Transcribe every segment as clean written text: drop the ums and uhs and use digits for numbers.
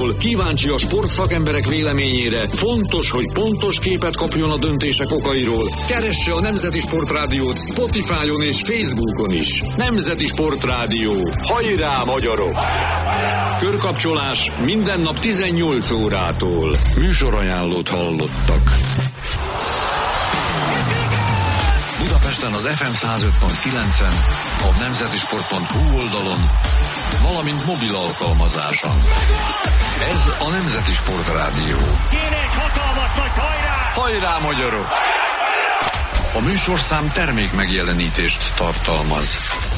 sportról, kíváncsi a sportszakemberek véleményére, fontos, hogy pontos képet kapjon a döntések okairól. Keresse a Nemzeti Sportrádiót Spotify-on és Facebookon is. Nemzeti Sportrádió. Hajrá, magyarok! Körkapcsolás minden nap 18 órától. Műsorajánlót hallottak. Budapesten az FM 105.9-en, a nemzetisport.hu oldalon, valamint mobil alkalmazáson. Ez a Nemzeti Sportrádió. Kéne egy hatalmas nagy hajrá! Hajrá, magyarok! A műsorszám termék megjelenítést tartalmaz.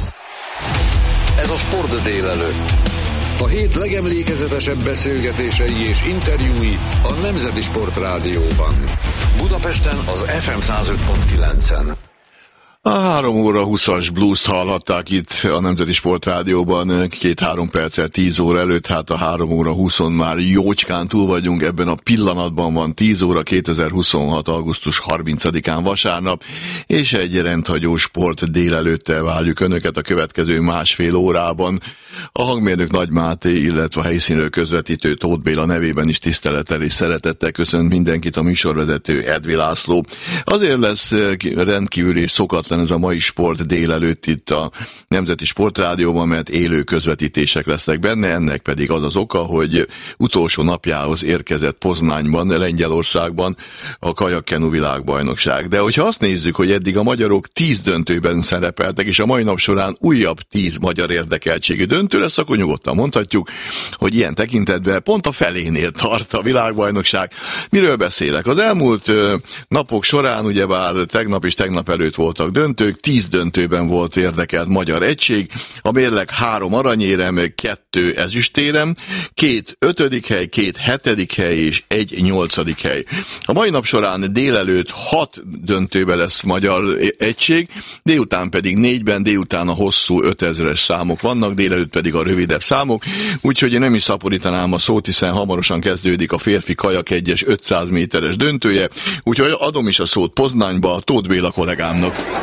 Ez a Sport délelőtt. A hét legemlékezetesebb beszélgetései és interjúi a Nemzeti Sportrádióban. Budapesten az FM 105.9-en. A 3 óra 20-as blues-t hallhatták itt a Nemzeti Sportrádióban 2-3 perccel 10 óra előtt, hát a 3 óra 20-on már jócskán túl vagyunk, ebben a pillanatban van 10 óra 2026. augusztus 30-án vasárnap, és egy rendhagyó sport délelőttel várjuk Önöket a következő másfél órában. A hangmérnök Nagy Máté, illetve a helyszínről közvetítő Tóth Béla nevében is tisztelettel és szeretettel köszönt mindenkit a műsorvezető Edvi László. Azért lesz rendkívül és szokatlan ez a mai sport délelőtt itt a Nemzeti Sportrádióban, mert élő közvetítések lesznek benne, ennek pedig az az oka, hogy utolsó napjához érkezett Poznányban, Lengyelországban a kajakkenu világbajnokság. De hogyha azt nézzük, hogy eddig a magyarok 10 döntőben szerepeltek, és a mai nap során újabb 10 magyar érdekeltségű döntő lesz, akkor nyugodtan mondhatjuk, hogy ilyen tekintetben pont a felénél tart a világbajnokság. Miről beszélek? Az elmúlt napok során, ugyebár tegnap és tegnap előtt voltak döntők, 10 döntőben volt érdekelt magyar egység, a mérleg 3 aranyérem, 2 ezüstérem, 2 5. hely, 2 7. hely és 1 8. hely. A mai nap során délelőtt 6 döntőben lesz magyar egység, délután pedig 4-ben, délután a hosszú 5000-es számok vannak, délelőtt pedig a rövidebb számok, úgyhogy én nem is szaporítanám a szót, hiszen hamarosan kezdődik a férfi kajak 1-es 500 méteres döntője, úgyhogy adom is a szót Poznányba Tóth Béla kollégámnak.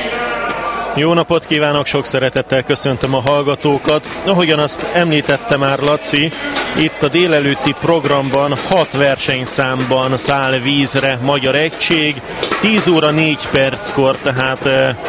Jó napot kívánok, sok szeretettel köszöntöm a hallgatókat. Ahogyan azt említette már Laci, itt a délelőtti programban 6 versenyszámban száll vízre magyar egység. 10 óra 4 perckor, tehát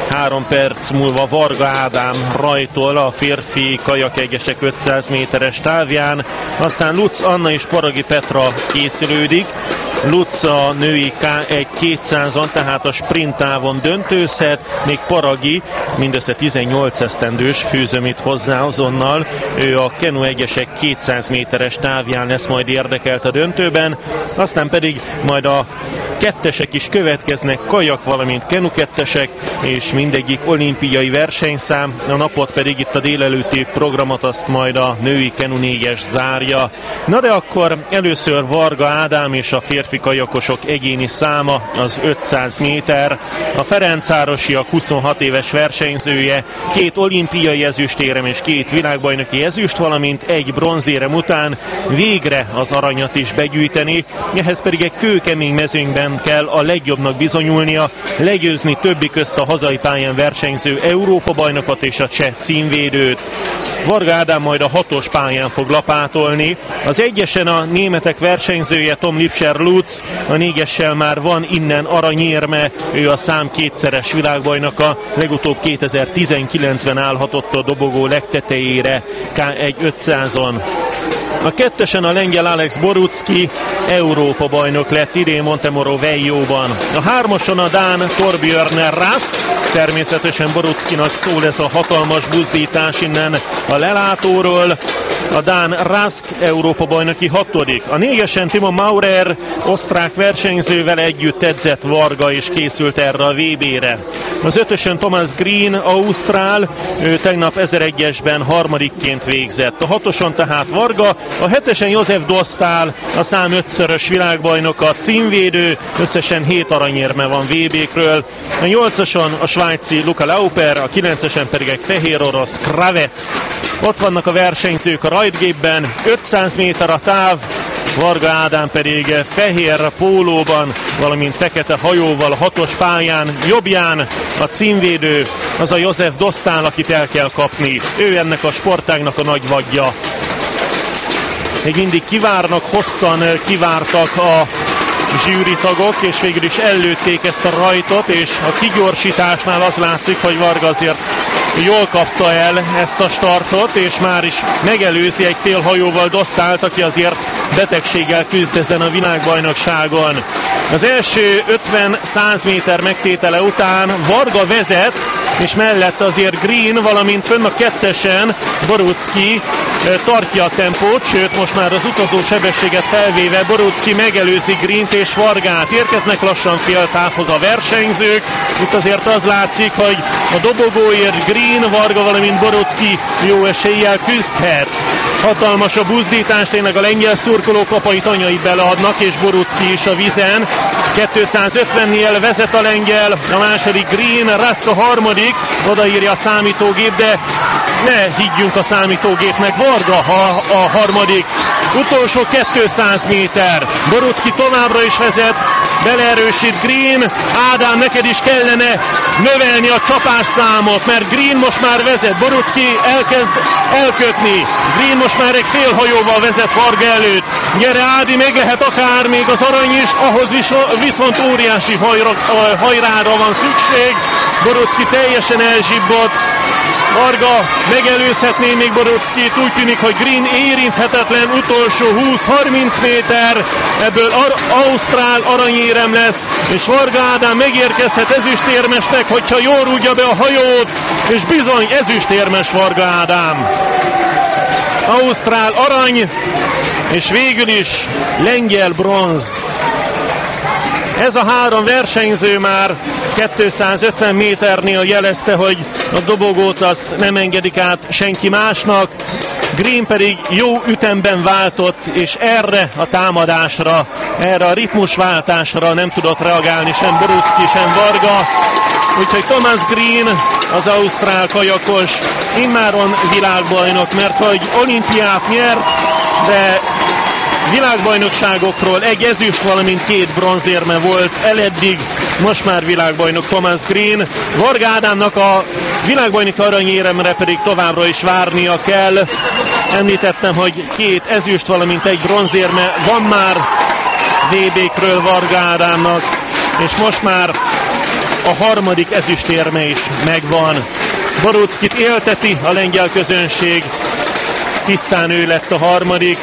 3 perc múlva Varga Ádám rajtol a férfi kajakegyesekek 500 méteres távján. Aztán Lutz Anna és Paragi Petra készülődik. Lutz a női K1 200-on, tehát a sprint távon döntőzhet, még Paragi mindössze 18 esztendős, fűzöm itt hozzá azonnal, ő a kenu egyesek 200 méteres távján lesz majd érdekelt a döntőben, aztán pedig majd a kettesek is következnek, kajak, valamint kenu kettesek, és mindegyik olimpiai versenyszám, a napot pedig itt a délelőtti programot azt majd a női kenu 4-es zárja. Na de akkor először Varga Ádám és a férfi kajakosok egyéni száma, az 500 méter. A Ferencvárosiak 26 éves versenyzője, 2 olimpiai ezüstérem és 2 világbajnoki ezüst, valamint 1 bronzérem után végre az aranyat is begyűjteni, ehhez pedig egy kőkemény mezőnyben kell a legjobbnak bizonyulnia, legyőzni többi közt a hazai pályán versenyző Európa-bajnokot és a cseh címvédőt. Varga Ádám majd a 6-os pályán fog lapátolni. Az 1-esen a németek versenyzője Tom Lipser-Lutz, a 4-essel már van innen aranyérme, ő a szám 2-szeres világbajnoka, legutóbb 2019-ben állhatott a dobogó legtetejére K1 500-on. A 2-esen a lengyel Alex Borucki Európa bajnok lett idén Montemoro Vejóban. A 3-oson a dán Torbjörn Rask, természetesen Boruckinak szól ez a hatalmas buzdítás innen a lelátóról. A dán Rask Európa bajnoki 6. A 4-esen Timo Maurer osztrák versenyzővel együtt edzett Varga és készült erre a VB-re. Az 5-ösön Thomas Green ausztrál, ő tegnap 1001-esben harmadikként végzett. A 6-oson tehát Varga, a 7-esen József Dostál, a szám 5-szörös világbajnok, a címvédő, összesen 7 aranyérme van VB-kről. A 8-oson a svájci Luca Lauper, a 9-esen pedig egy fehér orosz Kravets. Ott vannak a versenyzők a rajtgépben, 500 méter a táv, Varga Ádám pedig fehér pólóban, valamint fekete hajóval a 6-os pályán, jobbján a címvédő, az a József Dostál, akit el kell kapni. Ő ennek a sportágnak a nagy vadja. még mindig kivárnak, hosszan kivártak a zsűritagok, és végül is ellőtték ezt a rajtot, és a kigyorsításnál az látszik, hogy Varga azért jól kapta el ezt a startot, és már is megelőzi egy fél hajóval Dosztált, aki azért betegséggel küzd ezen a világbajnokságon. Az első 50-100 méter megtétele után Varga vezet, és mellett azért Green, valamint fönn a kettesen Borucki tartja a tempót, sőt most már az utazó sebességet felvéve Borucki megelőzi Greent és Vargát. Érkeznek lassan fél távhoz a versenyzők. Itt azért az látszik, hogy a dobogóért Green, Varga, valamint Borucki jó eséllyel küzdhet. Hatalmas a buzdítás, tényleg a lengyel szurkolók apait anyai beleadnak, és Borucki is a vizen. 250-nél vezet a lengyel, a második Green, Raska harmadik, odaírja a számítógép, de ne higgyünk a számítógépnek, Varga a harmadik. Utolsó 200 méter, Borucki továbbra is vezet, beleerősít Green. Ádám, neked is kellene növelni a csapásszámot, mert Green most már vezet, Borucki elkezd elkötni. Green most már egy fél hajóval vezet Varga előtt. Gyere Ádi, meg lehet akár még az arany is, ahhoz viszont óriási hajrára van szükség. Borucki teljesen elzsibbott. Varga megelőzhetné még Boruckit, úgy tűnik, hogy Green érinthetetlen, utolsó 20-30 méter, ebből ausztrál aranyérem lesz, és Varga Ádám megérkezhet ezüstérmesnek, hogyha jól rúgja be a hajót, és bizony ezüstérmes Varga Ádám. Ausztrál arany, és végül is lengyel bronz. Ez a három versenyző már 250 méternél jelezte, hogy a dobogót azt nem engedik át senki másnak. Green pedig jó ütemben váltott, és erre a támadásra, erre a ritmusváltásra nem tudott reagálni sem Borucki, sem Varga. Úgyhogy Thomas Green, az ausztrál kajakos, immáron világbajnok, mert hogy olimpiát nyert, de világbajnokságokról egy ezüst, valamint 2 bronzérme volt eleddig, most már világbajnok Thomas Green. Varga Ádámnak a világbajnoki aranyéremre pedig továbbra is várnia kell. Említettem, hogy 2 ezüst, valamint 1 bronzérme van már VB-kről Varga Ádámnak, és most már a harmadik ezüstérme is megvan. Boruckit élteti a lengyel közönség, tisztán ő lett a harmadik.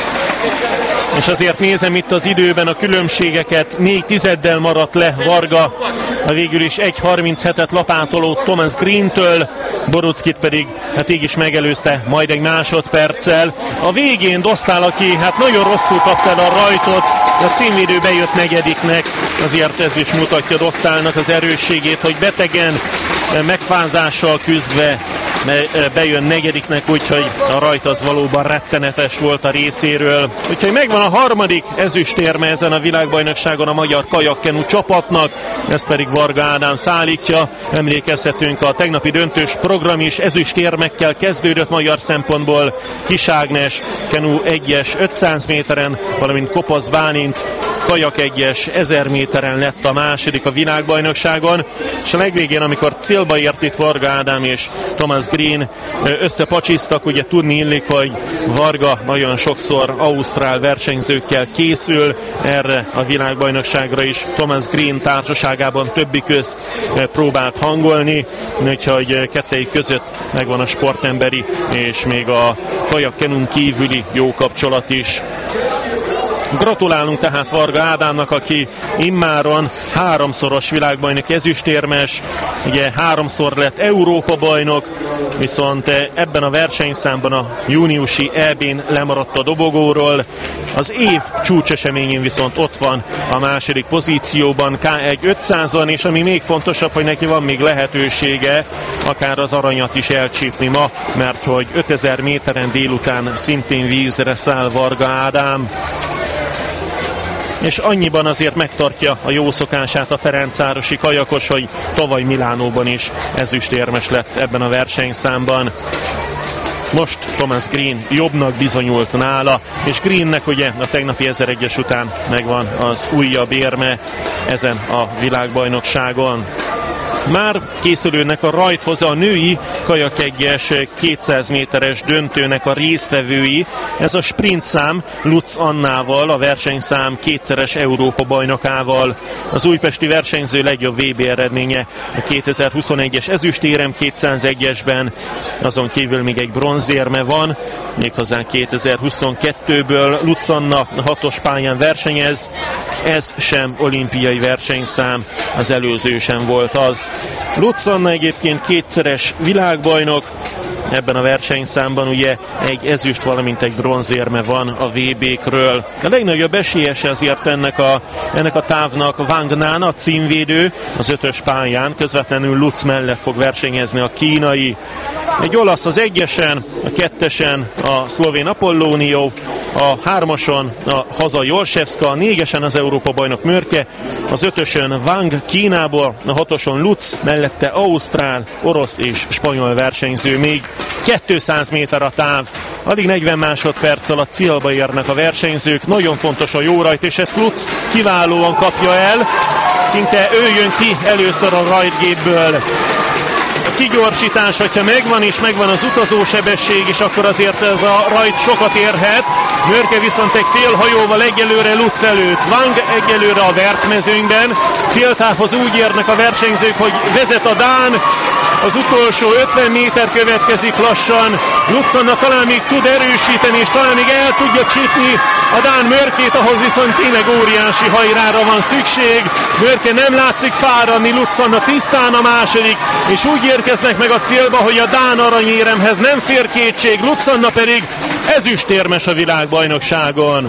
És azért nézem itt az időben a különbségeket, 4 tizeddel maradt le Varga, a végül is 1.37-et lapátoló Thomas Greentől, Boruckit pedig hát így is megelőzte majd egy másodperccel. A végén Dosztál, aki hát nagyon rosszul kapta el a rajtot, a címvédő bejött negyediknek, azért ez is mutatja Dosztálnak az erősségét, hogy betegen, megfázással küzdve bejön negyediknek, úgyhogy a rajt az valóban rettenetes volt a részéről. Úgyhogy megvan a harmadik ezüstérme ezen a világbajnokságon a magyar kajakkenu csapatnak, ezt pedig Varga Ádám szállítja. Emlékezhetünk, a tegnapi döntős program is ezüstérmekkel kezdődött magyar szempontból. Kis Ágnes kenu 1-es 500 méteren, valamint Kopasz Bálint kajak 1-es 1000 méteren lett a második a világbajnokságon, és a legvégén, amikor célba ért itt Varga Ádám és Thomas Green összepacsiztak, ugye tudni illik, hogy Varga nagyon sokszor ausztrál versenyzőkkel készül erre a világbajnokságra is, Thomas Green társaságában többi közt próbált hangolni, úgyhogy kettejük között megvan a sportemberi és még a kajakkenun kívüli jó kapcsolat is. Gratulálunk tehát Varga Ádámnak, aki immáron 3-szoros világbajnok ezüstérmes, ugye 3-szor lett Európa-bajnok, viszont ebben a versenyszámban a júniusi EB-n lemaradt a dobogóról. Az év csúcseseményén viszont ott van a második pozícióban, K1 500-on, és ami még fontosabb, hogy neki van még lehetősége akár az aranyat is elcsípni ma, mert hogy 5000 méteren délután szintén vízre száll Varga Ádám. És annyiban azért megtartja a jó szokását a ferencvárosi kajakos, hogy tavaly Milánóban is ezüstérmes lett ebben a versenyszámban. Most Thomas Green jobbnak bizonyult nála, és Greennek ugye a tegnapi 1001-es után megvan az újabb érme ezen a világbajnokságon. Már készülődnek a rajthoz a női kajakeggyes 200 méteres döntőnek a résztvevői. Ez a sprintszám Lutz Annával, a versenyszám kétszeres Európa bajnokával. Az újpesti versenyző legjobb VB eredménye a 2021-es ezüstérem 201-esben, azon kívül még egy bronzérme van, méghozzá 2022-ből. Lutz Anna a 6-os pályán versenyez, ez sem olimpiai versenyszám, az előző sem volt az. Lutz Anna egyébként kétszeres világbajnok, ebben a versenyszámban ugye egy ezüst, valamint egy bronzérme van a VB-kről. A legnagyobb esélyese azért ennek a távnak Wang Nan, a címvédő, az 5-ös pályán, közvetlenül Lutz mellett fog versenyezni a kínai. Egy olasz az 1-esen, a 2-esen a szlovén Apollónió, a 3-ason a hazai Olszewska, a 4-esen az Európa-bajnok Mörke, az 5-ösön Wang Kínából, a 6-oson Lutz, mellette ausztrál, orosz és spanyol versenyző még. 200 méter a táv, addig 40 másodperc alatt célba érnek a versenyzők, nagyon fontos a jó rajt, és ezt Lutz kiválóan kapja el, szinte ő jön ki először a rajtgépből. A kigyorsítás, hogyha megvan, és megvan az utazósebesség is, akkor azért ez a rajt sokat érhet. Mörke viszont egy fél hajóval egyelőre Lutz előtt. Wang egyelőre a vertmezőnyben. Féltávhoz úgy érnek a versenyzők, hogy vezet a dán. Az utolsó 50 méter következik lassan. Lutz Anna talán még tud erősíteni, és talán még el tudja csípni a dán Mörkét, ahhoz viszont tényleg óriási hajrára van szükség. Mörke nem látszik fáradni, Lutz Anna tisztán a második, és úgy érkeznek meg a célba, hogy a dán aranyéremhez nem fér kétség, Lutz Anna pedig ezüstérmes a világbajnokságon.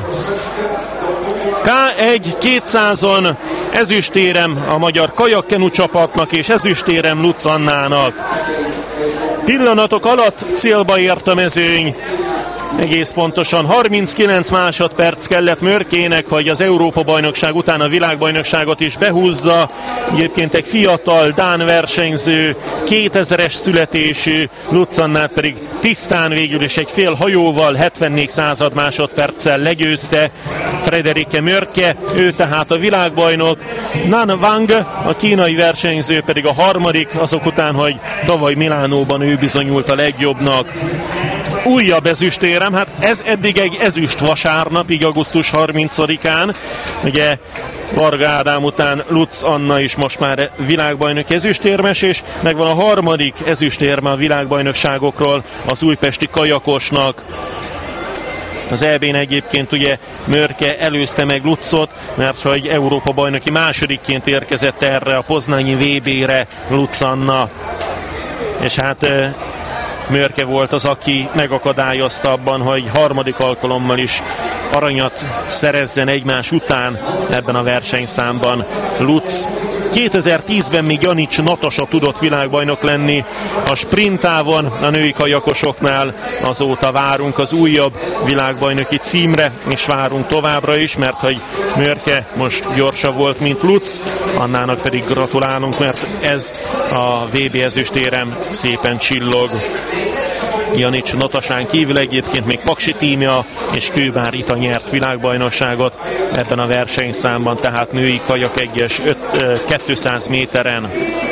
K1 200-on ezüstérem a magyar kajakkenu csapatnak, és ezüstérem Lutz Annának. Pillanatok alatt célba ért a mezőny. Egész pontosan 39 másodperc kellett Mörkének, hogy az Európa-bajnokság után a világbajnokságot is behúzza. Egyébként egy fiatal dán versenyző, 2000-es születésű, Lutz Annát pedig tisztán végül is egy fél hajóval, 74 század másodperccel legyőzte Frederike Mörke, ő tehát a világbajnok. Nan Wang, a kínai versenyző pedig a harmadik, azok után, hogy tavaly Milánóban ő bizonyult a legjobbnak. Újabb ezüstérem, hát ez eddig egy ezüst vasárnap, így augusztus 30-án. Ugye Varga Ádám után Lutz Anna is most már világbajnok ezüstérmes, és megvan a harmadik ezüstérme a világbajnokságokról az újpesti kajakosnak. Az EB-n egyébként ugye Mörke előzte meg Lutzot, mert hogy Európa bajnoki másodikként érkezett erre a poznányi VB-re Lutz Anna. És hát Mörke volt az, aki megakadályozta abban, hogy harmadik alkalommal is aranyat szerezzen egymás után ebben a versenyszámban Lutz. 2010-ben még Janics Natasa tudott világbajnok lenni a sprintávon, a női kajakosoknál. Azóta várunk az újabb világbajnoki címre, és várunk továbbra is, mert hogy Mörke most gyorsabb volt, mint Lutz, Annának pedig gratulálunk, mert ez a VB ezüstérem szépen csillog. Janics Natasán kívül egyébként még Paksi Tímea és Kőbár Rita nyert világbajnokságot ebben a versenyszámban, tehát női kajakeggyes 200 méteren.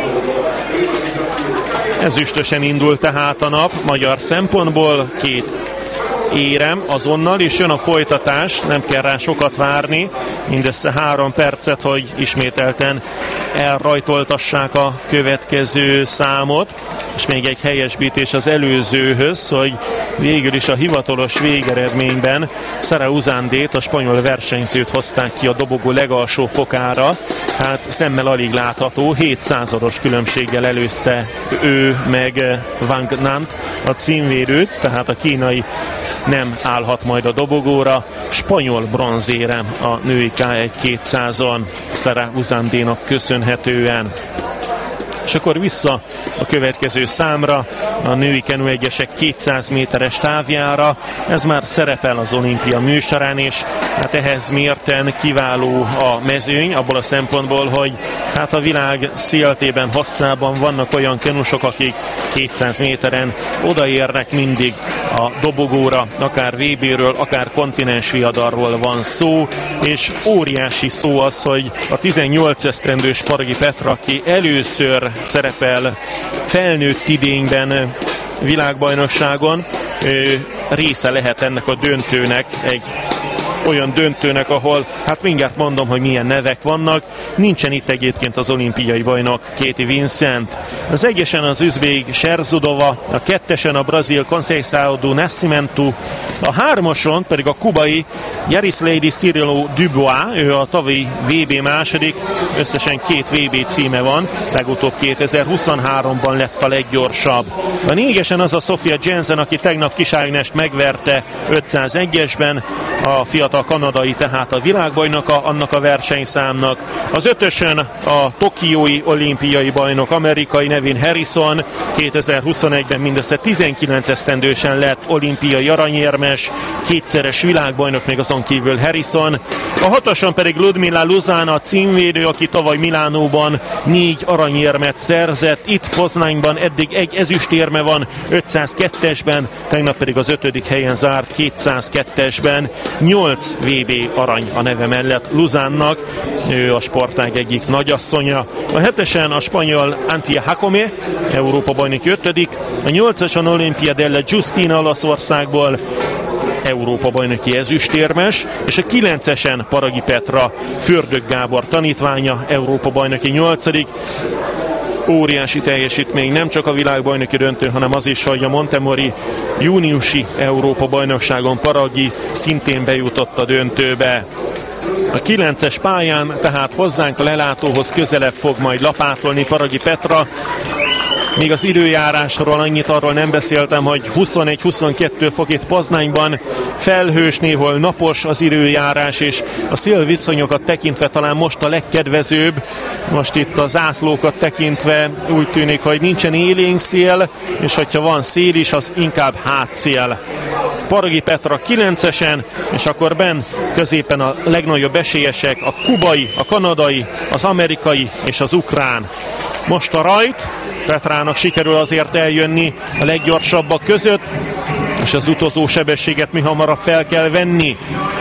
Ezüstösen indul tehát a nap magyar szempontból, 2 érem azonnal, és jön a folytatás, nem kell rá sokat várni, mindössze 3 percet, hogy ismételten elrajtoltassák a következő számot, és még egy helyesbítés az előzőhöz, hogy végül is a hivatalos végeredményben Sara Uzándét, a spanyol versenyzőt hozták ki a dobogó legalsó fokára, hát szemmel alig látható, 7%-os különbséggel előzte ő meg Wang Nant, a címvédőt, tehát a kínai nem állhat majd a dobogóra. Spanyol bronzérem a női K1 200-on Sara Uzándénak köszönhetően. És akkor vissza a következő számra, a női kenuegyesek 200 méteres távjára. Ez már szerepel az olimpia műsorán, és hát ehhez mérten kiváló a mezőny, abból a szempontból, hogy hát a világ széltében, hosszában vannak olyan kenusok, akik 200 méteren odaérnek mindig a dobogóra, akár VB-ről, akár kontinens viadalról van szó, és óriási szó az, hogy a 18 esztendős Paragi Petra, aki először szerepel felnőtt idényben világbajnokságon, része lehet ennek a döntőnek, egy olyan döntőnek, ahol, hát mindjárt mondom, hogy milyen nevek vannak. Nincsen itt egyébként az olimpiai bajnok Katie Vincent. Az egyesen az üzbég Sherzudova, a kettesen a brazil Conceição do Nascimento, a hármason pedig a kubai Yarislady Cirilo Dubois, ő a tavalyi VB második, összesen 2 VB címe van, legutóbb 2023-ban lett a leggyorsabb. A négyesen az a Sophia Jensen, aki tegnap Kis Ágnest megverte 501-esben, a fiatal kanadai, tehát a világbajnoka annak a versenyszámnak. Az ötösön a tokiói olimpiai bajnok, amerikai Nevin Harrison, 2021-ben mindössze 19 esztendősen lett olimpiai aranyérmes, kétszeres világbajnok még azon kívül Harrison. A hatoson pedig Ludmila Luzán, a címvédő, aki tavaly Milánóban 4 aranyérmet szerzett. Itt Poznányban eddig egy ezüstérme van 502-esben, tegnap pedig az 5. helyen zárt 202-esben. 8 VB arany a neve mellett Luzánnak, ő a sportág egyik nagyasszonya. A 7-esen a spanyol Antía Jacome, Európa bajnoki 5. A 8-ason Olimpia della Giustina Olaszországból, Európa bajnoki ezüstérmes, és a 9-esen Paragi Petra, Fördök Gábor tanítványa, Európa bajnoki 8. Óriási teljesítmény, nem csak a világbajnoki döntő, hanem az is, hogy a Montemori júniusi Európa bajnokságon Paragi szintén bejutott a döntőbe. A 9-es pályán tehát hozzánk a lelátóhoz közelebb fog majd lapátolni Paragi Petra. Még az időjárásról annyit arról nem beszéltem, hogy 21-22 fok itt Poznányban, felhős, néhol napos az időjárás, és a szélviszonyokat tekintve talán most a legkedvezőbb. Most itt a zászlókat tekintve úgy tűnik, hogy nincsen élénk szél, és hogyha van szél is, az inkább hátszél. Paragi Petra 9-esen, és akkor benn középen a legnagyobb esélyesek, a kubai, a kanadai, az amerikai és az ukrán. Most a rajt, Petrának sikerül azért eljönni a leggyorsabbak között, és az utazó sebességet mihamarabb fel kell venni.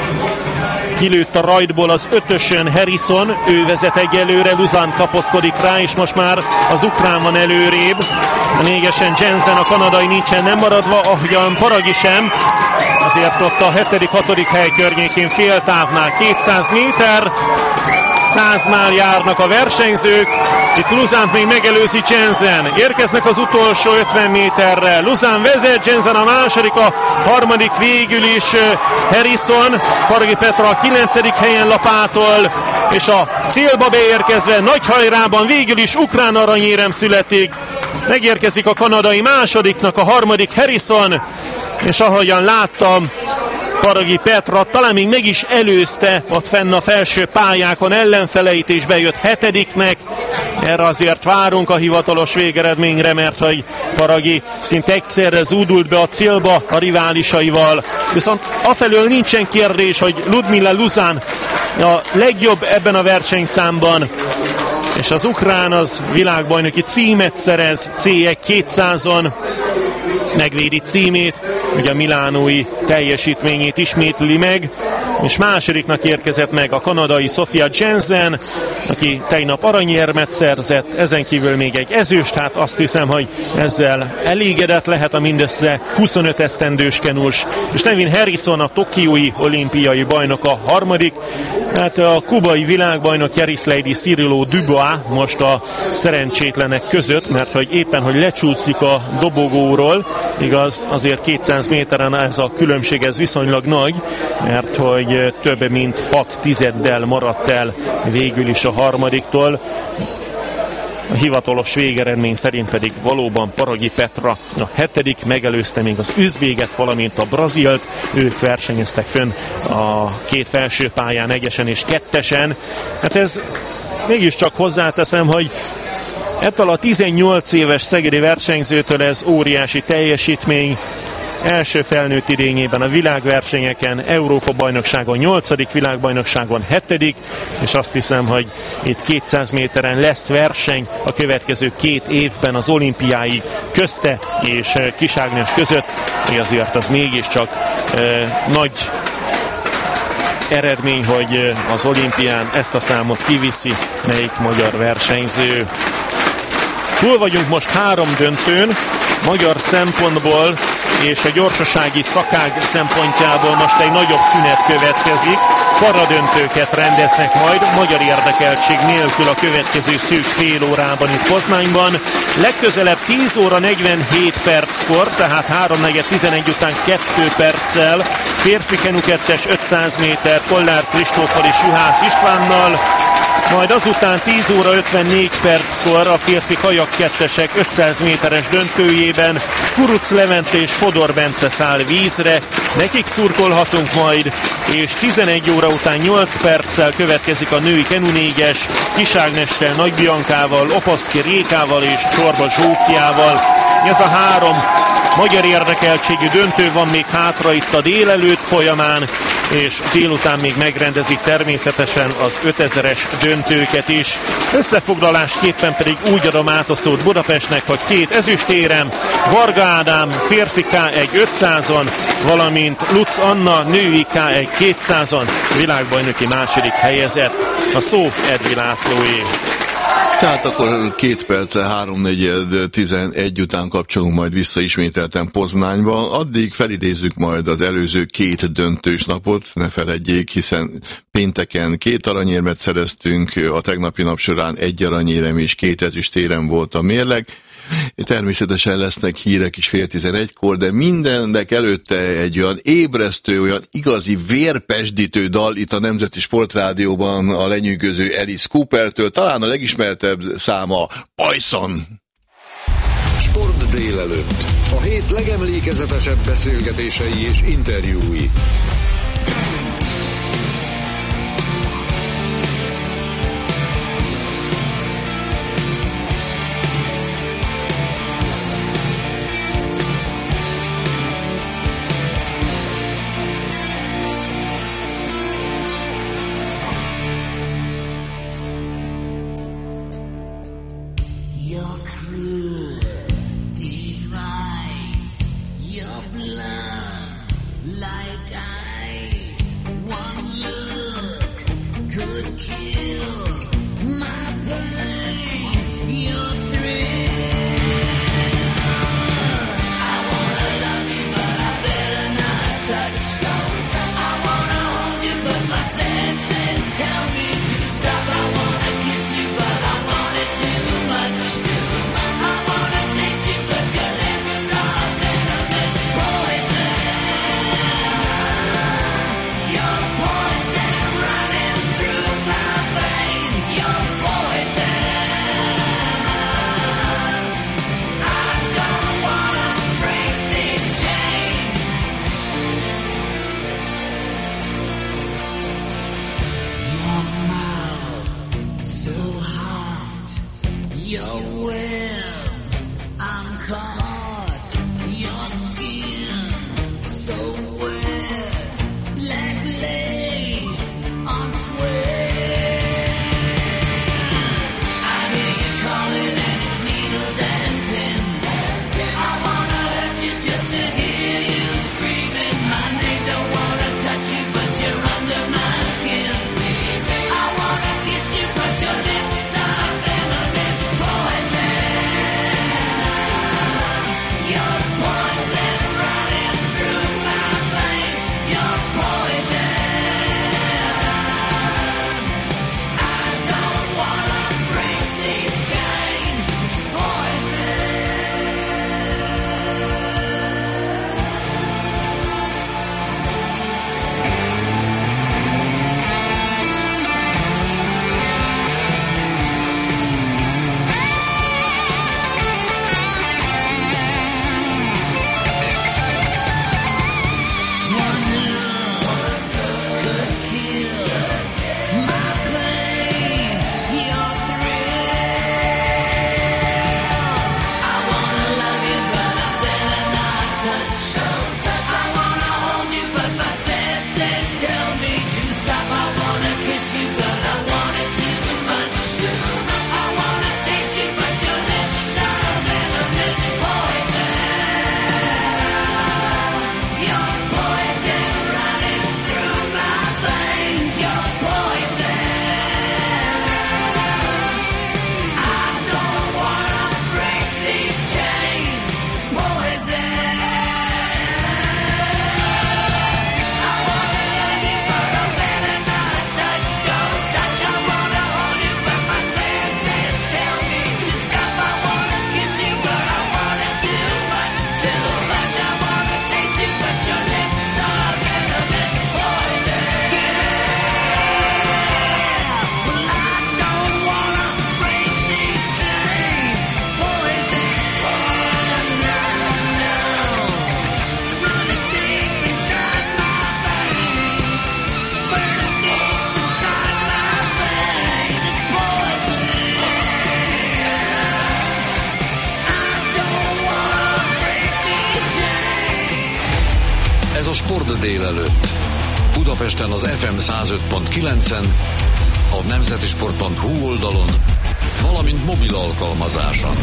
Kilőtt a rajtból az 5-ösön Harrison, ő vezet egyelőre, Luzán kapaszkodik rá, és most már az ukrán van előrébb. A 4-esen Jensen, a kanadai nincsen nem maradva, ahogyan Paragi sem, azért ott a 7.-6. hely környékén fél távnál 200 méter, 100-nál járnak a versenyzők, itt Luzánt még megelőzi Jensen, érkeznek az utolsó 50 méterre, Luzán vezet, Jensen a második, a harmadik végül is Harrison, Paragi Petra a 9. helyen lapátol, és a célba beérkezve nagy hajrában végül is ukrán aranyérem születik, megérkezik a kanadai másodiknak a harmadik Harrison, és ahogyan láttam, Paragi Petra talán még meg is előzte ott fenn a felső pályákon ellenfeleit, és bejött 7-nek. Erre azért várunk a hivatalos végeredményre, mert hogy Paragi szinte egyszerre zúdult be a célba a riválisaival. Viszont afelől nincsen kérdés, hogy Ludmila Luzán a legjobb ebben a versenyszámban, és az ukrán az világbajnoki címet szerez C1 200-on, megvédi címét, ugye a milánói teljesítményét ismétli meg, és másodiknak érkezett meg a kanadai Sophia Jensen, aki tegnap aranyérmet szerzett, ezen kívül még egy ezüst, hát azt hiszem, hogy ezzel elégedett lehet a mindössze 25 esztendős kenus, és Nevin Harrison, a tokiói olimpiai bajnok a harmadik, hát a kubai világbajnok Yarislady Cirilo Dubois most a szerencsétlenek között, mert hogy éppen, hogy lecsúszik a dobogóról, igaz, azért 200 méteren ez a különbség ez viszonylag nagy, mert hogy több mint 6 tizeddel maradt el végül is a harmadiktól. A hivatalos végeredmény szerint pedig valóban Paragi Petra a 7., megelőzte még az üzbéget, valamint a brazilt. Ők versenyeztek fönn a 2 felső pályán, 1-esen és 2-esen. Hát ez mégiscsak hozzáteszem, hogy ettől a 18 éves szegedi versenyzőtől ez óriási teljesítmény. első felnőtt idényében a világversenyeken, Európa-bajnokságon 8., világbajnokságon 7., és azt hiszem, hogy itt 200 méteren lesz verseny a következő 2 évben az olimpiái közte és Kis Ágnes között, azért az mégiscsak nagy eredmény, hogy az olimpián ezt a számot kiviszi melyik magyar versenyző. Túl vagyunk most 3 döntőn, magyar szempontból és a gyorsasági szakág szempontjából most egy nagyobb szünet következik. Paradöntőket rendeznek majd magyar érdekeltség nélkül a következő szűk fél órában itt Poznányban. Legközelebb 10 óra 47 perckor, tehát 3:11 után 2 perccel férfi kenu 2-es 500 méter Kollár Kristóffal és Juhász Istvánnal, majd azután 10 óra 54 perckor a férfi kajak 2-esek 500 méteres döntőjében Kuruc Levente és Fodor Bence száll vízre, nekik szurkolhatunk majd, és 11 óra után 8 perccel következik a női kenu 4-es Kis Ágnessel, Nagy Biankával, Opaszki Rékával és Csorba Zsófiával. Ez a 3 magyar érdekeltségű döntő van még hátra itt a délelőtt folyamán, és délután még megrendezik természetesen az 5000-es döntőket is. Összefoglalásképpen pedig úgy adom át a szót Budapestnek, hogy 2 ezüstérem, Varga Ádám férfi K1 500-on, valamint Lutz Anna női K1 200-on világbajnoki második helyezett. A szó Edvi Lászlóé. Tehát akkor 2 perccel 3:11 után kapcsolunk majd vissza ismételten Poznányba. Addig felidézzük majd az előző 2 döntős napot, ne feledjék, hiszen pénteken 2 aranyérmet szereztünk, a tegnapi nap során 1 aranyérem és 2 ezüstérem volt a mérleg. Természetesen lesznek hírek is 10:11-kor, de mindennek előtte egy olyan ébresztő, olyan igazi vérpesdítő dal itt a Nemzeti Sportrádióban a lenyűgöző Alice Coopertől, talán a legismertebb száma Bajszon. Sport délelőtt. A hét legemlékezetesebb beszélgetései és interjúi. Poison running through my kedd délelőtt. Budapesten az FM 105.9-en, a nemzetisport.hu oldalon, valamint mobil alkalmazáson.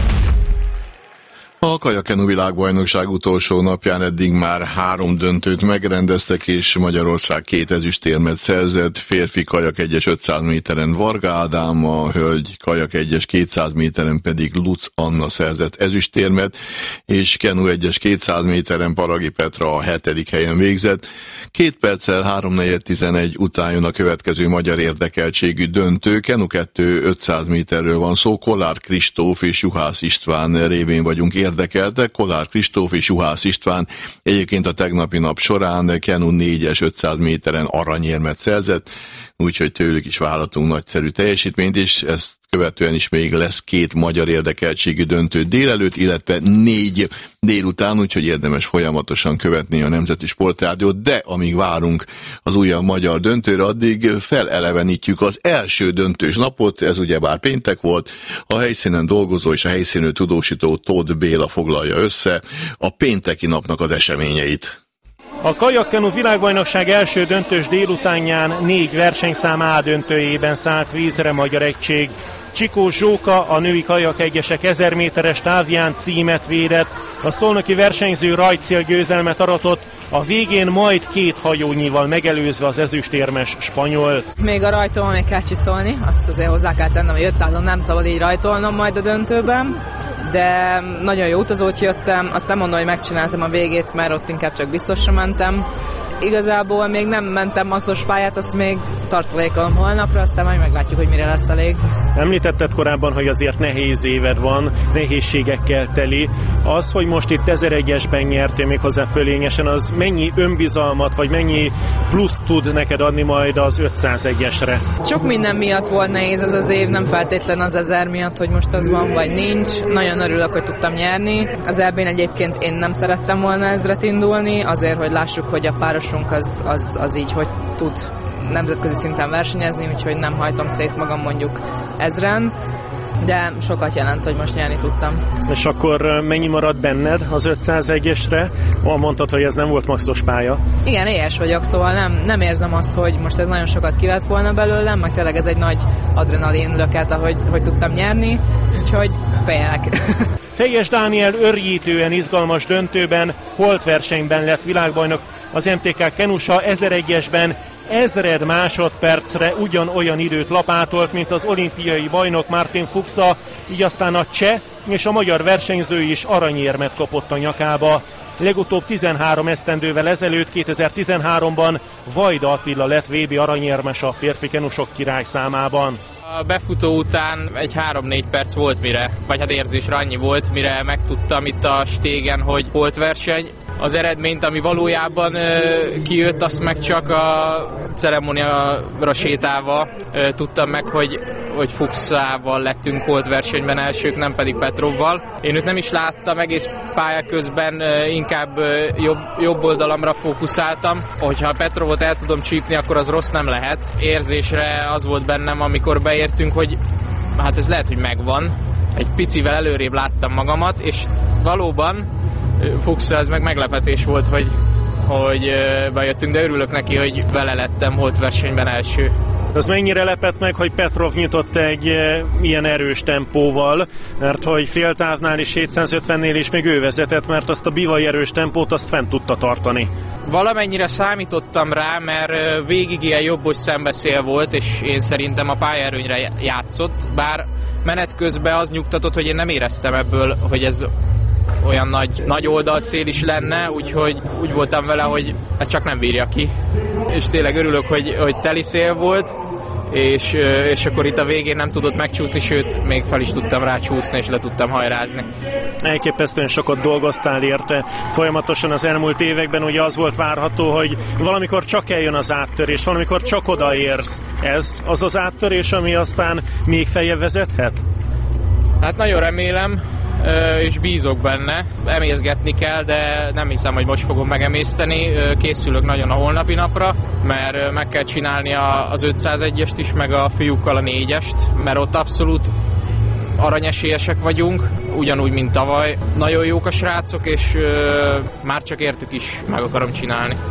A kajakenu világbajnokság utolsó napján eddig már 3 döntőt megrendeztek, és Magyarország 2 ezüstérmet szerzett. Férfi kajak 1-es 500 méteren Varga Ádám, a hölgy kajak 1-es 200 méteren pedig Lutz Anna szerzett ezüstérmet, és kenu 1-es 200 méteren Paragi Petra a 7. helyen végzett. 2 perccel 3:4:11 után jön a következő magyar érdekeltségű döntő. Kenu 2 500 méterről van szó, Kollár Kristóf és Juhász István révén vagyunk érdekeltek. Kollár Kristóf és Juhász István egyébként a tegnapi nap során kenu 4-es 500 méteren aranyérmet szerzett, úgyhogy tőlük is várhatunk nagyszerű teljesítményt, és ezt követően is még lesz 2 magyar érdekeltségű döntő délelőtt, illetve 4 délután, úgyhogy érdemes folyamatosan követni a Nemzeti Sportrádiót, de amíg várunk az újabb magyar döntőre, addig felelevenítjük az első döntős napot, ez ugyebár péntek volt, a helyszínen dolgozó és a helyszínről tudósító Tóth Béla foglalja össze a pénteki napnak az eseményeit. A kajakkenu világbajnokság első döntős délutánján 4 versenyszám A döntőjében szállt vízre magyar egység. Csikó Zsóka a női kajak egyesek 1000 méteres távján címet védett, a szolnoki versenyző rajtcél győzelmet aratott, a végén majd 2 hajónyival megelőzve az ezüstérmes spanyolt. Még a rajtolon még kell csiszolni, azt azért hozzá kell tennem, hogy 500-on nem szabad így rajtolnom majd a döntőben, de nagyon jó utazót jöttem, azt nem mondom, hogy megcsináltam a végét, mert ott inkább csak biztosra mentem. Igazából még nem mentem maxos pályát, azt még tartalékolom holnapra, aztán majd meglátjuk, hogy mire lesz elég. Említetted korábban, hogy azért nehéz éved van, nehézségekkel teli. Az, hogy most itt 1001-esben nyertél méghozzá fölényesen, az mennyi önbizalmat, vagy mennyi plusz tud neked adni majd az 501-esre? Sok minden miatt volt nehéz ez az év, nem feltétlen az 1000 miatt, hogy most az van, vagy nincs. Nagyon örülök, hogy tudtam nyerni. Az EB-n egyébként én nem szerettem volna ezret indulni, azért, hogy lássuk, hogy a párosunk az így, hogy tud nemzetközi szinten versenyezni, úgyhogy nem hajtom szét magam mondjuk 1000-en, de sokat jelent, hogy most nyerni tudtam. És akkor mennyi marad benned az 501-esre? Mondtad, hogy ez nem volt maxos pálya. Igen, éhes vagyok, szóval nem érzem azt, hogy most ez nagyon sokat kivett volna belőlem, meg tényleg ez egy nagy adrenalin löket, hogy tudtam nyerni, úgyhogy fejek. Fejes Dániel örjítően izgalmas döntőben, holtversenyben lett világbajnok, az MTK kenusa 1001-esben 1000 másodpercre ugyanolyan időt lapátolt, mint az olimpiai bajnok Martin Fuchsa, így aztán a cseh és a magyar versenyző is aranyérmet kapott a nyakába. Legutóbb 13 esztendővel ezelőtt, 2013-ban Vajda Attila lett VB aranyérmes a férfi kenusok királyszámában. A befutó után egy 3-4 perc volt mire, vagy hát érzésre annyi volt, mire megtudtam itt a stégen, hogy holtverseny. Az eredményt, ami valójában kijött, azt meg csak a ceremóniára sétálva tudtam meg, hogy Fuchsával lettünk holtversenyben elsők, nem pedig Petrovval. Én őt nem is láttam, egész pálya közben inkább jobb oldalamra fókuszáltam. Hogyha Petrovot el tudom csípni, akkor az rossz nem lehet. Érzésre az volt bennem, amikor beértünk, hogy hát ez lehet, hogy megvan. Egy picivel előrébb láttam magamat, és valóban Fuchsa, ez meg meglepetés volt, hogy bejöttünk, de örülök neki, hogy vele lettem holtversenyben első. Az mennyire lepett meg, hogy Petrov nyitott egy ilyen erős tempóval, mert hogy féltávnál és 750-nél is még ő vezetett, mert azt a bivaj erős tempót azt fent tudta tartani. Valamennyire számítottam rá, mert végig ilyen jobbos szembeszél volt, és én szerintem a pályaerőnyre játszott, bár menet közben az nyugtatott, hogy én nem éreztem ebből, hogy ez olyan nagy oldalszél is lenne, úgyhogy úgy voltam vele, hogy ez csak nem bírja ki. És tényleg örülök, hogy teli szél volt, és akkor itt a végén nem tudott megcsúszni, sőt, még fel is tudtam rácsúszni, és le tudtam hajrázni. Elképesztően sokat dolgoztál érte. Folyamatosan az elmúlt években ugye az volt várható, hogy valamikor csak eljön az áttörés, valamikor csak odaérsz. Ez az az áttörés, ami aztán még feljebb vezethet? Hát nagyon remélem, és bízok benne. Emészgetni kell, de nem hiszem, hogy most fogom megemészteni. Készülök nagyon a holnapi napra, mert meg kell csinálni az 501-est is, meg a fiúkkal a 4-est, mert ott abszolút aranyesélyesek vagyunk, ugyanúgy, mint tavaly. Nagyon jók a srácok, és már csak értük is meg akarom csinálni.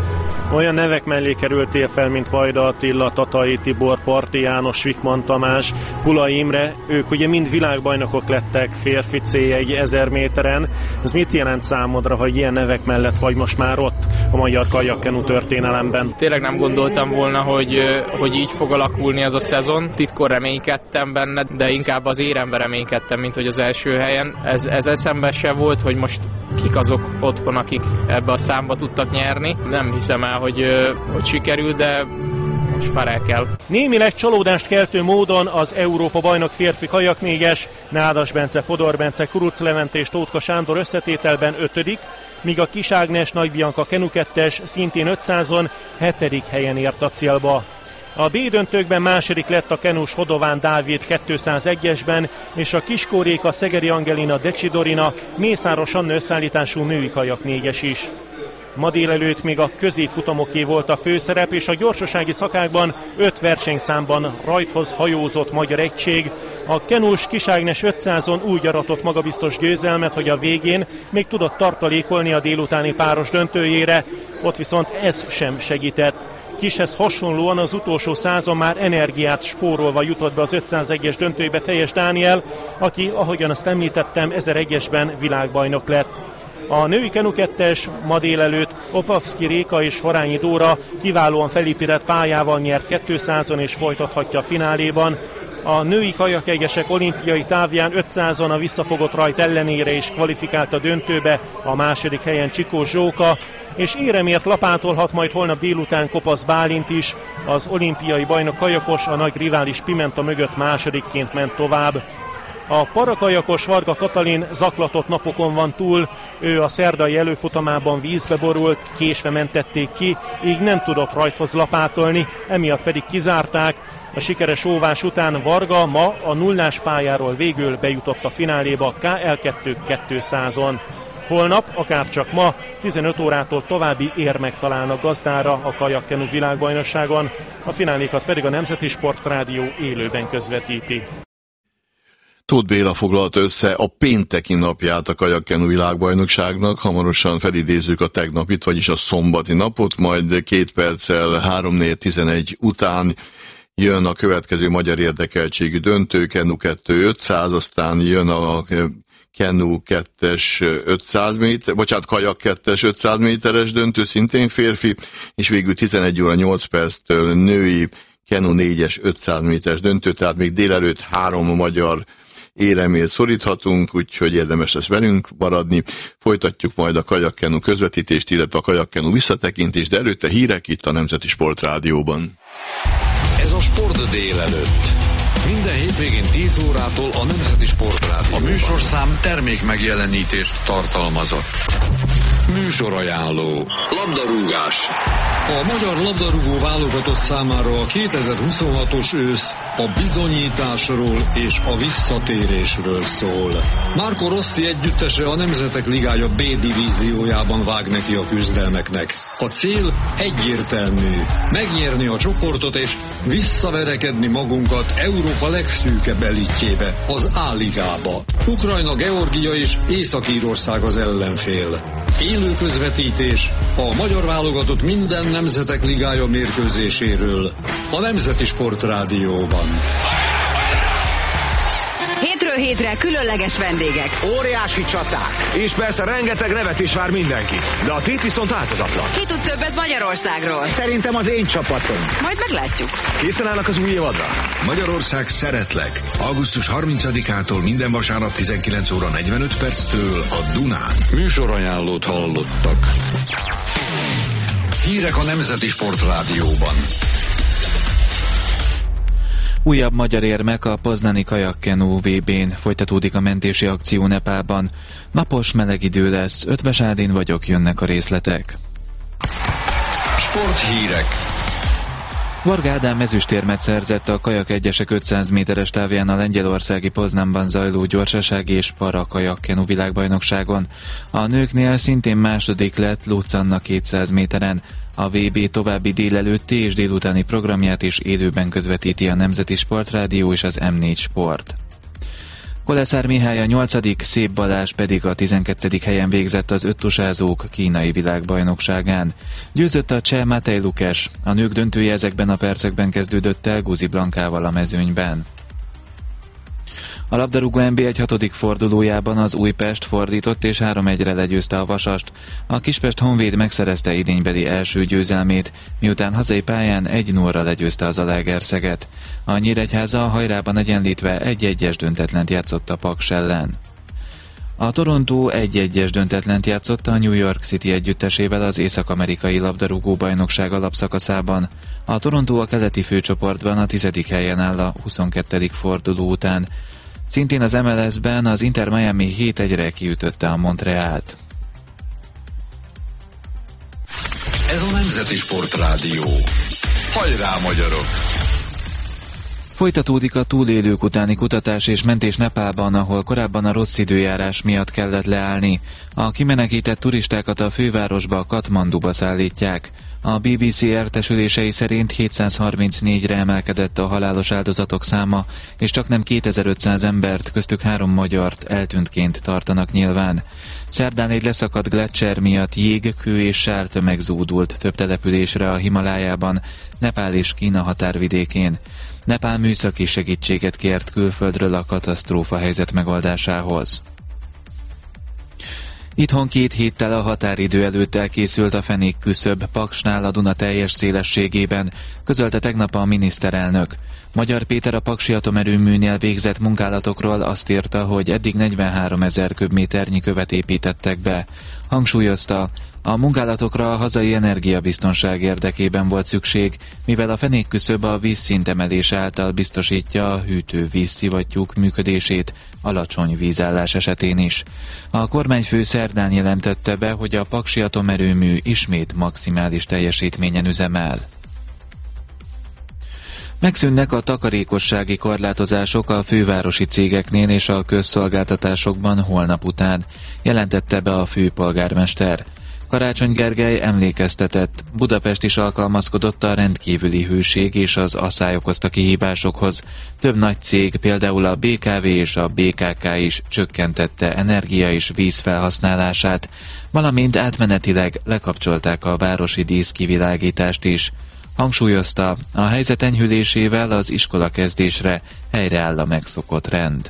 Olyan nevek mellé kerültél fel, mint Vajda Attila, Tatai Tibor, Parti János, Vikman Tamás, Pula Imre, ők ugye mind világbajnokok lettek férfi C1 1000 méteren. Ez mit jelent számodra, hogy ilyen nevek mellett vagy most már ott a magyar kajakkenu történelemben? Tényleg nem gondoltam volna, hogy így fog alakulni ez a szezon. Titkon reménykedtem benne, de inkább az érembe reménykedtem, mint hogy az első helyen. Ez eszembe se volt, hogy most kik azok otthon, akik ebbe a számba tudtak nyerni. Nem hiszem el, hogy sikerül, de most már el kell. Némileg csalódást keltő módon az Európa bajnok férfi kajaknégyes, Nádas Bence, Fodor Bence, Kuruc Levente és Tótka Sándor összetételben 5., míg a Kis Ágnes, Nagy Bianca Kenu 2-es szintén 500-on 7. helyen ért a célba. A B döntőkben második lett a kenus Hodován Dávid 201-esben, és a Kiskóréka Szegeri Angelina Decsidorina Mészáros Anna összeállítású női kajaknégyes is. Ma délelőtt még a középfutamoké volt a főszerep, és a gyorsasági szakákban 5 versenyszámban rajthoz hajózott magyar egység. A kenus Kis Ágnes 500-on úgy aratott magabiztos győzelmet, hogy a végén még tudott tartalékolni a délutáni páros döntőjére, ott viszont ez sem segített. Kishez hasonlóan az utolsó 100-on már energiát spórolva jutott be az 501-es döntőbe Fejes Dániel, aki, ahogyan azt említettem, 1001-esben világbajnok lett. A női kenu 2-es ma délelőtt Opavszki Réka és Horányi Dóra kiválóan felépített pályával nyert 200-on és folytathatja a fináléban. A női kajakegyesek olimpiai távján 500-on a visszafogott rajt ellenére is kvalifikált a döntőbe, a második helyen Csikó Zsóka, és éremért lapátolhat majd holnap délután Kopasz Bálint is. Az olimpiai bajnok kajakos a nagy rivális Pimenta mögött másodikként ment tovább. A parakajakos Varga Katalin zaklatott napokon van túl, ő a szerdai előfutamában vízbe borult, késve mentették ki, így nem tudott rajthoz lapátolni, emiatt pedig kizárták. A sikeres óvás után Varga ma a nullás pályáról végül bejutott a fináléba KL2 200-on. Holnap, akárcsak ma, 15 órától további érmek találnak gazdára a kajakkenu világbajnokságon, a finálékat pedig a Nemzeti Sportrádió élőben közvetíti. Tóth Béla foglalta össze a pénteki napját a kajakkenu világbajnokságnak, hamarosan felidézzük a tegnapit, vagyis a szombati napot, majd 2 perccel 3:11 után jön a következő magyar érdekeltségű döntő, Kenu 2 500, aztán jön a Kenu 2-es 500 méter, kajak 2-es 500 méteres döntő, szintén férfi, és végül 11 óra 8 perctől női Kenu 4-es 500 méteres döntő, tehát még délelőtt 3 magyar éremért szoríthatunk, úgyhogy érdemes lesz velünk maradni. Folytatjuk majd a kajakkenu közvetítést, illetve a kajakkenu visszatekintést, de előtte hírek itt a Nemzeti Sportrádióban. Ez a Sport délelőtt. Minden hétvégén 10 órától a Nemzeti Sportrádióban. A műsorszám termék megjelenítést tartalmazott. Műsorajánló. Labdarúgás. A magyar labdarúgó válogatott számára a 2026-os ősz a bizonyításról és a visszatérésről szól. Marco Rossi együttese a Nemzetek Ligája B divíziójában vág neki a küzdelmeknek. A cél egyértelmű: megnyerni a csoportot és visszaverekedni magunkat Európa legszűkebb elitjébe, az A-ligába. Ukrajna, Georgia és Észak-Írország az ellenfél. Élő közvetítés a magyar válogatott minden Nemzetek Ligája mérkőzéséről a Nemzeti Sportrádióban. Hétről hétre különleges vendégek. Óriási csaták. És persze rengeteg nevetés vár mindenkit. De a tét viszont változatlan. Ki tud többet Magyarországról? Szerintem az én csapatom. Majd meglátjuk. Készen állnak az új évadra? Magyarország szeretlek. Augusztus 30-ától minden vasárnap 19 óra 45 perctől a Dunán. Műsorajánlót hallottak. Hírek a Nemzeti Sportrádióban. Újabb magyar érmek a poznani kajakkenu VB-n. Folytatódik a mentési akció Nepálban. Napos, meleg idő lesz. Ötvös Ádén vagyok, jönnek a részletek. Sporthírek. Varga Ádám ezüstérmet szerzett a kajak egyesek 500 méteres távján a lengyelországi Poznanban zajló gyorsasági és para kajakkenu világbajnokságon. A nőknél szintén második lett Lutz Anna 200 méteren. A VB további délelőtti és délutáni programját is élőben közvetíti a Nemzeti Sportrádió és az M4 Sport. Koleszár Mihály a 8., Szép Balázs pedig a 12. helyen végzett az öttusázók kínai világbajnokságán. Győzött a cseh Matej Lukes, a nők döntője ezekben a percekben kezdődött el Guzi Blankával a mezőnyben. A labdarúgó NB1 6. fordulójában az Újpest fordított és 3-1-re legyőzte a Vasast. A Kispest Honvéd megszerezte idénybeli első győzelmét, miután hazai pályán 1-0-ra legyőzte az Zalaegerszeget. A Nyíregyháza a Hajrában egyenlítve 1-1-es döntetlent játszott a Paks ellen. A Toronto 1-1-es döntetlent játszott a New York City együttesével az Észak-amerikai labdarúgó bajnokság alapszakaszában. A Toronto a keleti főcsoportban a 10. helyen áll a 22. forduló után. Szintén az MLS-ben az Inter Miami 7-1-re kiütötte a Montrealt. Ez a Nemzeti Sportrádió. Hajrá, magyarok! Folytatódik a túlélők utáni kutatás és mentés Nepálban, ahol korábban a rossz időjárás miatt kellett leállni. A kimenekített turistákat a fővárosba, Katmanduba szállítják. A BBC értesülései szerint 734-re emelkedett a halálos áldozatok száma, és csaknem 2500 embert, köztük 3 magyart eltűntként tartanak nyilván. Szerdán egy leszakadt gleccser miatt jég, kő és sártömeg zúdult több településre a Himalájában, Nepál és Kína határvidékén. Nepál műszaki segítséget kért külföldről a katasztrófa helyzet megoldásához. Itthon 2 héttel a határidő előtt elkészült a fenékküszöb Paksnál a Duna teljes szélességében, közölte tegnap a miniszterelnök. Magyar Péter a paksi atomerőműnél végzett munkálatokról azt írta, hogy eddig 43 000 köbméternyi követ építettek be. Hangsúlyozta, a munkálatokra a hazai energiabiztonság érdekében volt szükség, mivel a fenékküszöb a vízszint emelés által biztosítja a hűtő-vízszivattyúk működését alacsony vízállás esetén is. A kormányfő szerdán jelentette be, hogy a paksi atomerőmű ismét maximális teljesítményen üzemel. Megszűnnek a takarékossági korlátozások a fővárosi cégeknél és a közszolgáltatásokban holnap után, jelentette be a főpolgármester. Karácsony Gergely emlékeztetett, Budapest is alkalmazkodott a rendkívüli hőség és az asszály okozta kihívásokhoz. Több nagy cég, például a BKV és a BKK is csökkentette energia és víz felhasználását, valamint átmenetileg lekapcsolták a városi díszkivilágítást is. Hangsúlyozta, a helyzet enyhülésével az iskola kezdésre helyreáll a megszokott rend.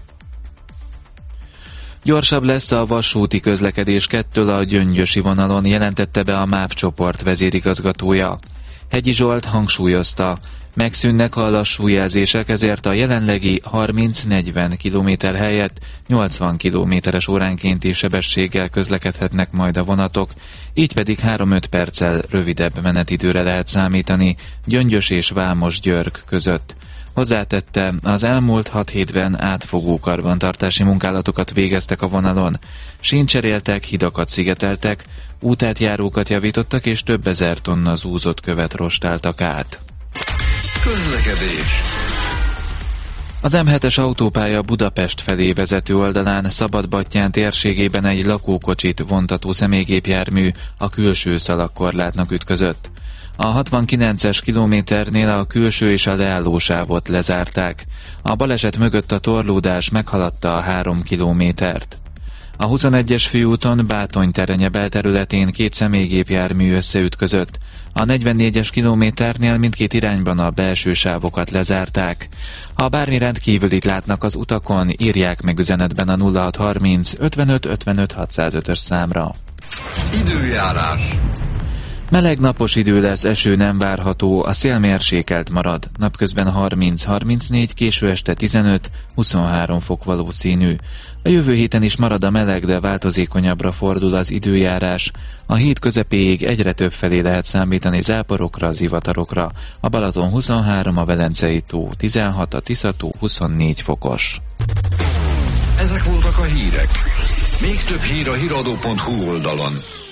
Gyorsabb lesz a vasúti közlekedés 2 a Gyöngyösi vonalon, jelentette be a MÁV csoport vezérigazgatója. Hegyi Zsolt hangsúlyozta, megszűnnek a lassú jelzések, ezért a jelenlegi 30-40 km helyett 80 km/h óránkénti sebességgel közlekedhetnek majd a vonatok, így pedig 3-5 perccel rövidebb menetidőre lehet számítani Gyöngyös és Vámos-Györg között. Hozzátette, az elmúlt 6 hétben átfogó karbantartási munkálatokat végeztek a vonalon. Sínt cseréltek, hidakat szigeteltek, útátjárókat javítottak és több ezer tonna zúzott követ rostáltak át. Közlekedés. Az M7-es autópálya Budapest felé vezető oldalán Szabadbattyán térségében egy lakókocsit vontató személygépjármű a külső szalagkorlátnak ütközött. A 69-es kilométernél a külső és a leállósávot lezárták. A baleset mögött a torlódás meghaladta a 3 kilométert. A 21-es főúton Bátony-Terenye belterületén 2 személygépjármű összeütközött. A 44-es kilométernél mindkét irányban a belső sávokat lezárták. Ha bármi rendkívülit látnak az utakon, írják meg üzenetben a 0630 55 55 605-ös számra. Időjárás. Meleg napos idő lesz, eső nem várható, a szél mérsékelt marad. Napközben 30-34, késő este 15-23 fok valószínű. A jövő héten is marad a meleg, de változékonyabbra fordul az időjárás. A hét közepéig egyre több felé lehet számítani záporokra, zivatarokra. A Balaton 23, a Velencei tó 16, a Tisza-tó 24 fokos. Ezek voltak a hírek. Még több hír a hiradó.hu oldalon.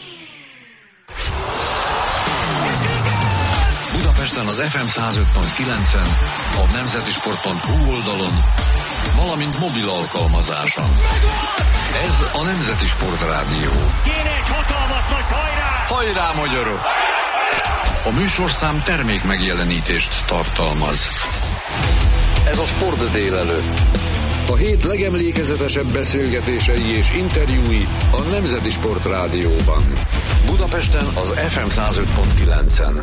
Budapesten az FM 105.9-en, a nemzetisport.hu oldalon, valamint mobil alkalmazáson. Ez a Nemzeti Sportrádió. Kéne egy hatalmas nagy hajrá! Hajrá, magyarok! A műsorszám termék megjelenítést tartalmaz. Ez a Sport délelőtt. A hét legemlékezetesebb beszélgetései és interjúi a Nemzeti Sport Rádióban. Budapesten az FM 105.9-en.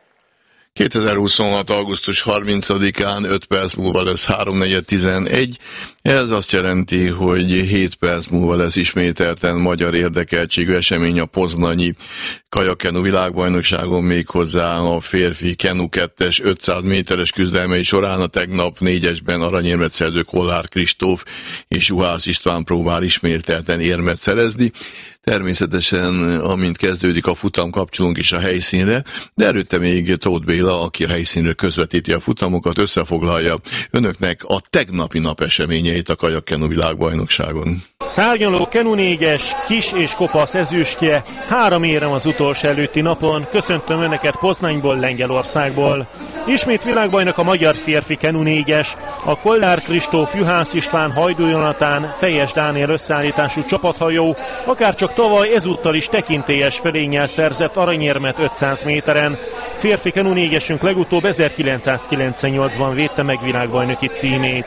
2026. augusztus 30-án 5 perc múlva lesz 3:11. Ez azt jelenti, hogy 7 perc múlva lesz ismételten magyar érdekeltségű esemény a poznanyi kajakkenu világbajnokságon, méghozzá a férfi kenu 2-es 500 méteres küzdelmei során. A tegnap 4-esben aranyérmet szerző Kollár Kristóf és Juhász István próbál ismételten érmet szerezni. Természetesen, amint kezdődik a futam, kapcsolunk is a helyszínre, de előtte még Tóth Béla, aki a helyszínről közvetíti a futamokat, összefoglalja önöknek a tegnapi nap eseményeit a kajakkenu világbajnokságon. Szárnyaló kenu 4-es, kis és kopasz ezüstje, 3 érem az utolsó előtti napon. Köszöntöm önöket Poznanyból, Lengyelországból. Ismét világbajnok a magyar férfi kenu 4-es, a Kollár Kristóf, Juhász István, Hajdú Jonatán, Fejes Dániel összeállítású csapathajó, akárcsak tavaly ezúttal is tekintélyes fölénnyel szerzett aranyérmet 500 méteren. Férfi kenu 4-esünk legutóbb 1998-ban védte meg világbajnoki címét.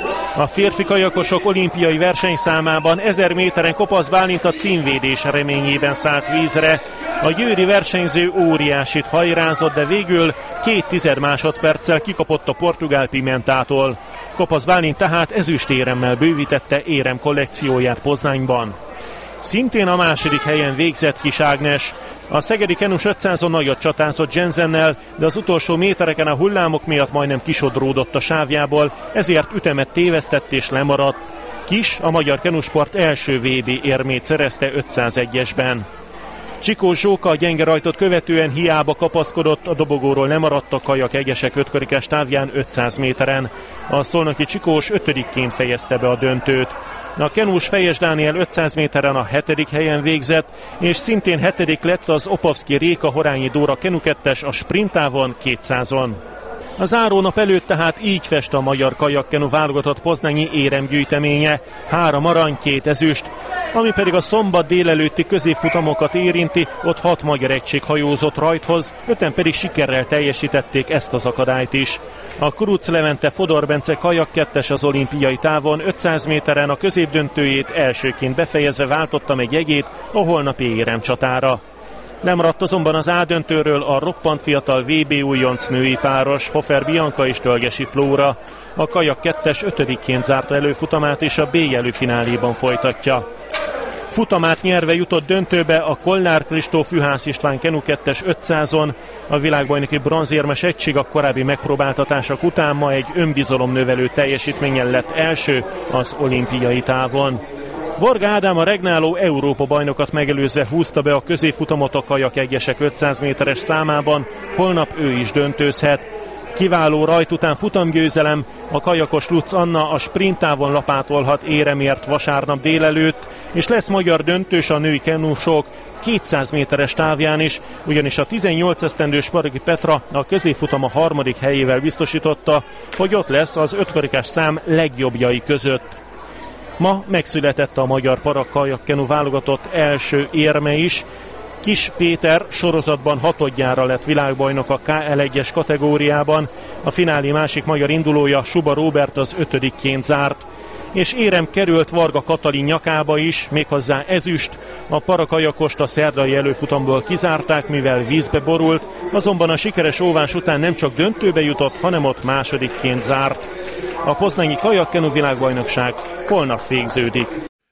A férfi kajakosok olimpiai versenyszámában 1000 méteren Kopasz Bálint a címvédés reményében szállt vízre. A győri versenyző óriásit hajrázott, de végül 0,2 másodperccel kikapott a portugál Pimentától. Kopasz Bálint tehát ezüstéremmel bővítette érem kollekcióját Poznányban. Szintén a második helyen végzett Kis Ágnes. A szegedi kenus 500-on nagyot csatázott Jensennel, de az utolsó métereken a hullámok miatt majdnem kisodródott a sávjából, ezért ütemet tévesztett és lemaradt. Kis a magyar kenusport első VB érmét szerezte 501-esben. Csikós Zsóka a gyenge rajtot követően hiába kapaszkodott, a dobogóról lemaradt a kajak egyesek 5-karikás távján 500 méteren. A szolnoki Csikós 5-ként fejezte be a döntőt. A kenús Fejes Dániel 500 méteren a 7. helyen végzett, és szintén 7. lett az Opavszki Réka Horányi Dóra kenu 2-es a sprintávon 200-on. A zárónap előtt tehát így fest a magyar kajakkenu válogatott poznanyi éremgyűjteménye, 3 arany, 2 ezüst, ami pedig a szombat délelőtti középfutamokat érinti, ott 6 magyar egység hajózott rajthoz, 5-en pedig sikerrel teljesítették ezt az akadályt is. A Kuruc Levente Fodor Bence kajak 2-es az olimpiai távon 500 méteren a középdöntőjét elsőként befejezve váltotta meg jegyét a holnapi éremcsatára. Nem maradt azonban az A-döntőről a roppant fiatal VB újonc női páros, Hofer Bianca és Tölgesi Flóra. A kajak 2-es 5-ként zárta előfutamát és a B-jelű fináléban folytatja. Futamát nyerve jutott döntőbe a Kollár Kristóf, Juhász István kenu 2-es 500-on. A világbajnoki bronzérmes egység a korábbi megpróbáltatások után ma egy önbizalomnövelő teljesítménnyel lett első az olimpiai távon. Varga Ádám a regnáló Európa-bajnokat megelőzve húzta be a középfutamot a kajak egyesek 500 méteres számában, holnap ő is döntőzhet. Kiváló rajt után futamgyőzelem, a kajakos Lutz Anna a sprinttávon lapátolhat éremért vasárnap délelőtt, és lesz magyar döntős a női kenusok 200 méteres távján is, ugyanis a 18 esztendős Paragi Petra a középfutam a 3. helyével biztosította, hogy ott lesz az 5-karikás szám legjobbjai között. Ma megszületett a magyar parakajakkenu válogatott első érme is. Kis Péter sorozatban 6-odjára lett világbajnok a KL1-es kategóriában, a finálé másik magyar indulója Suba Róbert az 5-ként zárt. És érem került Varga Katalin nyakába is, méghozzá ezüst. A parakajakost a szerdai előfutamból kizárták, mivel vízbe borult, azonban a sikeres óvás után nem csak döntőbe jutott, hanem ott 2-ként zárt. A poznanyi kajakkenu világbajnokság holnap végződik.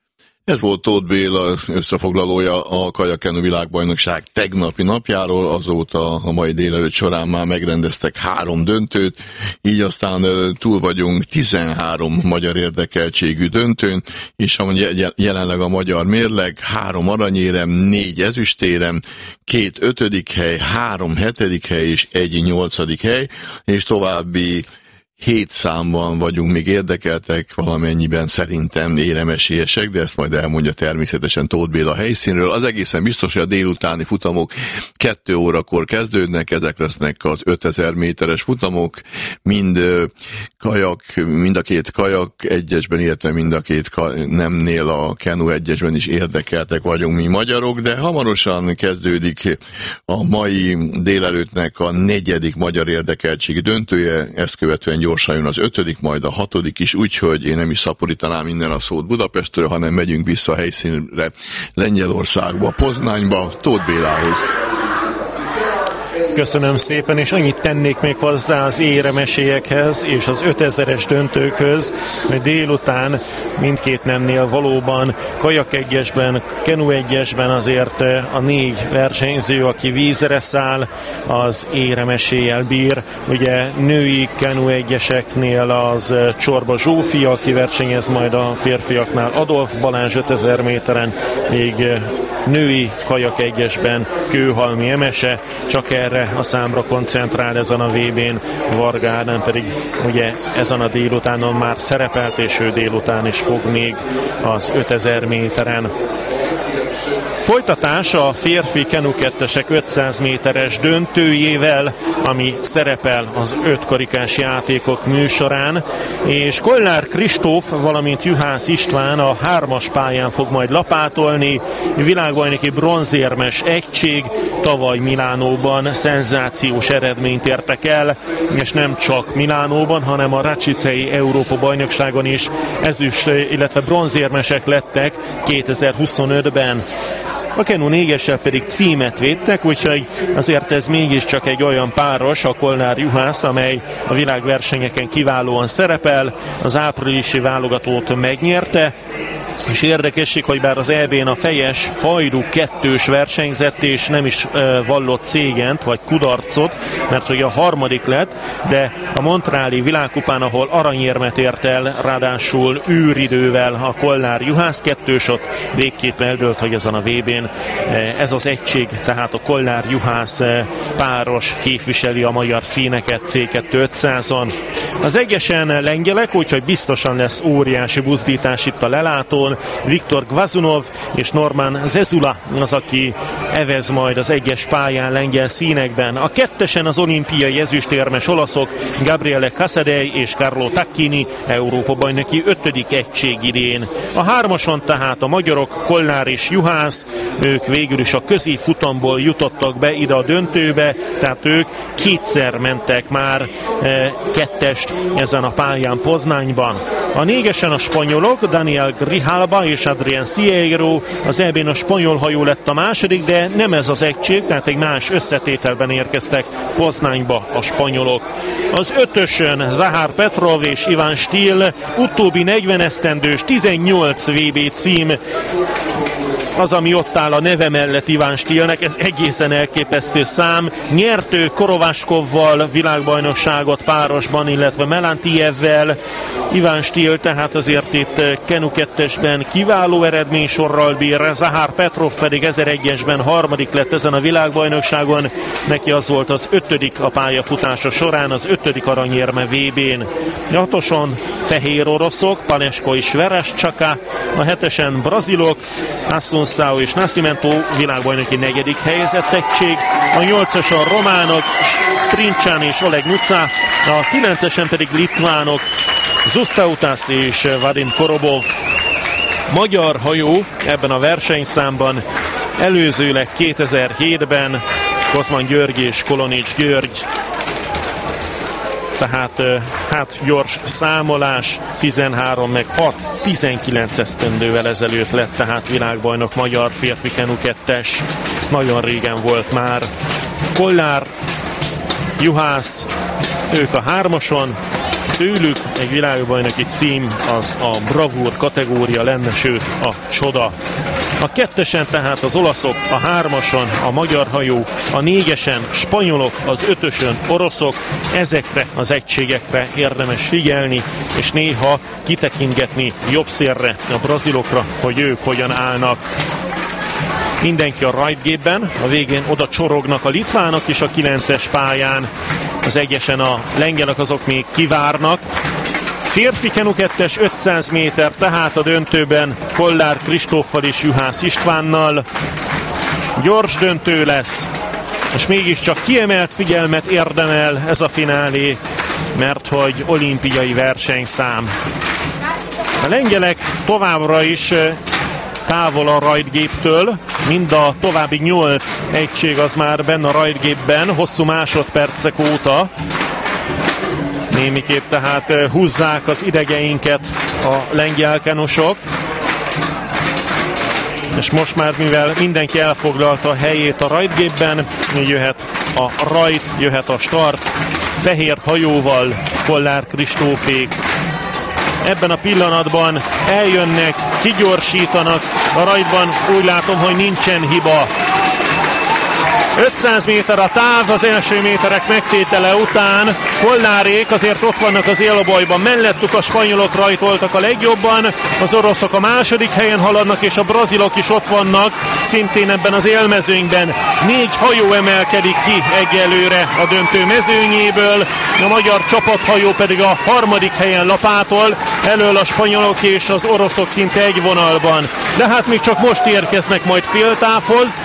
Ez volt Tóth Béla összefoglalója a kajakkenu világbajnokság tegnapi napjáról, azóta a mai délelőtt során már megrendeztek 3 döntőt, így aztán túl vagyunk 13 magyar érdekeltségű döntőn, és jelenleg a magyar mérleg 3 aranyérem, 4 ezüstérem, 2 5. hely, 3 7. hely és 1 8. hely, és további 7 számban vagyunk még érdekeltek, valamennyiben szerintem éremesélyesek, de ezt majd elmondja természetesen Tóth Béla helyszínről. Az egészen biztos, hogy a délutáni futamok 2 órakor kezdődnek, ezek lesznek az 5000 méteres futamok, mind a 2 kajak egyesben, illetve mind a 2 nemnél a kenu egyesben is érdekeltek vagyunk mi magyarok, de hamarosan kezdődik a mai délelőttnek a 4. magyar érdekeltségi döntője, ezt követően gyors gyorsan jön az 5., majd a 6. is, úgyhogy én nem is szaporítanám minden a szót Budapestről, hanem megyünk vissza a helyszínre, Lengyelországba, Poznányba, Tóth Bélához. Köszönöm szépen, és annyit tennék még hozzá az éremesélyekhez és az 5000-es döntőkhöz, hogy délután mindkét nemnél valóban kajak egyesben, kenu egyesben azért a 4 versenyző, aki vízre száll, az éremeséllyel bír. Ugye női kenu egyeseknél az Csorba Zsófia, aki versenyez majd a férfiaknál, Adolf Balázs 5000 méteren, még női kajak egyesben Kőhalmi Emese, csak erre a számra koncentrál ezen a VB-n, Varga Ádám pedig ugye ezen a délutánon már szerepelt, és ő délután is fog még az 5000 méteren. Folytatás a férfi kenukettesek 500 méteres döntőjével, ami szerepel az 5 karikás játékok műsorán, és Kollár Kristóf, valamint Juhász István a 3-as pályán fog majd lapátolni. Világbajnoki bronzérmes egység, tavaly Milánóban szenzációs eredményt értek el, és nem csak Milánóban, hanem a Račicei Európa-bajnokságon is ezüst, illetve bronzérmesek lettek 2025-ben. A kenu 4-essel pedig címet védtek, úgyhogy azért ez mégiscsak egy olyan páros, a Kolnár Juhász, amely a világversenyeken kiválóan szerepel, az áprilisi válogatót megnyerte, és érdekesség, hogy bár az EB-n a fejes Hajdú 2-s versenyzett, és nem is vallott cégent, vagy kudarcot, mert hogy a 3. lett, de a montreali világkupán, ahol aranyérmet ért el, ráadásul űridővel a Kolnár Juhász 2-s, ott végképp eldőlt, hogy ezen a VB-n ez az egység, tehát a Kolnár Juhász páros képviseli a magyar színeket C2-500-on. Az egyesen lengyelek, úgyhogy biztosan lesz óriási buzdítás itt a lelátón. Viktor Gvazunov és Norman Zezula az, aki evez majd az egyes pályán lengyel színekben. A 2-esen az olimpiai ezüstérmes olaszok Gabriele Casadei és Carlo Tacchini, Európa-bajnoki 5. egység idén. A 3-ason tehát a magyarok, Kolnár és Juhász, ők végül is a középfutamból jutottak be ide a döntőbe, tehát ők 2-szer mentek már 2-est ezen a pályán Poznányban. A 4-esen a spanyolok, Daniel Grijalba és Adrián Sierro, az EB-n a spanyol hajó lett a második, de nem ez az egység, tehát egy más összetételben érkeztek Poznányba a spanyolok. Az 5-ösön Zahár Petrov és Iván Stil, utóbbi 40 esztendős 18 VB cím, az, ami ott áll a neve mellett Iván Stilnek, ez egészen elképesztő szám. Nyertő Korováskovval világbajnokságot párosban, illetve Melantijevvel. Iván Stil tehát azért itt kenu 2-esben kiváló eredménysorral bír, Zahár Petrov pedig 1001-esben 3. lett ezen a világbajnokságon. Neki az volt az 5. a pályafutása során, az 5. aranyérme VB-n. A 6-oson fehér oroszok, Panesko és Verescsaka, a 7-esen brazilok, Assunção és Nascimento, világbajnoki 4. helyezett egység, a 8-oson románok, Strincsan és Oleg Nuca, a 9-esen pedig litvánok, Zustautas és Vadim Korobov. Magyar hajó ebben a versenyszámban előzőleg 2007-ben Kozman György és Kolonics György. Tehát gyors számolás, 13 meg 6, 19 esztendővel ezelőtt lett tehát világbajnok magyar férfi kenu 2-es. Nagyon régen volt már. Kollár, Juhász, ők a 3-ason, tőlük egy világbajnoki cím az a bravúr kategória lenne, sőt a csoda. A 2-esen tehát az olaszok, a 3-ason a magyar hajó, a 4-esen spanyolok, az 5-ösön oroszok, ezekre az egységekre érdemes figyelni, és néha kitekintgetni jobb szélre a brazilokra, hogy ők hogyan állnak. Mindenki a rajtgépben, a végén oda csorognak a litvánok is a 9-es pályán, az egyesen a lengyelek azok még kivárnak. Férfi kenu 2-es 500 méter, tehát a döntőben Kollár Kristóffal és Juhász Istvánnal. Gyors döntő lesz, és mégiscsak kiemelt figyelmet érdemel ez a finálé, mert hogy olimpiai versenyszám. A lengyelek továbbra is távol a rajtgéptől, mind a további 8 egység az már benne a rajtgépben, hosszú másodpercek óta. Némiképp tehát húzzák az idegeinket a lengyel kenusok. És most már, mivel mindenki elfoglalta a helyét a rajtgépben, jöhet a rajt, jöhet a start, fehér hajóval Kollár Kristófék. Ebben a pillanatban eljönnek, kigyorsítanak, a rajtban úgy látom, hogy nincsen hiba. 500 méter a táv, az első méterek megtétele után Kollárék azért ott vannak az élbajban, mellettük a spanyolok rajtoltak a legjobban, az oroszok a második helyen haladnak, és a brazilok is ott vannak, szintén ebben az élmezőnyben. 4 hajó emelkedik ki egyelőre a döntő mezőnyéből, a magyar csapathajó pedig a harmadik helyen lapátol, elől a spanyolok és az oroszok szinte egy vonalban. De hát még csak most érkeznek majd féltávhoz,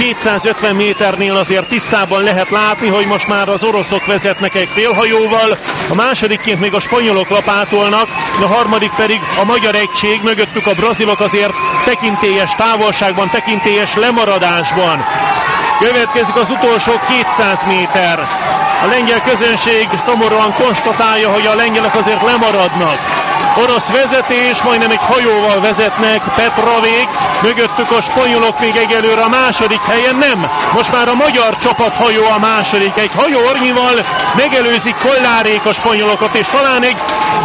250 méternél azért tisztában lehet látni, hogy most már az oroszok vezetnek egy félhajóval, a másodikként még a spanyolok lapátolnak, a harmadik pedig a magyar egység, mögöttük a brazilok azért tekintélyes távolságban, tekintélyes lemaradásban. Következik az utolsó 200 méter. A lengyel közönség szomorúan konstatálja, hogy a lengyelek azért lemaradnak. Orosz vezetés, majdnem egy hajóval vezetnek, Petrovék, mögöttük a spanyolok még egyelőre a második helyen, nem. Most már a magyar csapathajó a második, egy hajóornyival megelőzik Kollárék a spanyolokat, és talán egy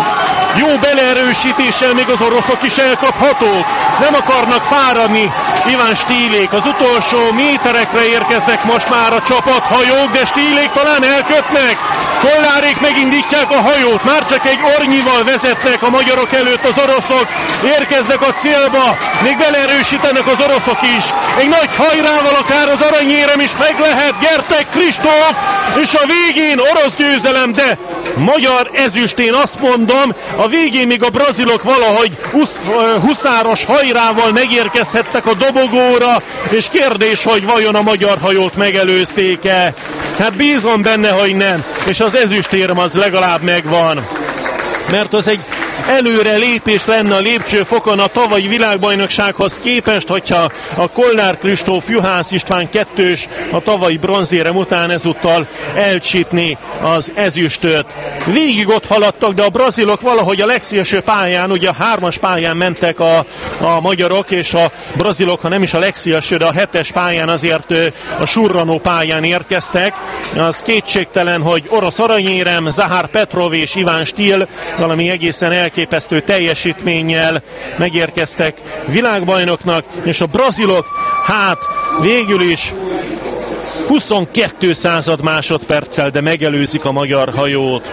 jó beleerősítéssel még az oroszok is elkaphatók. Nem akarnak fáradni Iván Stílék. Az utolsó méterekre érkeznek most már a csapathajók, de Stílék talán elkötnek. Kollárék megindítják a hajót, már csak egy ornyival vezetnek a magyarok előtt az oroszok. Érkeznek a célba, még beleerősítenek az oroszok is. Egy nagy hajrával akár az aranyérem is meg lehet. Gyertek Kristóf, és a végén orosz győzelem, de magyar ezüst, én azt mondom, a végén még a brazilok valahogy huszáros hajrával megérkezhettek a dobogóra, és kérdés, hogy vajon a magyar hajót megelőzték-e? Hát bízom benne, hogy nem, és az ezüstérem az legalább megvan, mert az egy előre lépés lenne a lépcsőfokon a tavalyi világbajnoksághoz képest, hogyha a Kollár Kristóf Juhász István kettős a tavalyi bronzérem után ezúttal elcsípni az ezüstöt. Végig ott haladtak, de a brazilok valahogy a legszélső pályán, ugye a 3-as pályán mentek a magyarok, és a brazilok, ha nem is a legszélső, de a 7-es pályán azért a surranó pályán érkeztek. Az kétségtelen, hogy orosz aranyérem, Zahár Petrov és Iván Stíl valami egészen elképesztő teljesítménnyel megérkeztek világbajnoknak, és a brazilok hát végül is 22 század másodperccel, de megelőzik a magyar hajót.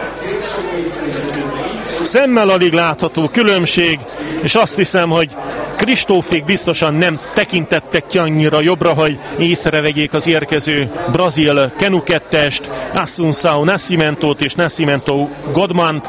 Szemmel alig látható különbség, és azt hiszem, hogy Kristófék biztosan nem tekintettek ki annyira jobbra, hogy észrevegyék az érkező brazil kenukettest, Assunção Nascimentót és Nascimento Godmant.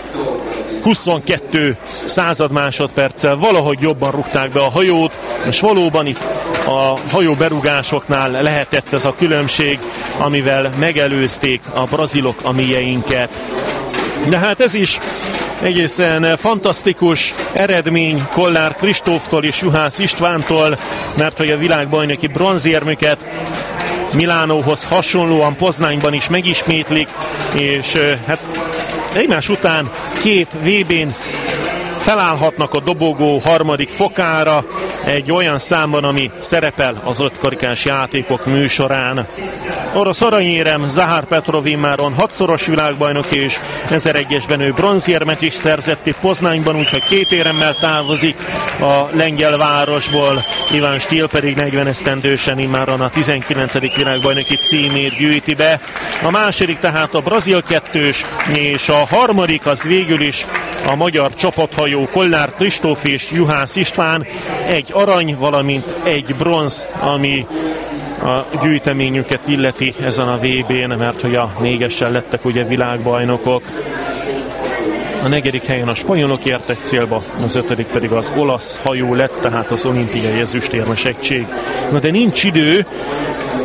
22 század másodperccel valahogy jobban rúgták be a hajót, és valóban itt a hajó berúgásoknál lehetett ez a különbség, amivel megelőzték a brazilok a mieinket. De hát ez is egészen fantasztikus eredmény Kollár Kristóftól és Juhász Istvántól, mert hogy a világbajnoki bronzérmüket Milánóhoz hasonlóan Poznányban is megismétlik, és hát egymás után 2 VB-n felállhatnak a dobogó harmadik fokára egy olyan számban, ami szerepel az 5 karikás játékok műsorán. Orosz aranyérem Zahár Petrov immáron 6-szoros világbajnok, és 1001-esben ő bronzérmet is szerzett itt Poznányban, úgyhogy 2 éremmel távozik a lengyel városból. Iván Stíl pedig 40 esztendősen immáron a 19. világbajnoki címét gyűjti be. A második tehát a brazil kettős, és a harmadik az végül is a magyar csapathajó Kollár Kristóf és Juhász István, egy arany, valamint egy bronz, ami a gyűjteményüket illeti ezen a VB-n, mert hogy a 4-essel lettek ugye világbajnokok. A 4. helyen a spanyolok értek célba, az 5. pedig az olasz hajó lett, tehát az olimpiai ezüstérmes egység. Na de nincs idő,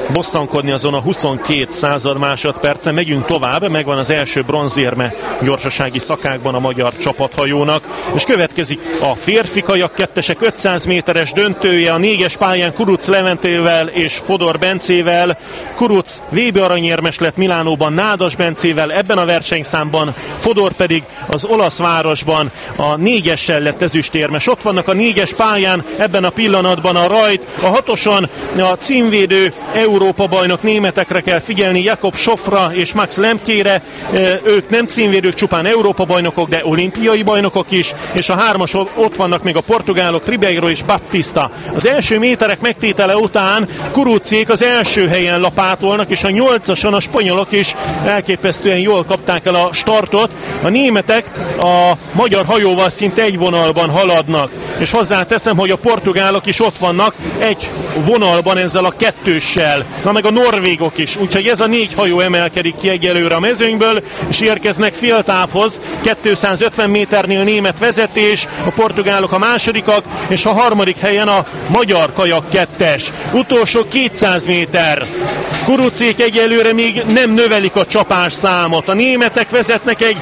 bosszankodni azon a 22 század másodpercen. Megyünk tovább, megvan az első bronzérme gyorsasági szakákban a magyar csapathajónak, és következik a férfi kajak kettesek 500 méteres döntője a 4-es pályán Kuruc Leventével és Fodor Bencével. Kuruc VB aranyérmes lett Milánóban Nádas Bencével ebben a versenyszámban, Fodor pedig az olasz városban a 4-essel lett ezüstérmes. Ott vannak a 4-es pályán ebben a pillanatban a Rajt, a 6-oson a címvédő Európa bajnok németekre kell figyelni, Jakob Schofra és Max Lemkére. Ők nem címvédők, csupán Európa bajnokok, de olimpiai bajnokok is, és a 3-as ott vannak még a portugálok, Ribeiro és Baptista. Az első méterek megtétele után Kurucék az első helyen lapátolnak, és a 8-ason a spanyolok is elképesztően jól kapták el a startot. A németek a magyar hajóval szinte egy vonalban haladnak, és hozzáteszem, hogy a portugálok is ott vannak egy vonalban ezzel a kettőssel, na meg a norvégok is, úgyhogy ez a 4 hajó emelkedik ki egyelőre a mezőnyből, és érkeznek féltávhoz. 250 méternél német vezetés, a portugálok a másodikak, és a harmadik helyen a magyar kajak kettes. Utolsó 200 méter. Kurucék egyelőre még nem növelik a csapás számot. A németek vezetnek egy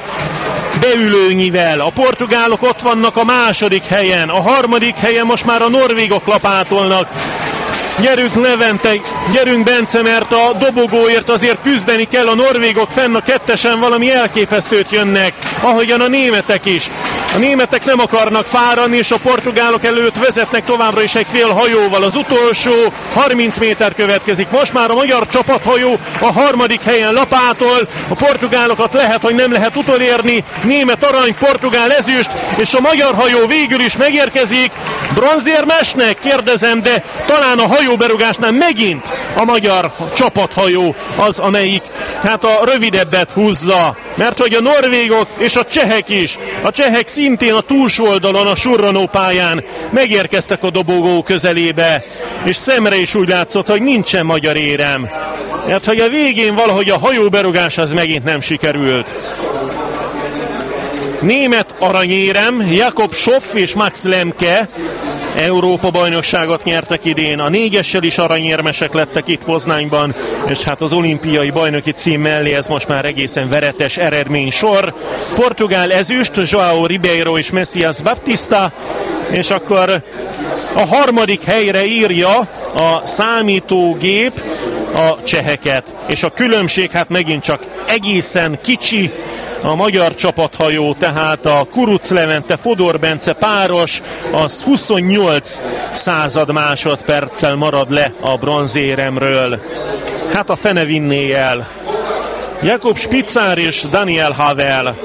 beülőnyivel, a portugálok ott vannak a második helyen, a harmadik helyen most már a norvégok lapátolnak. Gyerünk Levente, gyerünk Bence, mert a dobogóért azért küzdeni kell, a norvégok fenn a kettesen valami elképesztőt jönnek, ahogyan a németek is. A németek nem akarnak fáradni, és a portugálok előtt vezetnek továbbra is egy fél hajóval. Az utolsó 30 méter következik. Most már a magyar csapathajó a harmadik helyen lapátol. A portugálokat lehet, hogy nem lehet utolérni. Német arany, portugál ezüst, és a magyar hajó végül is megérkezik. Bronzérmesnek kérdezem, de talán a hajóberugásnál megint a magyar csapathajó az, amelyik hát a rövidebbet húzza. Mert hogy a norvégok és a csehek is, a csehek szintén a túlsó oldalon, a surranó pályán megérkeztek a dobogó közelébe, és szemre is úgy látszott, hogy nincsen magyar érem. Mert hogy a végén valahogy a hajóberugás az megint nem sikerült. Német aranyérem, Jakob Schoff és Max Lemke Európa bajnokságot nyertek idén, a 4-essel is aranyérmesek lettek itt Poznányban, és hát az olimpiai bajnoki cím mellé ez most már egészen veretes eredménysor. Portugál ezüst, João Ribeiro és Messias Baptista, és akkor a harmadik helyre írja a számítógép a cseheket, és a különbség hát megint csak egészen kicsi. A magyar csapathajó, tehát a Kuruc Levente Fodor Bence páros, az 28 század másodperccel marad le a bronzéremről. Hát a fene vinné el. Jakub Spicár és Daniel Havel.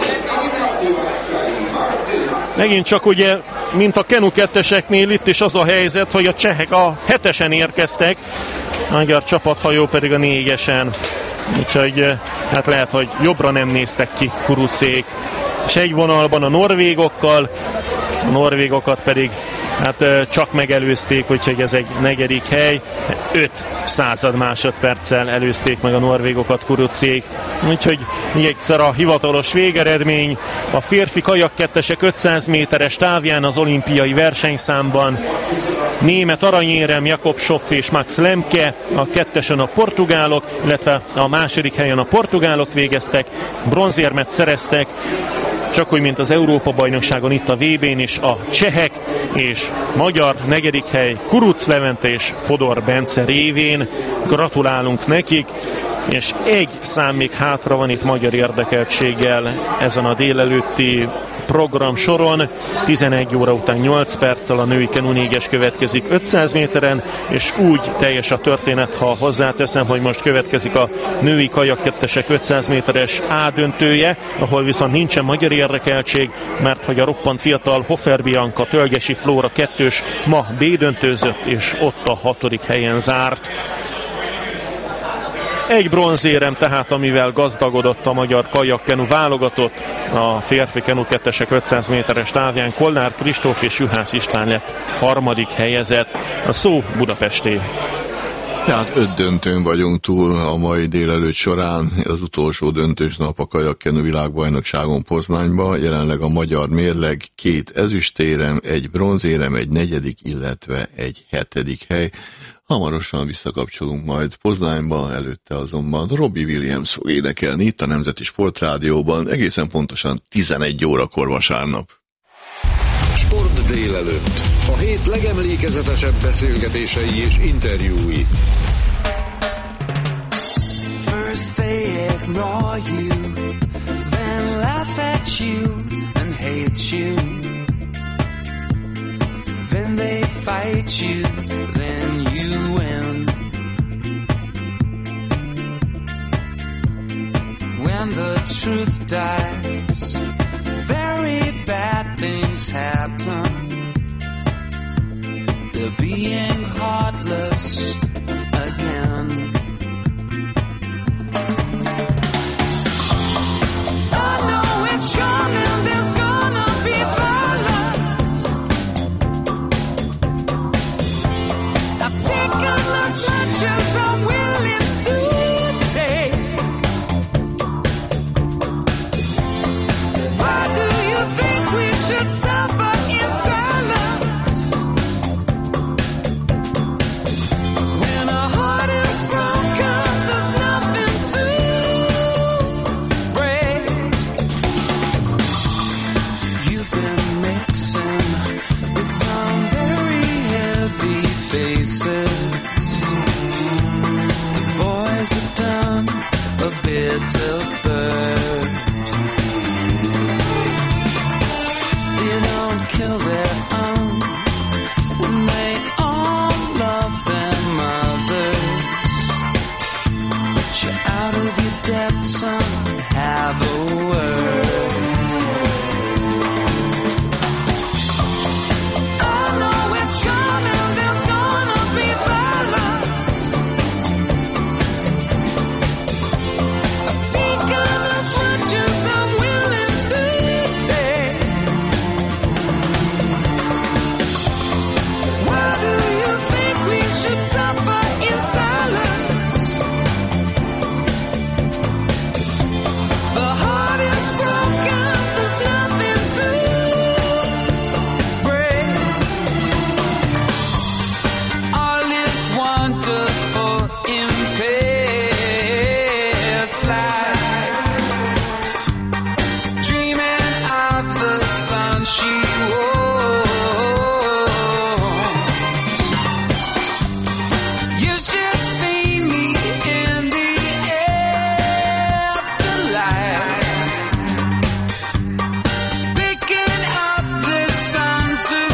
Megint csak ugye, mint a Kenu 2-eseknél itt is az a helyzet, hogy a csehek a 7-esen érkeztek, a magyar csapathajó pedig a 4-esen. Úgyhogy hát lehet, hogy jobbra nem néztek ki Kurucék. És egy vonalban a norvégokkal, a norvégokat pedig hát csak megelőzték, úgyhogy ez egy 4. hely. 5 század másodperccel előzték meg a norvégokat Kurucék. Úgyhogy így egyszer a hivatalos végeredmény. A férfi kajak kettesek 500 méteres távján az olimpiai versenyszámban német aranyérem Jakob Schoff és Max Lemke, a kettesen a portugálok, illetve a második helyen a portugálok végeztek, bronzérmet szereztek, csak úgy, mint az Európa-bajnokságon itt a VB-n is a csehek, és magyar 4. hely Kuruc Levente és Fodor Bence révén. Gratulálunk nekik, és egy szám még hátra van itt magyar érdekeltséggel ezen a délelőtti program soron. 11 óra után 8 perccel a női Kenu 4-es következik 500 méteren, és úgy teljes a történet, ha hozzáteszem, hogy most következik a női kajak kettesek 500 méteres A döntője, ahol viszont nincsen magyar érdekeltség, mert hogy a roppant fiatal Hofer Bianca Tölgyesi Flóra 2-s ma B döntőzött, és ott a 6. helyen zárt. Egy bronzérem tehát, amivel gazdagodott a magyar kajakkenu válogatott. A férfi kenu 2-esek 500 méteres távján Kolnár Kristóf és Juhász István lett 3. helyezett. A szó Budapesté. Tehát 5 döntőn vagyunk túl a mai délelőtt során, az utolsó döntős nap a kajakkenu világbajnokságon Poznányban. Jelenleg a magyar mérleg 2 ezüstérem, 1 bronzérem, 1 4., illetve 1 7. hely. Hamarosan visszakapcsolunk majd Poznányba, előtte azonban Robbie Williams fog énekelni itt a Nemzeti Sportrádióban, egészen pontosan 11 órakor vasárnap. Sport délelőtt. A hét legemlékezetesebb beszélgetései és interjúi. First they ignore you, then laugh at you and hate you. Then they fight you, then you win. When the truth dies, very bad things happen. They're being heartless again. I know it's coming, there's gonna be violence. I've taken as much as I'm willing to take. Why do you think we should suffer in silence? When our heart is broken, there's nothing to break. You've been mixing with some very heavy faces. The boys have done a bit of bird. They don't kill their own when they all love their mothers. But you're out of your depth, son, have a word. I know it's coming, there's gonna be violence. I've taken as much as I'm willing to take. Why do you think we should suffer in silence? The heart is broken, there's nothing to break. All is wonderful in past life. Dreaming of the sun she was. You should see me in the afterlife, picking up the songs of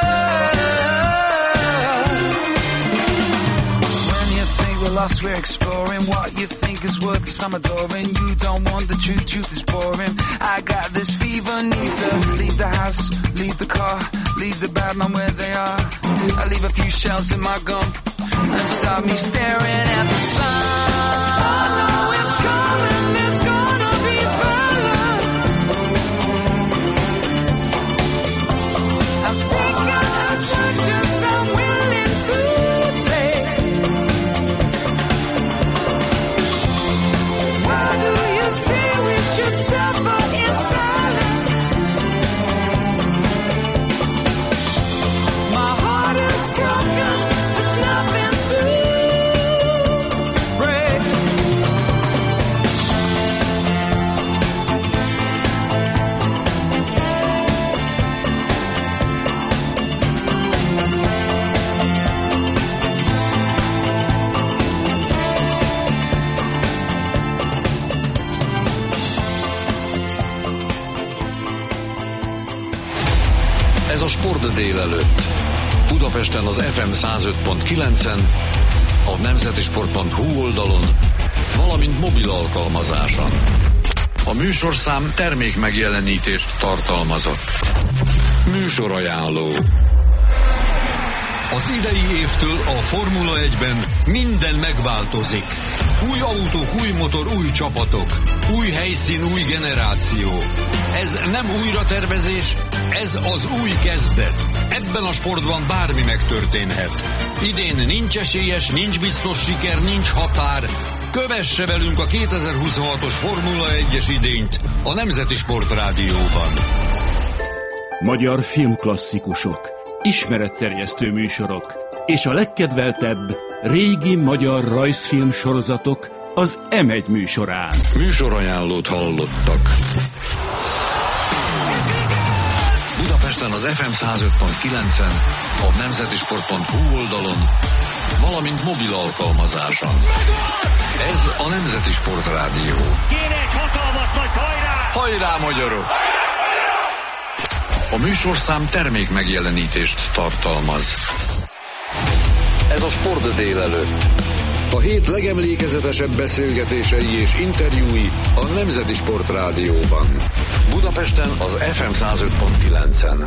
love. When you think we're lost, we're exploring what you think is worth some adoring. You don't want the truth, truth is boring. I got this fever, need to leave the house, leave the car, leave the bad man where they are. I leave a few shells in my gum and start me staring at the sun. I know it's coming, there's gonna be violence. I've taken as much as I'm willing to take. Why do you say we should suffer in silence? My heart is broken, there's nothing to break. Ez a Sport délelőtt. Budapesten az FM 105.9-en, a nemzetisport.hu oldalon, valamint mobil alkalmazáson. A műsorszám termékmegjelenítést tartalmazott. Műsorajánló. Az idei évtől a Formula 1-ben minden megváltozik. Új autók, új motor, új csapatok. Új helyszín, új generáció. Ez nem újratervezés, ez az új kezdet. Ebben a sportban bármi megtörténhet. Idén nincs esélyes, nincs biztos siker, nincs határ. Kövesse velünk a 2026-os Formula 1-es idényt a Nemzeti Sportrádióban. Magyar filmklasszikusok, ismeretterjesztő műsorok, és a legkedveltebb régi magyar rajzfilm sorozatok az M1 műsorán. Műsorajánlót hallottak. Budapesten az FM 105.9-en, a nemzetisport.hu oldalon, valamint mobil alkalmazáson. Ez a Nemzeti Sport Rádió. Kéne egy hatalmas nagy hajrá! Hajrá, magyarok! A műsorszám termék megjelenítést tartalmaz. Ez a Sport délelőtt. A hét legemlékezetesebb beszélgetései és interjúi a Nemzeti Sport Rádióban. Budapesten az FM 105.9-en.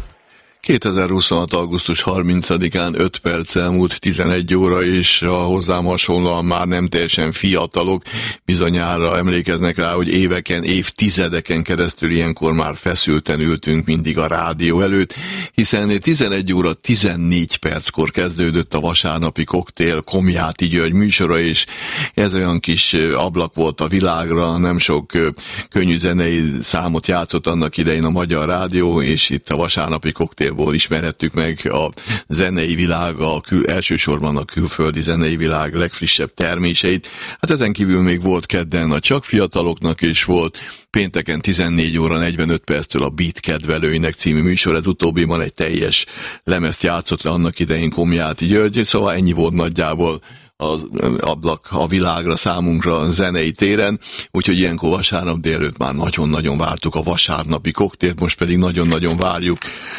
2026. augusztus 30-án 5 perc elmúlt 11 óra, és a hozzám hasonlóan már nem teljesen fiatalok bizonyára emlékeznek rá, hogy éveken, évtizedeken keresztül ilyenkor már feszülten ültünk mindig a rádió előtt, hiszen 11 óra 14 perckor kezdődött a vasárnapi koktél Komjáti György műsora, és ez olyan kis ablak volt a világra, nem sok könnyű zenei számot játszott annak idején a Magyar Rádió, és itt a vasárnapi koktél ismerhettük meg a zenei világ, elsősorban a külföldi zenei világ legfrissebb terméseit. Hát ezen kívül még volt kedden a Csak fiataloknak, és volt pénteken 14 óra 45 perctől a Beat kedvelőinek című műsor. Ez utóbbiban egy teljes lemezt játszott le annak idején Komjáti György, szóval ennyi volt nagyjából az ablak a világra számunkra zenei téren, úgyhogy ilyenkor vasárnap délelőtt már nagyon-nagyon vártuk a vasárnapi koktélt, most pedig nagyon-nagyon várjuk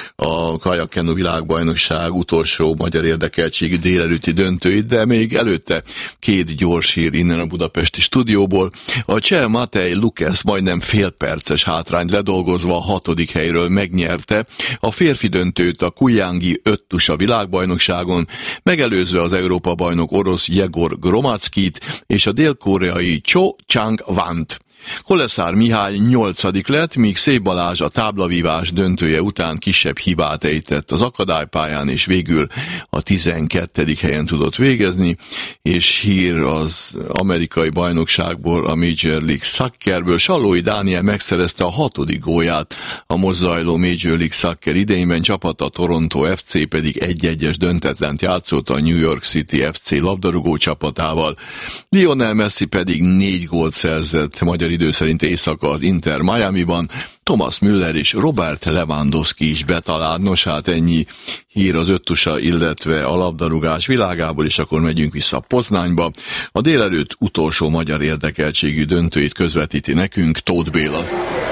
a kajakkenu világbajnokság utolsó magyar érdekeltségű délelőtti döntőit, de még előtte két gyors hír innen a budapesti stúdióból. A cseh Matej Lukács majdnem félperces hátrányt ledolgozva a 6. helyről megnyerte a férfi döntőt a Kujangi 5-tusa világbajnokságon, megelőzve az Európa-bajnok orosz Jegor Gromackit és a dél-koreai Cho Chang-want. Koleszár Mihály 8. lett, míg Szép Balázs a táblavívás döntője után kisebb hibát ejtett az akadálypályán, és végül a 12. helyen tudott végezni, és hír az amerikai bajnokságból, a Major League Soccerből. Sallói Dániel megszerezte a 6. gólját a most zajló Major League Soccer idényben, csapata a Toronto FC pedig 1-1-es döntetlent játszott a New York City FC labdarúgó csapatával. Lionel Messi pedig 4 gólt szerzett magyar idő szerint éjszaka az Inter Miamiban, Thomas Müller és Robert Lewandowski is betalált. Nos, hát ennyi hír az 5-tusa, illetve a labdarúgás világából, és akkor megyünk vissza Poznányba. A délelőtt utolsó magyar érdekeltségű döntőit közvetíti nekünk Tóth Béla.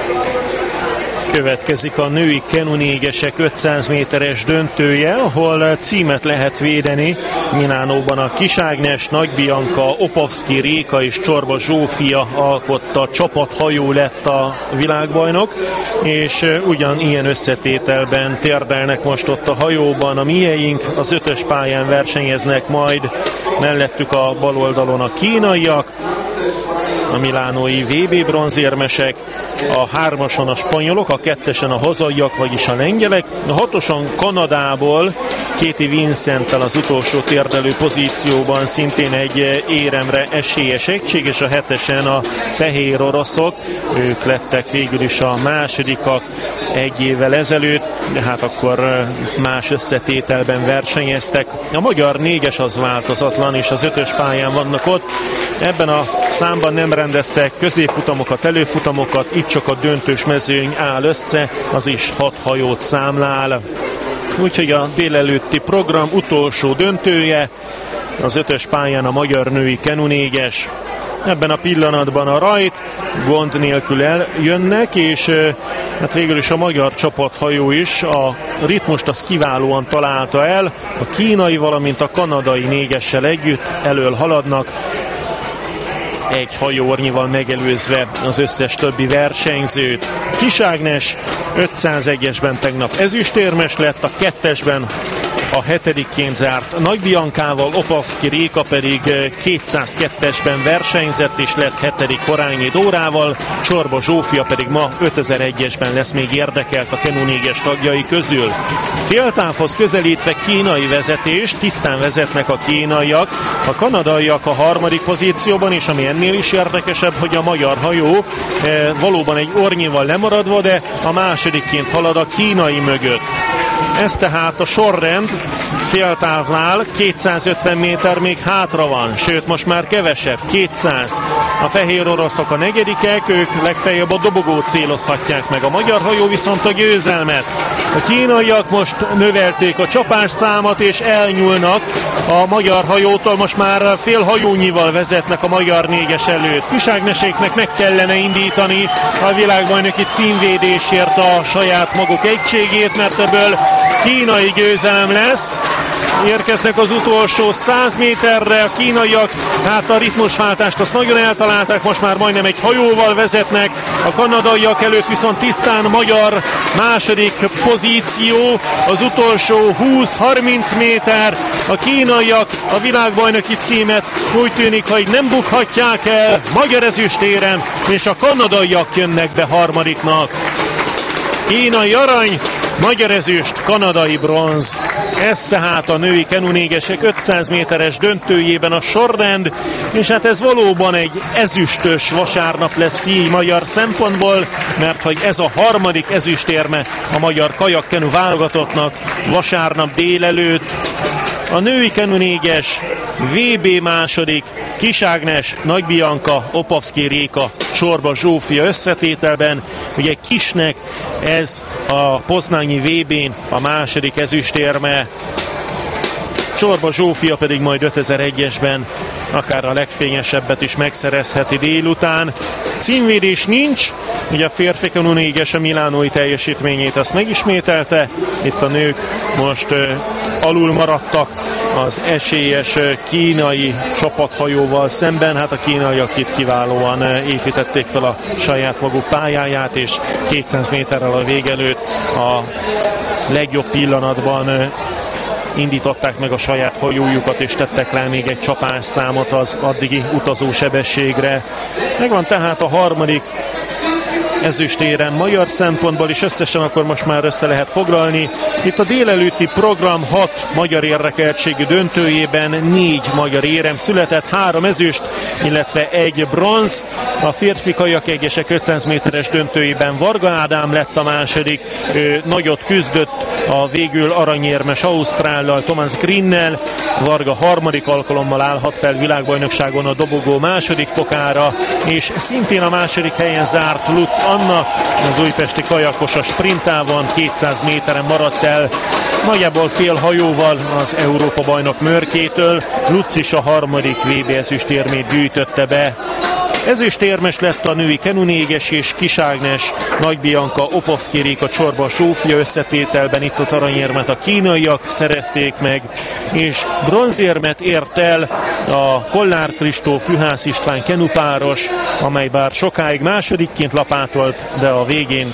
Következik a női kenunégesek 500 méteres döntője, ahol címet lehet védeni. Milánóban a Kis Ágnes, Nagy Bianca, Opovszki Réka és Csorba Zsófia alkotta csapathajó lett a világbajnok, és ugyanilyen összetételben térdelnek most ott a hajóban a mieink, az 5-ös pályán versenyeznek majd, mellettük a bal oldalon a kínaiak, a milánói VB bronzérmesek, a 3-ason a spanyolok, a 2-esen a hazaiak, vagyis a lengyelek, a 6-oson Kanadából Katie Vincenttel az utolsó térdelő pozícióban szintén egy éremre esélyes egység, és a 7-esen a fehér oroszok, ők lettek végül is a másodikak egy évvel ezelőtt, de hát akkor más összetételben versenyeztek. A magyar 4-es az változatlan, és az 5-ös pályán vannak ott. Ebben a számban nem rendeztek középfutamokat, előfutamokat, itt csak a döntős mezőny áll össze, az is 6 hajót számlál. Úgyhogy a délelőtti program utolsó döntője, az 5-ös pályán a magyar női kenunéges. Ebben a pillanatban a rajt gond nélkül eljönnek, és hát végül is a magyar csapathajó is a ritmust az kiválóan találta el. A kínai, valamint a kanadai 4-essel együtt elől haladnak, egy hajóornyival megelőzve az összes többi versenyzőt. Kis Ágnes 501-esben tegnap ezüstérmes lett, a 2-esben a 7-ként zárt Nagy Biancával, Opovszki Réka pedig 202-esben versenyzett és lett 7. Horányi Dórával, Csorba Zsófia pedig ma 5001-esben lesz még érdekelt a kenunéges tagjai közül. Féltávhoz közelítve kínai vezetés, tisztán vezetnek a kínaiak, a kanadaiak a 3. pozícióban, és ami ennél is érdekesebb, hogy a magyar hajó valóban egy ornyival lemaradva, de a másodikként halad a kínai mögött. Ez tehát a sorrend. féltávnál, 250 méter még hátra van, sőt most már kevesebb, 200. A fehér oroszok a negyedikek, ők legfeljebb a dobogót célozhatják meg. A magyar hajó viszont a győzelmet. A kínaiak most növelték a csapásszámot és elnyúlnak a magyar hajótól, most már fél hajónyival vezetnek a magyar négyes előtt. Kiságneséknek meg kellene indítani a világbajnoki címvédésért a saját maguk egységét, mert ebből kínai győzelem lesz. Érkeznek az utolsó 100 méterre, a kínaiak hát a ritmusváltást azt nagyon eltalálták, most már majdnem egy hajóval vezetnek, a kanadaiak előtt viszont tisztán magyar második pozíció, az utolsó 20-30 méter, a kínaiak a világbajnoki címet úgy tűnik, hogy nem bukhatják el, magyar ezüstérem, és a kanadaiak jönnek be harmadiknak. Kínai arany, magyar ezüst, kanadai bronz. Ez tehát a női kenunégesek 500 méteres döntőjében a sorrend, és hát ez valóban egy ezüstös vasárnap lesz így magyar szempontból, mert hogy ez a harmadik ezüstérme a magyar kajakkenu válogatottnak vasárnap délelőtt. A női kenunéges VB második, Kiságnes, Nagy Bianca, Opavszky Réka, Csorba Zsófia összetételben. Ugye Kisnek ez a poznányi VB-n a második ezüstérme, Csorba Zsófia pedig majd 5001-esben akár a legfényesebbet is megszerezheti délután. Címvédés nincs, ugye a férfi kenunéges a milánói teljesítményét azt megismételte, itt a nők most alul maradtak az esélyes kínai csapathajóval szemben, hát a kínaiak itt kiválóan építették fel a saját maguk pályáját, és 200 méterrel a vég előtt a legjobb pillanatban indították meg a saját hajójukat, és tettek rá még egy csapásszámot az addigi utazósebességre. Megvan tehát a harmadik ezüstérem magyar szempontból, és összesen akkor most már össze lehet foglalni. Itt a délelőtti program 6 magyar érdekeltségű döntőjében 4 magyar érem született, 3 ezüst, illetve 1 bronz. A férfi kajakegyesek 500 méteres döntőjében Varga Ádám lett a második, ő nagyot küzdött a végül aranyérmes ausztrállal, Thomas Greennel. Varga harmadik alkalommal állhat fel világbajnokságon a dobogó második fokára, és szintén a második helyen zárt Lutz Anna, az újpesti kajakos a sprintában 200 méteren maradt el, nagyjából fél hajóval az Európa-bajnok Mörkétől. Lutz is a harmadik VB ezüstérmét gyűjtötte be. Ezüstérmes lett a női kenunéges és Kiságnes, Nagy Bianca, Opavszky Réka, Csorba Zsófia összetételben, itt az aranyérmet a kínaiak szerezték meg, és bronzérmet ért el a Kollár Kristóf, Juhász István kenupáros, amely bár sokáig másodikként lapátolt, de a végén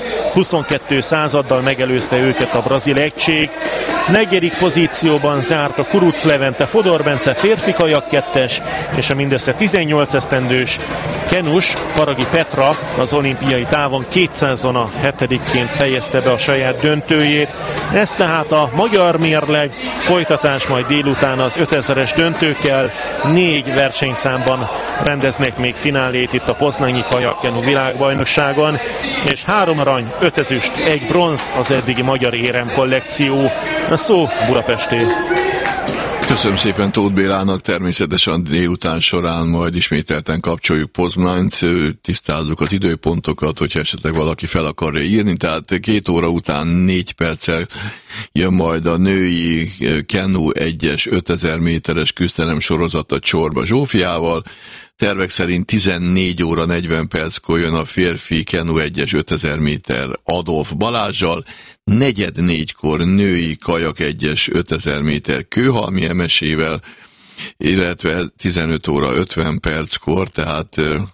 22 századdal megelőzte őket a brazil egység. Negyedik pozícióban zárt a Kuruc Levente Fodor Bence férfi kajak kettes, és a mindössze 18 esztendős kenus Paragi Petra az olimpiai távon 200-on a 7-ként fejezte be a saját döntőjét. Ez tehát a magyar mérleg, folytatás majd délután az 5000-es döntőkkel, 4 versenyszámban rendeznek még finálét itt a poznányi kajakkenu világbajnokságon, és 3 arany, 5 ezüst, 1 bronz az eddigi magyar érem kollekció. A szó Budapesté. Köszönöm szépen Tóth Bélának, természetesen délután során majd ismételten kapcsoljuk Poznányt, tisztázzuk az időpontokat, hogyha esetleg valaki fel akarja írni, tehát 2 óra után 4 perccel jön majd a női Kenu 1-es 5000 méteres küzdelem sorozata Csorba Zsófiával, tervek szerint 14 óra 40 perckor jön a férfi Kenu 1-es 5000 méter Adolf Balázssal, 3:45-kor női kajak 1-es 5000 méter Kőhalmi Emesével, illetve 15 óra 50 perckor, tehát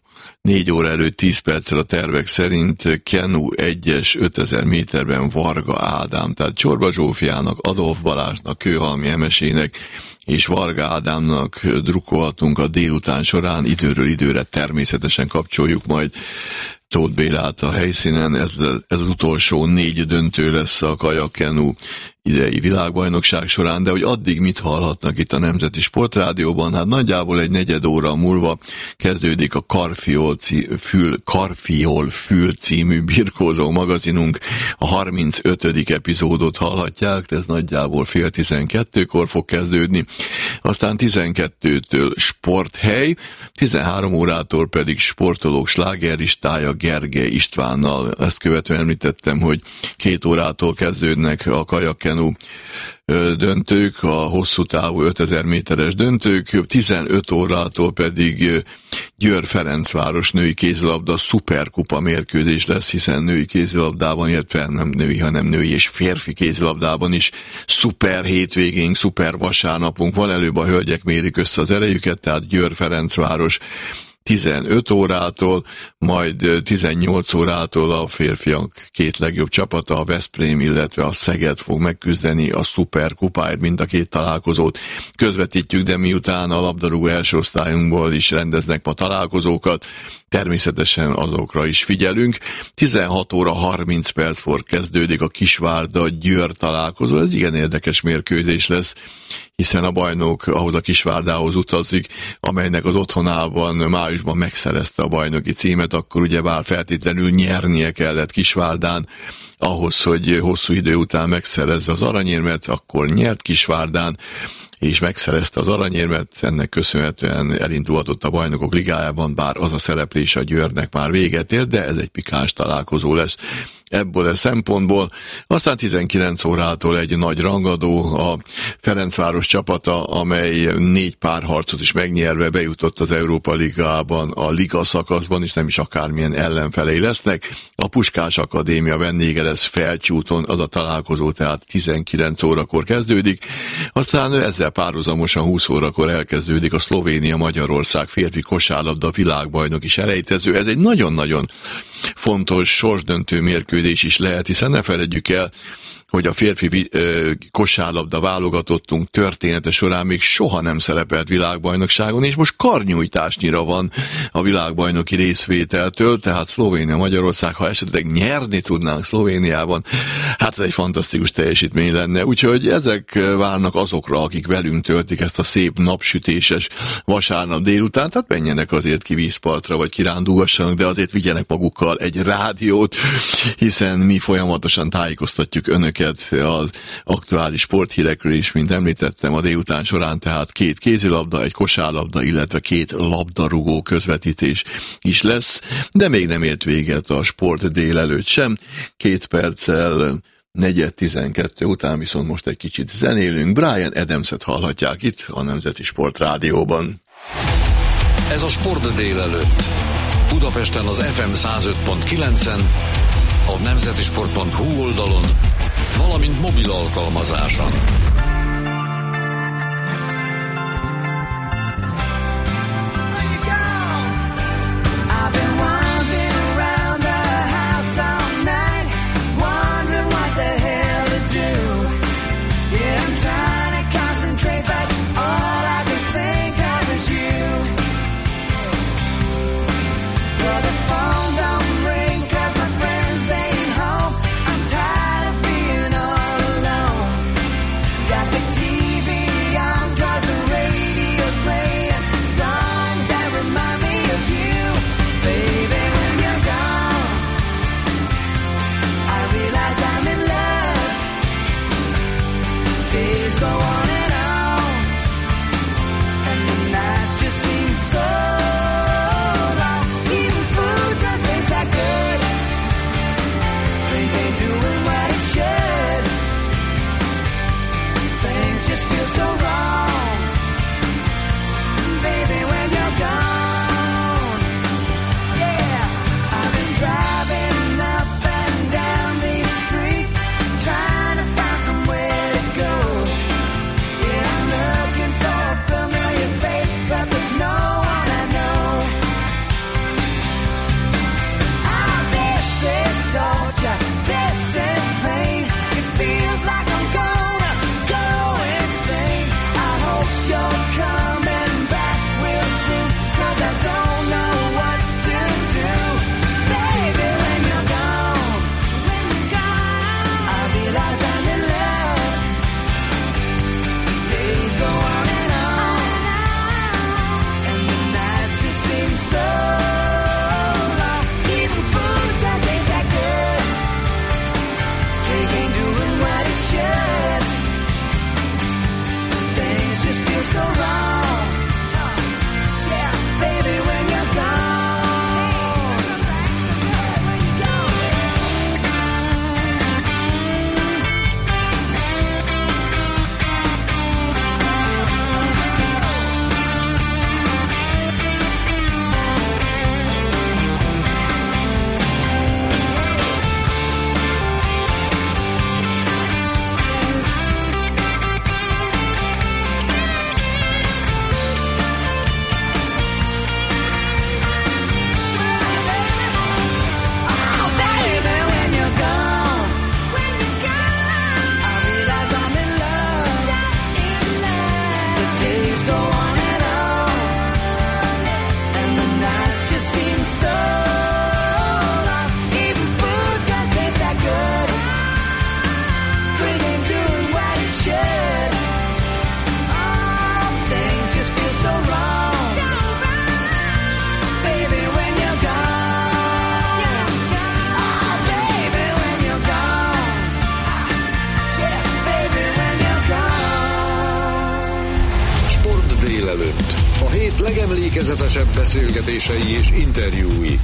4 óra előtt 10 perccel a tervek szerint Kenu 1-es 5000 méterben Varga Ádám, tehát Csorba Zsófiának, Adolf Balázsnak, Kőhalmi Emesének és Varga Ádámnak drukkolhatunk a délután során, időről időre természetesen kapcsoljuk majd Tóth Bélát a helyszínen. Ez az utolsó 4 döntő lesz a kajakkenu idei világbajnokság során, de hogy addig mit hallhatnak itt a Nemzeti Sportrádióban? Hát nagyjából egy negyed óra múlva kezdődik a Karfiol Fül című birkózó magazinunk, a 35. epizódot hallhatják, ez nagyjából 11:30 fog kezdődni, aztán 12-től Sporthely, 13 órától pedig sportolók slágerlistája Gergely Istvánnal. Ezt követően említettem, hogy 2 órától kezdődnek a kajakkenu döntők, a hosszú távú 5000 méteres döntők, 15 órától pedig Győr-Ferencváros női kézilabda szuperkupa mérkőzés lesz, hiszen női kézilabdában, illetve nem női, hanem női és férfi kézilabdában is szuper hétvégénk, szuper vasárnapunk van, előbb a hölgyek mérik össze az erejüket, tehát Győr-Ferencváros 15 órától, majd 18 órától a férfiak 2 legjobb csapata, a Veszprém, illetve a Szeged fog megküzdeni a szuperkupáért, mind a 2 találkozót közvetítjük, de miután a labdarúgó első osztályunkból is rendeznek ma találkozókat, természetesen azokra is figyelünk. 16 óra 30 perckor kezdődik a Kisvárda-Győr találkozó, ez igen érdekes mérkőzés lesz, hiszen a bajnok ahhoz a Kisvárdához utazik, amelynek az otthonában májusban megszerezte a bajnoki címet, akkor ugyebár feltétlenül nyernie kellett Kisvárdán, ahhoz, hogy hosszú idő után megszerezze az aranyérmet, akkor nyert Kisvárdán, és megszerezte az aranyérmet, ennek köszönhetően elindulhatott a Bajnokok Ligájában, bár az a szereplés a Győrnek már véget ért, de ez egy pikáns találkozó lesz ebből a szempontból. Aztán 19 órától egy nagy rangadó, a Ferencváros csapata, amely 4 párharcot is megnyerve bejutott az Európa Ligában a liga szakaszban, és nem is akármilyen ellenfelei lesznek. A Puskás Akadémia vendége lesz Felcsúton, az a találkozó, tehát 19 órakor kezdődik. Aztán ezzel párhuzamosan 20 órakor elkezdődik a Szlovénia-Magyarország férfi kosárlabda világbajnoki selejtező. Ez egy nagyon-nagyon fontos sorsdöntő mérkőzés is lehet, hiszen ne feledjük el, hogy a férfi kosárlabda válogatottunk története során még soha nem szerepelt világbajnokságon, és most karnyújtásnyira van a világbajnoki részvételtől, tehát Szlovénia-Magyarország, ha esetleg nyerni tudnánk Szlovéniában, hát ez egy fantasztikus teljesítmény lenne. Úgyhogy ezek várnak azokra, akik velünk töltik ezt a szép napsütéses vasárnap délután, tehát menjenek azért ki vízpartra, vagy kirándulgassanak, de azért vigyenek magukkal egy rádiót, hiszen mi folyamatosan tájékoztatjuk önöket az aktuális sporthírekről is, mint említettem a délután során, tehát 2 kézilabda, egy kosárlabda, illetve 2 labdarúgó közvetítés is lesz, de még nem ért véget a sport délelőtt sem. 2 perccel 4:12 után viszont most egy kicsit zenélünk. Brian Adamset hallhatják itt a Nemzeti Sportrádióban. Ez a sport délelőtt. Budapesten az FM 105.9-en, a nemzetisport.hu oldalon, valamint mobil alkalmazáson. legemlékezetesebb beszélgetései és interjúi.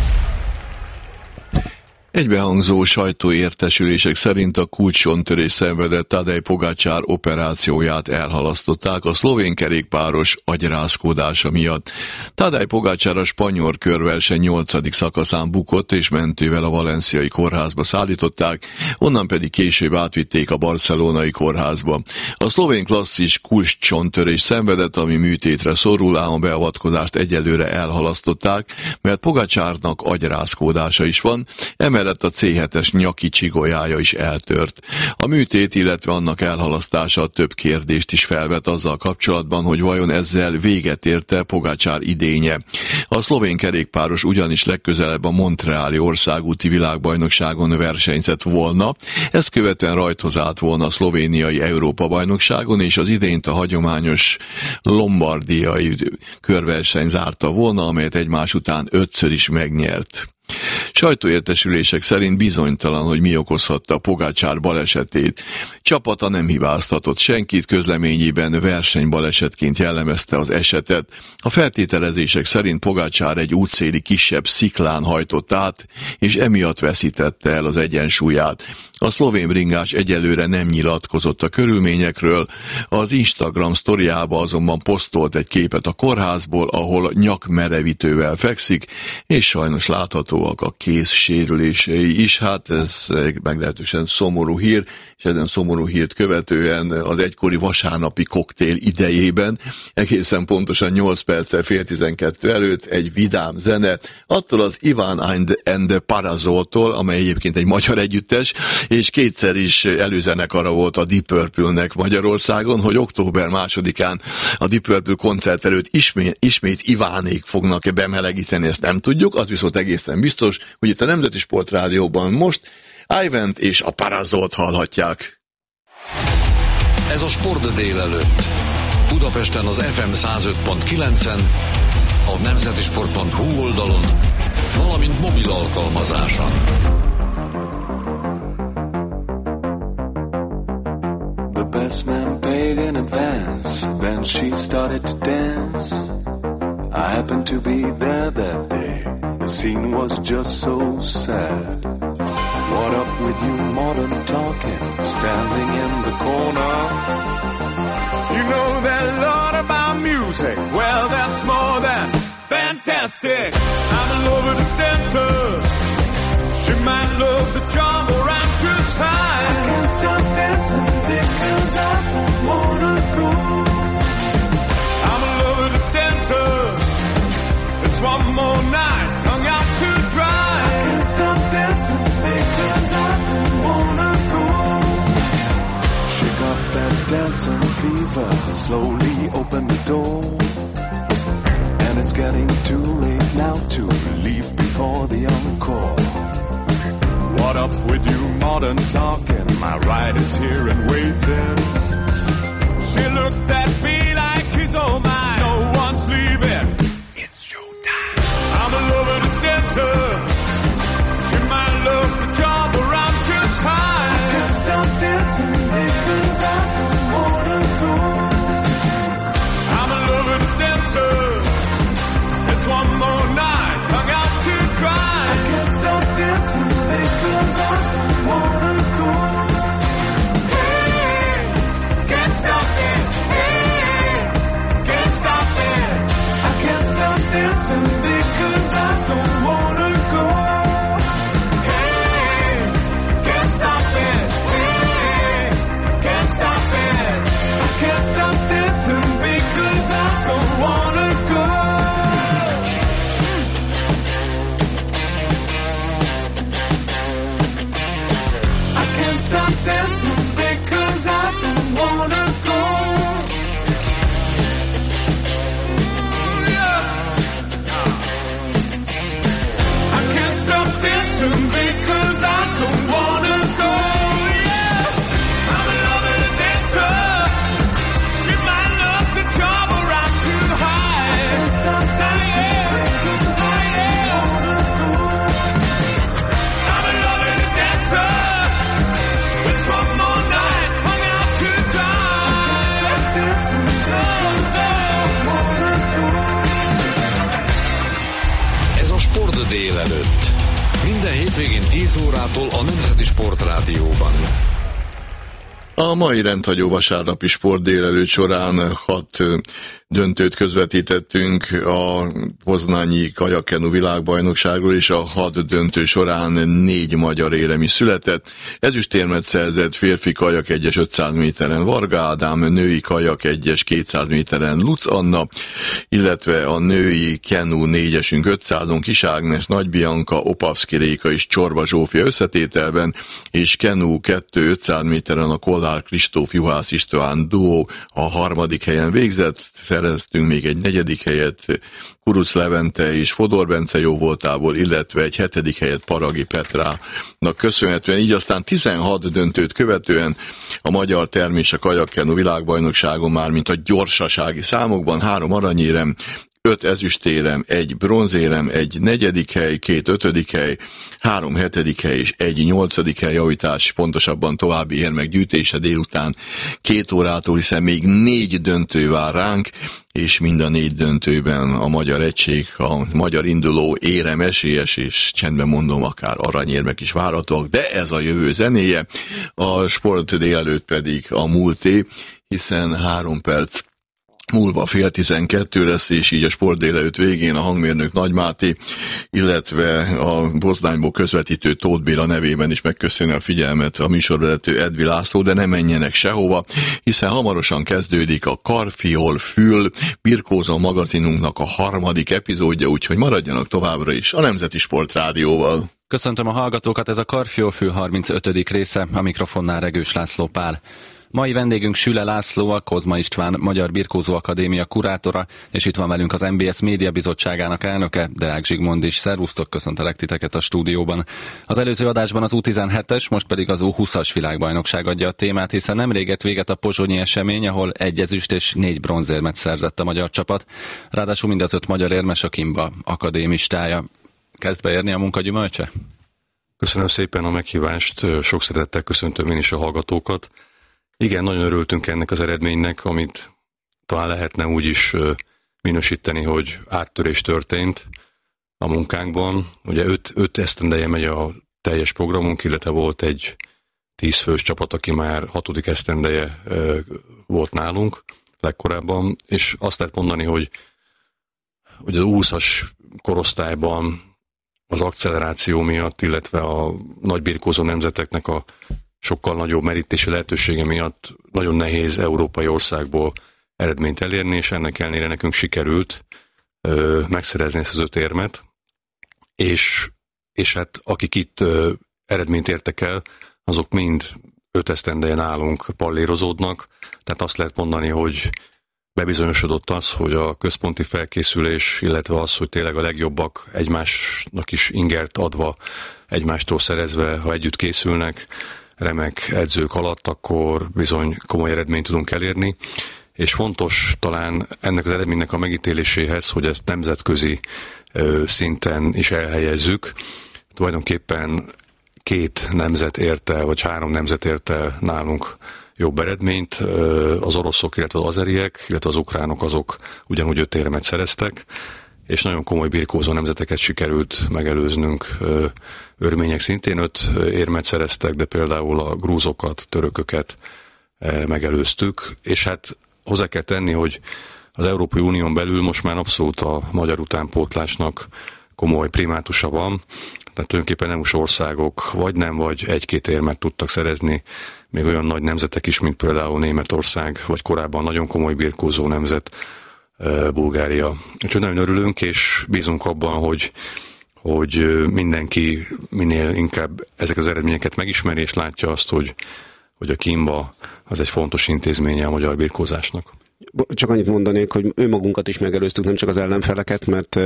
Egybehangzó sajtóértesülések szerint a kulcsontörés szenvedett Tadej Pogačar operációját elhalasztották a szlovén kerékpáros agyrázkódása miatt. Tadej Pogačar a spanyol körverseny 8. szakaszán bukott, és mentővel a valenciai kórházba szállították, onnan pedig később átvitték a barcelonai kórházba. A szlovén klasszis kulcsontörés szenvedett, ami műtétre szorul, ám a beavatkozást egyelőre elhalasztották, mert Pogačarnak agyrázkódása is van, emellett a C7-es nyaki csigolyája is eltört. A műtét, illetve annak elhalasztása több kérdést is felvet azzal kapcsolatban, hogy vajon ezzel véget érte Pogačar idénye. A szlovén kerékpáros ugyanis legközelebb a montreali országúti világbajnokságon versenyzett volna, ezt követően rajthoz állt volna a szlovéniai Európa-bajnokságon, és az idényt a hagyományos lombardiai körverseny zárta volna, amelyet egymás után 5-ször is megnyert. Sajtóértesülések szerint bizonytalan, hogy mi okozhatta Pogačar balesetét. Csapata nem hibáztatott senkit, közleményében versenybalesetként jellemezte az esetet. A feltételezések szerint Pogačar egy útszéli kisebb sziklán hajtott át, és emiatt veszítette el az egyensúlyát. A szlovén bringás egyelőre nem nyilatkozott a körülményekről, az Instagram sztoriába azonban posztolt egy képet a kórházból, ahol nyakmerevítővel fekszik, és sajnos láthatóak a kéz sérülései is. Hát ez egy meglehetősen szomorú hír, és ezen szomorú hírt követően az egykori vasárnapi koktél idejében, egészen pontosan 8 perccel fél 12 előtt egy vidám zene, attól az Ivan and the Parazoltól, amely egyébként egy magyar együttes, és kétszer is előzenekara volt a Deep Purple-nek Magyarországon, hogy október 2-án a Deep Purple koncert előtt ismét Ivánék fognak bemelegíteni, ezt nem tudjuk, az viszont egészen biztos, hogy itt a Nemzeti Sport Rádióban most Ivant és a Parazolt hallhatják. Ez a Sport délelőtt. Budapesten az FM 105.9-en, a nemzetisport.hu oldalon, valamint mobil alkalmazáson. The best man paid in advance, then she started to dance. I happened to be there that day. The scene was just so sad. What up with you modern talking, standing in the corner? You know that lot about music, well that's more than fantastic. I'm in love with a dancer, she might love the job or I'm just high. I can't stop dancing because I don't wanna go. I'm in love with a dancer, it's one more night, hung out to dry. I can't stop dancing because I don't wanna go. Shake off that dancing fever, slowly open the door. And it's getting too late now to leave before the encore. What up with you modern talking, my ride is here and waiting. She looked at me like he's all mine, no one's leaving. I'm in love with a dancer, she might love the job or I'm just high. I can't stop dancing because I don't wanna go. I'm in love with a dancer, it's one more night, hung out to dry. I can't stop dancing because I don't wanna go. Hey, can't stop it, hey, can't stop it. I can't stop dancing because I don't wanna go. Hey, can't stop it. Hey, can't stop it. I can't stop dancing because I don't wanna go. I can't stop dancing because I don't wanna go. Because I don't wanna go, yeah. I'm in love with a dancer, she might love the job or I'm too high. I can't stop dancing because I don't wanna go. I'm in love with a dancer, it's one more night, hung out to dry. I can't délelőtt. Minden hétvégén 10 órától a Nemzeti Sportrádióban. A mai rendhagyó vasárnapi sport délelőtt során 6 döntőt közvetítettünk a poznányi kajakkenu világbajnokságról, és a 6 döntő során 4 magyar érem is született. Ezüstérmet szerzett férfi kajak 1-es 500 méteren Varga Ádám, női kajak 1-es 200 méteren Luc Anna, illetve a női kenu 4-esünk 500-on Kis Ágnes, Nagy Bianca, Opavszki Réka és Csorba Zsófia összetételben, és kenu 2 500 méteren a Kollár Kristóf Juhász István duó a 3. helyen végzett. Szereztünk még egy 4. helyet Kuruc Levente és Fodor Bence jóvoltából, illetve egy 7. helyet Paragi Petrának köszönhetően. Így aztán 16 döntőt követően a magyar termés a kajakkenu világbajnokságon már mint a gyorsasági számokban 3 aranyérem, 5 ezüstérem, 1 bronzérem, 1 4. hely, 2 5. hely, 3 7. hely és 1 8. hely, javítás, pontosabban további érmek gyűjtése délután 2 órától, hiszen még 4 döntő vár ránk, és mind a 4 döntőben a magyar egység, a magyar induló érem esélyes, és csendben mondom, akár aranyérmek is várhatóak, de ez a jövő zenéje. A sport délelőtt pedig a múlté, hiszen 3 perc múlva 11:30 lesz, és így a sport délelőtt végén a hangmérnök Nagy Máté, illetve a Poznányból közvetítő Tóth Béla nevében is megköszönöm a figyelmet a műsorvezető Edvi László, de nem menjenek sehova, hiszen hamarosan kezdődik a Karfiol Fül birkózó magazinunknak a 3. epizódja, úgyhogy maradjanak továbbra is a Nemzeti Sportrádióval. Köszöntöm a hallgatókat, ez a Karfiol Fül 35. része, a mikrofonnál Regős László Pál. Mai vendégünk Süle László, a Kozma István Magyar Birkózó Akadémia kurátora, és itt van velünk az MBS Média Bizottságának elnöke, Deák Zsigmond is. Szervusztok, köszöntelek titeket a stúdióban. Az előző adásban az U17-es, most pedig az U20-as világbajnokság adja a témát, hiszen nemrég ért véget a pozsonyi esemény, ahol 1 ezüst és 4 bronzérmet szerzett a magyar csapat. Ráadásul mind az 5 magyar érmes a Kimba akadémistája. Kezd beérni a munka gyümölcse? Köszönöm szépen a meghívást, sok szeretettel köszöntöm én is a hallgatókat. Igen, nagyon örültünk ennek az eredménynek, amit talán lehetne úgy is minősíteni, hogy áttörés történt a munkánkban. Ugye 5 esztendeje megy a teljes programunk, illetve volt egy 10 fős csapat, aki már 6. esztendeje volt nálunk legkorábban, és azt lehet mondani, hogy az 20-as korosztályban az acceleráció miatt, illetve a nagy birkózó nemzeteknek a sokkal nagyobb merítési lehetősége miatt nagyon nehéz európai országból eredményt elérni, és ennek ellenére nekünk sikerült megszerezni ezt az 5 érmet, és hát akik itt eredményt értek el, azok mind 5 esztendeje nálunk pallérozódnak, tehát azt lehet mondani, hogy bebizonyosodott az, hogy a központi felkészülés, illetve az, hogy tényleg a legjobbak egymásnak is ingert adva, egymástól szerezve, ha együtt készülnek, remek edzők alatt, akkor bizony komoly eredményt tudunk elérni, és fontos talán ennek az eredménynek a megítéléséhez, hogy ezt nemzetközi szinten is elhelyezzük. Tulajdonképpen 2 nemzet érte, vagy 3 nemzet érte nálunk jobb eredményt, az oroszok, illetve az azeriek, illetve az ukránok, azok ugyanúgy 5 éremet szereztek, és nagyon komoly birkózó nemzeteket sikerült megelőznünk. Örmények szintén 5 érmet szereztek, de például a grúzokat, törököket megelőztük, és hát hozzá kell tenni, hogy az Európai Unión belül most már abszolút a magyar utánpótlásnak komoly primátusa van, tehát tulajdonképpen EU-s országok vagy nem, vagy 1-2 érmet tudtak szerezni, még olyan nagy nemzetek is, mint például Németország, vagy korábban nagyon komoly birkózó nemzet, Bulgária. Úgyhogy nagyon örülünk, és bízunk abban, hogy mindenki minél inkább ezek az eredményeket megismeri, és látja azt, hogy a Kimba az egy fontos intézménye a magyar birkózásnak. Csak annyit mondanék, hogy önmagunkat is megelőztük, nem csak az ellenfeleket, mert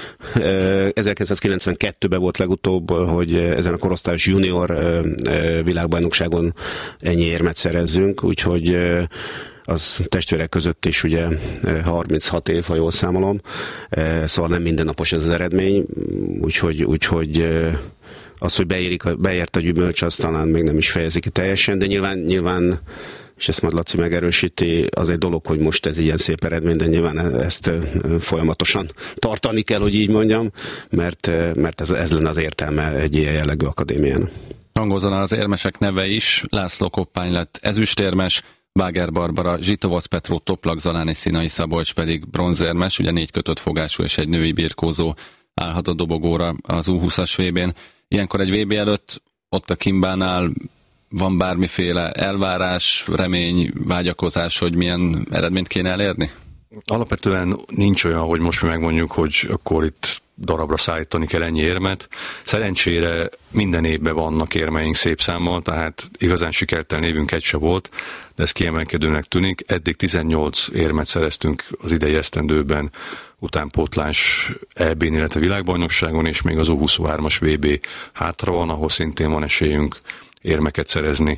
1992-ben volt legutóbb, hogy ezen a korosztályos junior világbajnokságon ennyi érmet szerezzünk, úgyhogy az testvérek között is ugye 36 év, ha jól számolom, szóval nem mindennapos ez az eredmény, úgyhogy az, hogy beért a gyümölcs, az talán még nem is fejezi ki teljesen, de nyilván és ezt majd Laci megerősíti, az egy dolog, hogy most ez ilyen szép eredmény, de nyilván ezt folyamatosan tartani kell, hogy így mondjam, mert ez lenne az értelme egy ilyen jellegű akadémiának. Hangozon az érmesek neve is, László Koppány lett ezüstérmes, Báger Barbara, Zsitovasz Petró, Toplak Zalán és Színai Szabolcs pedig bronzérmes, ugye 4 kötött fogású és egy női birkózó állhat a dobogóra az U20-as VB-n. Ilyenkor egy VB előtt ott a Kimbánál van bármiféle elvárás, remény, vágyakozás, hogy milyen eredményt kéne elérni? Alapvetően nincs olyan, hogy most mi megmondjuk, hogy akkor itt darabra szállítani kell ennyi érmet. Szerencsére minden évben vannak érmeink szép számmal, tehát igazán sikertelen évünk egy se volt, de ez kiemelkedőnek tűnik. Eddig 18 érmet szereztünk az idei esztendőben, utánpótlás EB-n, illetve világbajnokságon, és még az U23-as VB hátra van, ahol szintén van esélyünk érmeket szerezni.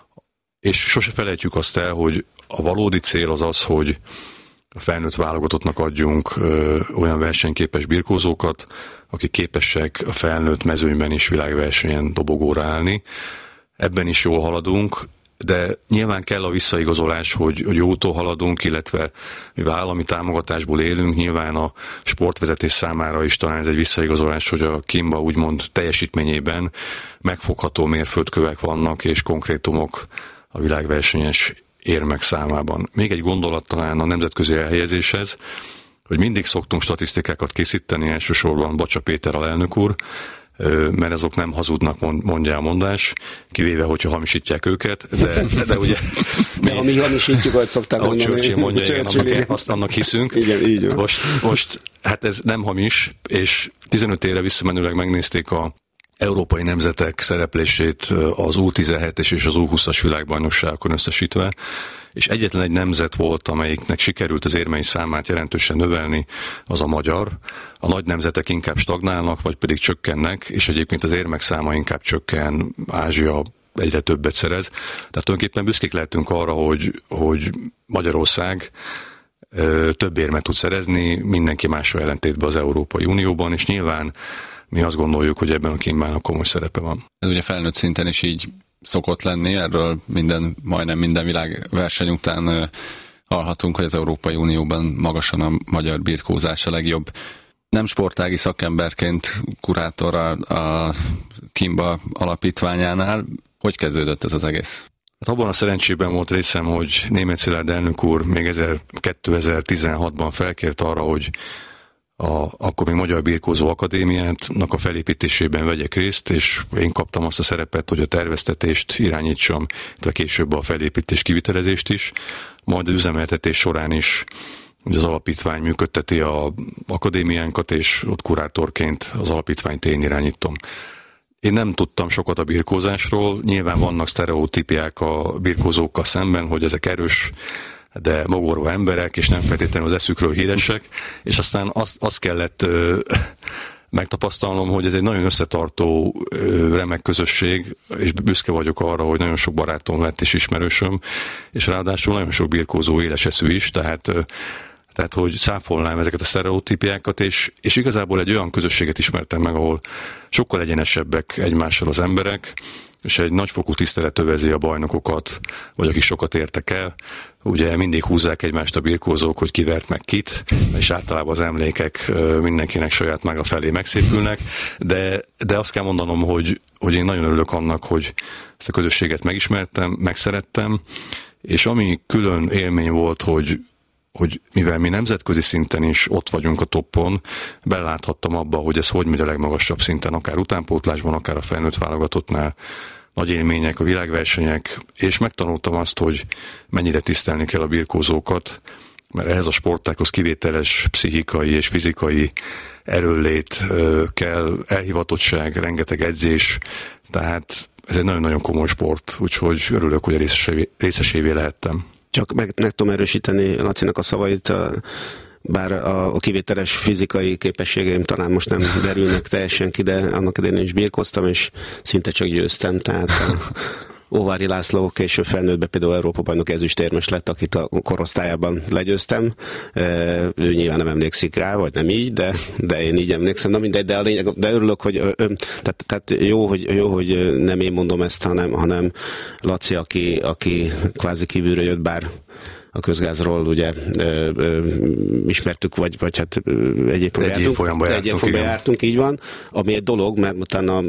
És sose felejtjük azt el, hogy a valódi cél az az, hogy a felnőtt válogatottnak adjunk olyan versenyképes birkózókat, akik képesek a felnőtt mezőnyben is világversenyen dobogóra állni. Ebben is jól haladunk, de nyilván kell a visszaigazolás, hogy jó úton haladunk, illetve mivel állami támogatásból élünk, nyilván a sportvezetés számára is talán ez egy visszaigazolás, hogy a Kimba úgymond teljesítményében megfogható mérföldkövek vannak, és konkrétumok a világversenyes érmek számában. Még egy gondolat talán a nemzetközi elhelyezéshez, hogy mindig szoktunk statisztikákat készíteni, elsősorban Bacsa Péter alelnök úr, mert azok nem hazudnak, mondja a mondás, kivéve, hogyha hamisítják őket, de ugye... De ha mi hamisítjuk, ahogy szokták mondani. Churchill mondja, igen, annak hiszünk. Igen, így van. Most hát ez nem hamis, és 15 évre visszamenőleg megnézték a európai nemzetek szereplését az U17-es és az U20-as világbajnokságokon összesítve, és egyetlen egy nemzet volt, amelyiknek sikerült az érmei számát jelentősen növelni, az a magyar. A nagy nemzetek inkább stagnálnak, vagy pedig csökkennek, és egyébként az érmek száma inkább csökken, Ázsia egyre többet szerez. Tehát tulajdonképpen büszkék lehetünk arra, hogy Magyarország több érmet tud szerezni, mindenki mással ellentétben az Európai Unióban, és nyilván mi azt gondoljuk, hogy ebben a Kimbának komoly szerepe van. Ez ugye felnőtt szinten is így szokott lenni, erről majdnem minden világverseny után hallhatunk, hogy az Európai Unióban magasan a magyar birkózás a legjobb. Nem sportági szakemberként kurátor a Kimba alapítványánál. Hogy kezdődött ez az egész? Hát abban a szerencsében volt részem, hogy Németh Szilárd elnök úr még 2016-ban felkért arra, hogy akkor még Magyar Birkózó Akadémiának a felépítésében vegyek részt, és én kaptam azt a szerepet, hogy a terveztetést irányítsam, illetve később a felépítés kivitelezést is, majd az üzemeltetés során is hogy az alapítvány működteti az akadémiánkat, és ott kurátorként az alapítványt én irányítom. Én nem tudtam sokat a birkózásról, nyilván vannak sztereotípiák a birkózókkal szemben, hogy ezek erős, de mogorvó emberek, és nem feltétlenül az eszükről híresek, és aztán azt kellett megtapasztalnom, hogy ez egy nagyon összetartó, remek közösség, és büszke vagyok arra, hogy nagyon sok barátom lett és ismerősöm, és ráadásul nagyon sok birkózó éles eszű is, tehát hogy száfolnám ezeket a sztereotípiákat, és igazából egy olyan közösséget ismertem meg, ahol sokkal egyenesebbek egymással az emberek, és egy nagyfokú tisztelet övezi a bajnokokat, vagy akik sokat értek el. Ugye mindig húzzák egymást a birkózók, hogy ki vert meg kit, és általában az emlékek mindenkinek saját maga felé megszépülnek, de azt kell mondanom, hogy én nagyon örülök annak, hogy ezt a közösséget megismertem, megszerettem, és ami külön élmény volt, hogy mivel mi nemzetközi szinten is ott vagyunk a toppon, beláthattam abba, hogy ez hogy megy a legmagasabb szinten, akár utánpótlásban, akár a felnőtt válogatottnál. Nagy élmények, a világversenyek, és megtanultam azt, hogy mennyire tisztelni kell a birkózókat, mert ehhez a sportákhoz kivételes pszichikai és fizikai erőllét kell, elhivatottság, rengeteg edzés, tehát ez egy nagyon-nagyon komoly sport, úgyhogy örülök, hogy részesévé lehettem. Csak meg tudom erősíteni Lacinak a szavait, bár a kivételes fizikai képességeim talán most nem derülnek teljesen ki, de annak idején is birkóztam, és szinte csak győztem, tehát Óvári László később felnőttbe például Európa-bajnok ezüstérmes lett, akit a korosztályában legyőztem. Ő nyilván nem emlékszik rá, vagy nem így, de én így emlékszem. Na mindegy, de örülök, hogy tehát jó, hogy nem én mondom ezt, hanem Laci, aki kvázi kívülről jött, bár a közgázról ugye ismertük, vagy hát egy évfolyamban jártunk, így van, ami egy dolog, mert utána,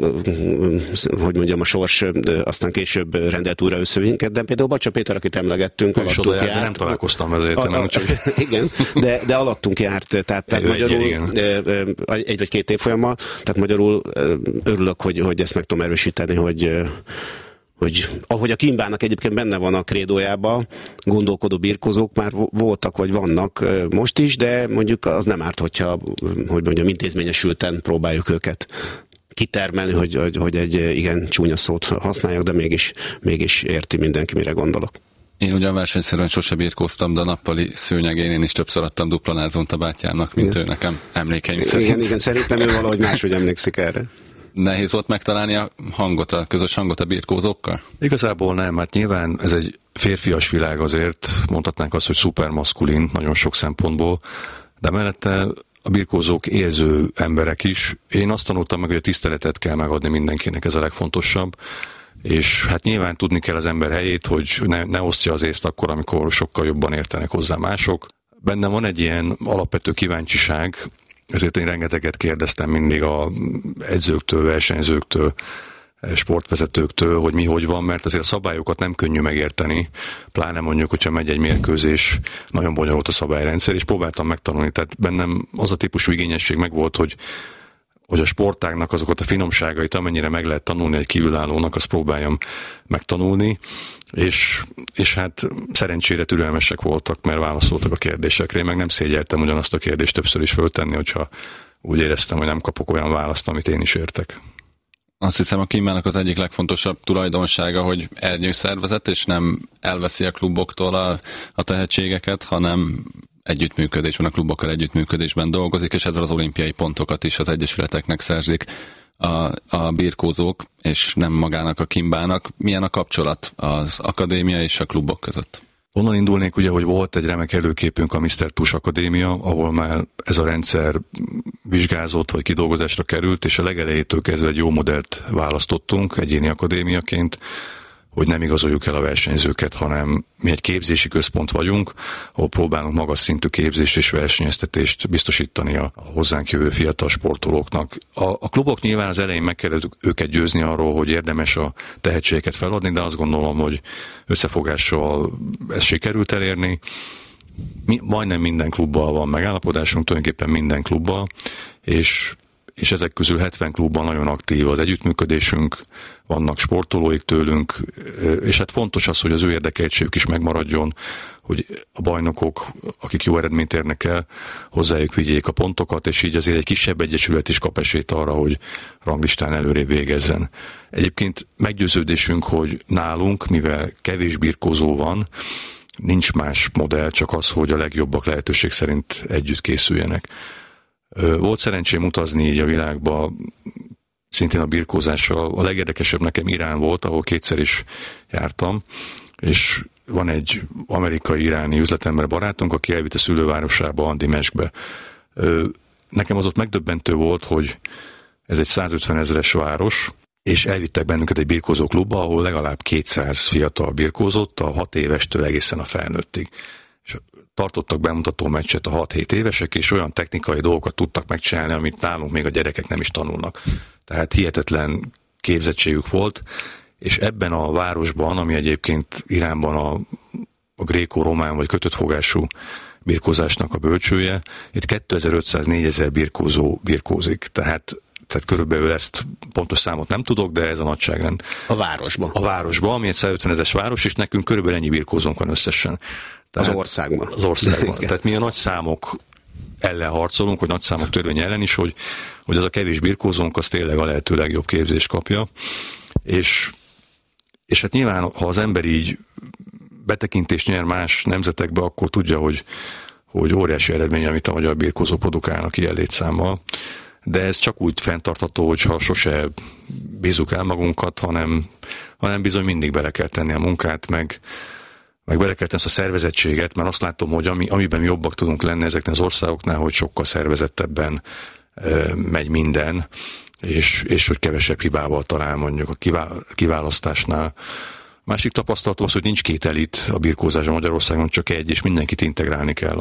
hogy mondjam, a sors aztán később rendelt újra összevinket, de például Bacsa Péter, akit emlegetünk, alattunk járt. Nem találkoztam vele, igen, de alattunk járt, tehát magyarul egy vagy két évfolyammal, tehát magyarul örülök, hogy ezt meg tudom erősíteni, hogy ahogy a Kimbának egyébként benne van a krédójában, gondolkodó birkózók már voltak, vagy vannak most is, de mondjuk az nem árt, hogyha, hogy mondjam, intézményesülten próbáljuk őket kitermelni, hogy egy igen csúnya szót használjak, de mégis érti mindenki, mire gondolok. Én ugyan versenyszerűen sose birkóztam, de a nappali szőnyegén én is többször adtam duplanázont a bátyámnak, mint ő nekem, emlékeim szerint. Igen, szerintem ő valahogy máshogy emlékszik erre. Nehéz volt megtalálni a hangot, a közös hangot a birkózókkal? Igazából nem, hát nyilván ez egy férfias világ azért, mondhatnánk azt, hogy szupermaszkulin nagyon sok szempontból, de mellette a birkózók érző emberek is. Én azt tanultam meg, hogy a tiszteletet kell megadni mindenkinek, ez a legfontosabb, és hát nyilván tudni kell az ember helyét, hogy ne osztja az észt akkor, amikor sokkal jobban értenek hozzá mások. Bennem van egy ilyen alapvető kíváncsiság, ezért én rengeteget kérdeztem mindig a edzőktől, versenyzőktől, sportvezetőktől, hogy mi hogy van, mert azért a szabályokat nem könnyű megérteni, pláne mondjuk, hogyha megy egy mérkőzés, nagyon bonyolult a szabályrendszer, és próbáltam megtanulni. Tehát bennem az a típusú igényesség megvolt, hogy a sportágnak azokat a finomságait, amennyire meg lehet tanulni egy kívülállónak, azt próbáljam megtanulni, és hát szerencsére türelmesek voltak, mert válaszoltak a kérdésekre. Én meg nem szégyeltem ugyanazt a kérdést többször is föltenni, hogyha úgy éreztem, hogy nem kapok olyan választ, amit én is értek. Azt hiszem, a Kimbának az egyik legfontosabb tulajdonsága, hogy ernyőszervezet, és nem elveszi a kluboktól a tehetségeket, hanem együttműködésben, a klubokkal együttműködésben dolgozik, és ezzel az olimpiai pontokat is az egyesületeknek szerzik a birkózók, és nem magának a Kimbának. Milyen a kapcsolat az akadémia és a klubok között? Onnan indulnék ugye, hogy volt egy remek előképünk, a Mr. Tush Akadémia, ahol már ez a rendszer vizsgázott, vagy kidolgozásra került, és a legelejétől kezdve egy jó modellt választottunk egyéni akadémiaként, hogy nem igazoljuk el a versenyzőket, hanem mi egy képzési központ vagyunk, ahol próbálunk magas szintű képzést és versenyeztetést biztosítani a hozzánk jövő fiatal sportolóknak. A klubok nyilván az elején meg kell őket győzni arról, hogy érdemes a tehetségeket feladni, de azt gondolom, hogy összefogással ezt sikerült elérni. Majdnem minden klubbal van megállapodásunk, tulajdonképpen minden klubbal, és ezek közül 70 klubban nagyon aktív az együttműködésünk, vannak sportolóik tőlünk, és hát fontos az, hogy az ő érdekeltségük is megmaradjon, hogy a bajnokok, akik jó eredményt érnek el, hozzájuk vigyék a pontokat, és így azért egy kisebb egyesület is kap esélyt arra, hogy ranglistán előrébb végezzen. Egyébként meggyőződésünk, hogy nálunk, mivel kevés birkózó van, nincs más modell, csak az, hogy a legjobbak lehetőség szerint együtt készüljenek. Volt szerencsém utazni így a világba, szintén a birkózással. A legérdekesebb nekem Irán volt, ahol kétszer is jártam, és van egy amerikai-iráni üzletember barátunk, aki elvitt a szülővárosába, Dimeskbe. Nekem az ott megdöbbentő volt, hogy ez egy 150 000-es város, és elvittek bennünket egy birkózó klubba, ahol legalább 200 fiatal birkózott, a 6 évestől egészen a felnőttig. És tartottak bemutató meccset a 6-7 évesek, és olyan technikai dolgokat tudtak megcsinálni, amit nálunk még a gyerekek nem is tanulnak. Tehát hihetetlen képzettségük volt, és ebben a városban, ami egyébként Iránban a gréko-román vagy kötött fogású birkózásnak a bölcsője, itt 2500-4000 birkózó birkózik. Tehát körülbelül ezt pontos számot nem tudok, de ez a nagyságrend. A városban. A városban, ami egy 150 000-es város, és nekünk körülbelül ennyi birkózónk van összesen. Tehát az országban. Az országban. Tehát mi a nagy számok ellen harcolunk, hogy nagy számok törvény ellen is, hogy az a kevés birkózónk az tényleg a lehető legjobb képzést kapja. És hát nyilván, ha az ember így betekintést nyer más nemzetekbe, akkor tudja, hogy óriási eredmény, amit a magyar birkózó produkálnak ilyen létszámmal. de ez csak úgy fenntartható, hogyha sose bízzuk el magunkat, hanem bizony mindig bele kell tenni a munkát, meg bele kell tenni ezt a szervezettséget, mert azt látom, hogy amiben jobbak tudunk lenni ezeknek az országoknál, hogy sokkal szervezettebben megy minden, és hogy kevesebb hibával talál mondjuk a kiválasztásnál. Másik tapasztalatom az, hogy nincs két elit a birkózásban Magyarországon, csak egy, és mindenkit integrálni kell,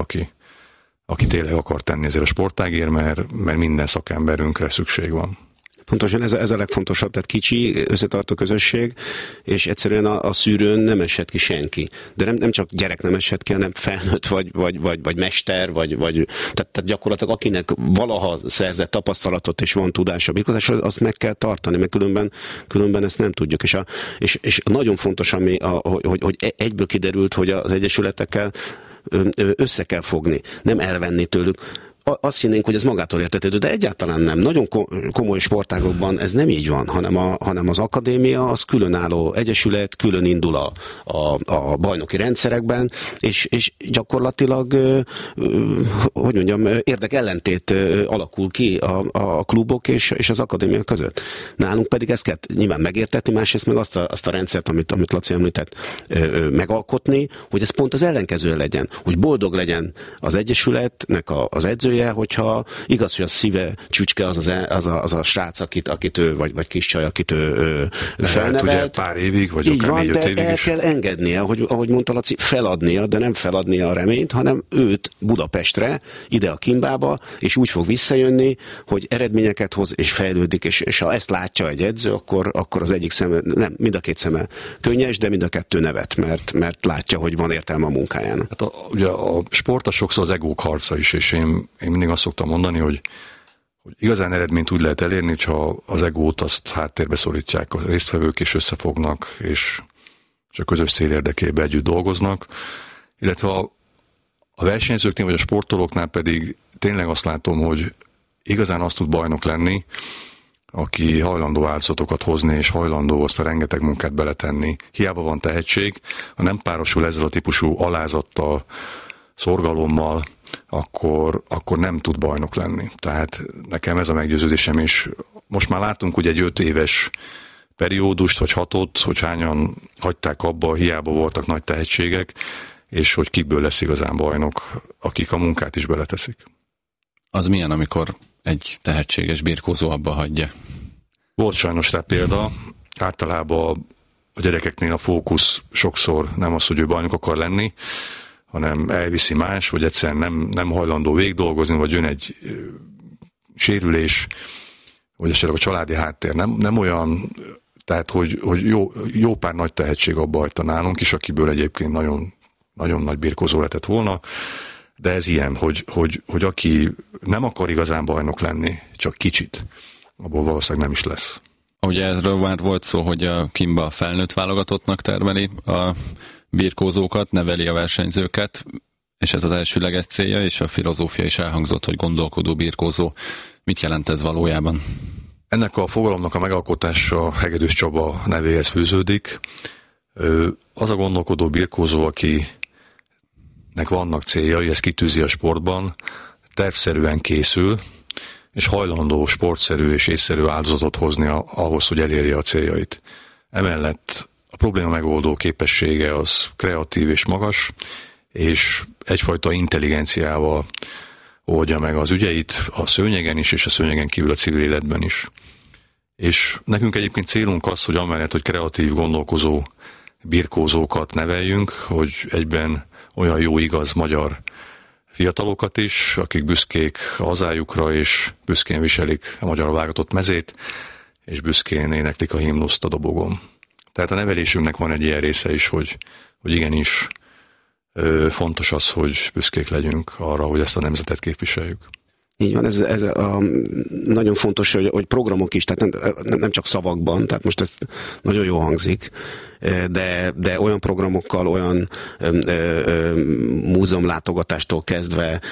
aki tényleg akar tenni ezért a sportágért, mert minden szakemberünkre szükség van. Pontosan ez a legfontosabb, tehát kicsi, összetartó közösség, és egyszerűen a szűrőn nem esett ki senki. De nem csak gyerek nem esett ki, hanem felnőtt, vagy mester, tehát gyakorlatilag akinek valaha szerzett tapasztalatot és van tudása a birkózásról, azt meg kell tartani, mert különben ezt nem tudjuk. És nagyon fontos, hogy egyből kiderült, hogy az egyesületekkel össze kell fogni, nem elvenni tőlük. Azt hinnénk, hogy ez magától értetődő, de egyáltalán nem. Nagyon komoly sportágokban ez nem így van, hanem az akadémia az különálló egyesület, külön indul a bajnoki rendszerekben, és gyakorlatilag, hogy mondjam, érdekellentét alakul ki a klubok és az akadémia között. Nálunk pedig ezt kell nyilván megértetni, másrészt meg azt a rendszert, amit Laci említett, megalkotni, hogy ez pont az ellenkező legyen, hogy boldog legyen az egyesületnek az edzője, hogyha igaz, hogy a szíve csücske az a srác, akit ő, vagy kis csaj, akit ő felnevelt. Ugye pár évig, vagy így akár van, 4-5 évig de el is. kell engednie, ahogy mondta Laci, feladnia, de nem feladnia a reményt, hanem őt Budapestre, ide a Kimbába, és úgy fog visszajönni, hogy eredményeket hoz, és fejlődik, és ha ezt látja egy edző, akkor az egyik szeme, nem, mind a két szeme könnyes, de mind a kettő nevet, mert látja, hogy van értelme a munkájának. Hát ugye a sport az sokszor az egók harca is, és én mindig azt szoktam mondani, hogy igazán eredményt úgy lehet elérni, hogyha az egót azt háttérbe szorítják a résztvevők, és összefognak, és a közös cél érdekében együtt dolgoznak. Illetve a versenyzőknél, vagy a sportolóknál pedig tényleg azt látom, hogy igazán azt tud bajnok lenni, aki hajlandó áldozatokat hozni, és hajlandó azt a rengeteg munkát beletenni. Hiába van tehetség, ha nem párosul ezzel a típusú alázattal, szorgalommal, akkor nem tud bajnok lenni. Tehát nekem ez a meggyőződésem is. Most már látunk ugye egy 5 éves periódust, vagy 6-ot, hogy hányan hagyták abba, hiába voltak nagy tehetségek, és hogy kikből lesz igazán bajnok, akik a munkát is beleteszik. Az milyen, amikor egy tehetséges birkózó abba hagyja? Volt sajnos rá példa. Általában a gyerekeknél a fókusz sokszor nem az, hogy ő bajnok akar lenni, hanem elviszi más, vagy egyszerűen nem hajlandó végigdolgozni, vagy jön egy sérülés, vagy esetleg a családi háttér. Nem olyan, tehát hogy jó pár nagy tehetség abba hagyta nálunk is, akiből egyébként nagyon, nagyon nagy birkózó lehetett volna, de ez ilyen, hogy aki nem akar igazán bajnok lenni, csak kicsit, abból valószínűleg nem is lesz. Ugye erről már volt szó, hogy a Kimba felnőtt válogatottnak termeli a birkózókat, neveli a versenyzőket, és ez az elsőleges célja, és a filozófia is elhangzott, hogy gondolkodó birkózó. Mit jelent ez valójában? Ennek a fogalomnak a megalkotása Hegedűs Csaba nevéhez fűződik. Az a gondolkodó birkózó, akinek vannak céljai, ezt kitűzi a sportban, tervszerűen készül, és hajlandó sportszerű és észszerű áldozatot hozni ahhoz, hogy elérje a céljait. Emellett a probléma megoldó képessége az kreatív és magas, és egyfajta intelligenciával oldja meg az ügyeit a szőnyegen is, és a szőnyegen kívül a civil életben is. És nekünk egyébként célunk az, hogy amellett, hogy kreatív, gondolkozó birkózókat neveljünk, hogy egyben olyan jó, igaz magyar fiatalokat is, akik büszkék a hazájukra, és büszkén viselik a magyar válogatott mezét, és büszkén éneklik a himnuszt a dobogon. Tehát a nevelésünknek van egy ilyen része is, hogy igenis fontos az, hogy büszkék legyünk arra, hogy ezt a nemzetet képviseljük. Így van, ez nagyon fontos, hogy programok is, tehát nem csak szavakban, tehát most ez nagyon jól hangzik, de olyan programokkal, olyan múzeumlátogatástól kezdve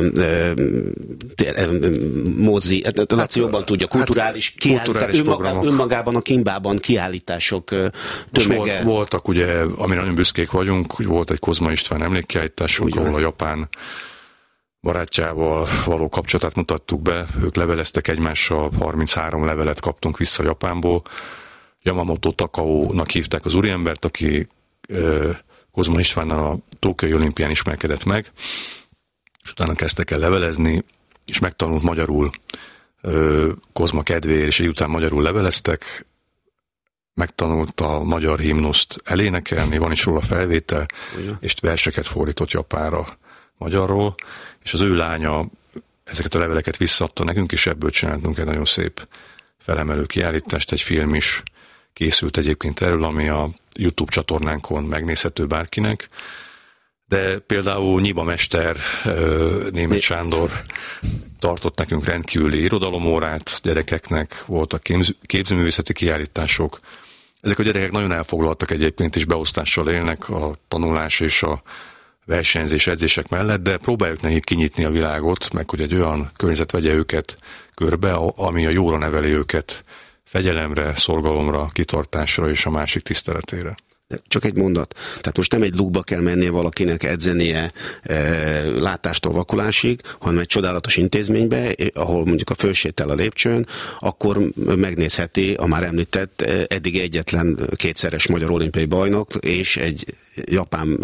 mozi, Laci jobban tudja, kulturális programok. Önmagában a Kimbában kiállítások tömege. Voltak ugye, amire nagyon büszkék vagyunk, hogy volt egy Kozma István emlékkiállításunk, ahol a japán barátjával való kapcsolatát mutattuk be, ők leveleztek egymással, 33 levelet kaptunk vissza Japánból. Yamamoto Takao-nak hívták az úriembert, aki Kozma Istvánnal a Tokiói olimpián ismerkedett meg, és utána kezdtek el levelezni, és megtanult magyarul Kozma kedvéért, és így után magyarul leveleztek, megtanult a magyar himnuszt elénekelni, van is róla felvétel, és verseket fordított japánra magyarról, és az ő lánya ezeket a leveleket visszaadta nekünk, és ebből csináltunk egy nagyon szép felemelő kiállítást, egy film is készült egyébként erről, ami a YouTube csatornánkon megnézhető bárkinek, de például Nyiba mester, Németh Sándor tartott nekünk rendkívüli irodalomórát gyerekeknek, voltak képzőművészeti kiállítások. Ezek a gyerekek nagyon elfoglaltak egyébként, és beosztással élnek a tanulás és a versenyzés, edzések mellett, de próbáljuk nekik kinyitni a világot, meg hogy egy olyan környezet vegye őket körbe, ami a jóra neveli őket fegyelemre, szorgalomra, kitartásra és a másik tiszteletére. Csak egy mondat. Tehát most nem egy lukba kell mennie valakinek edzenie látástól vakulásig, hanem egy csodálatos intézménybe, ahol mondjuk a fölsétel a lépcsőn, akkor megnézheti a már említett eddig egyetlen kétszeres magyar olimpiai bajnok, és egy japán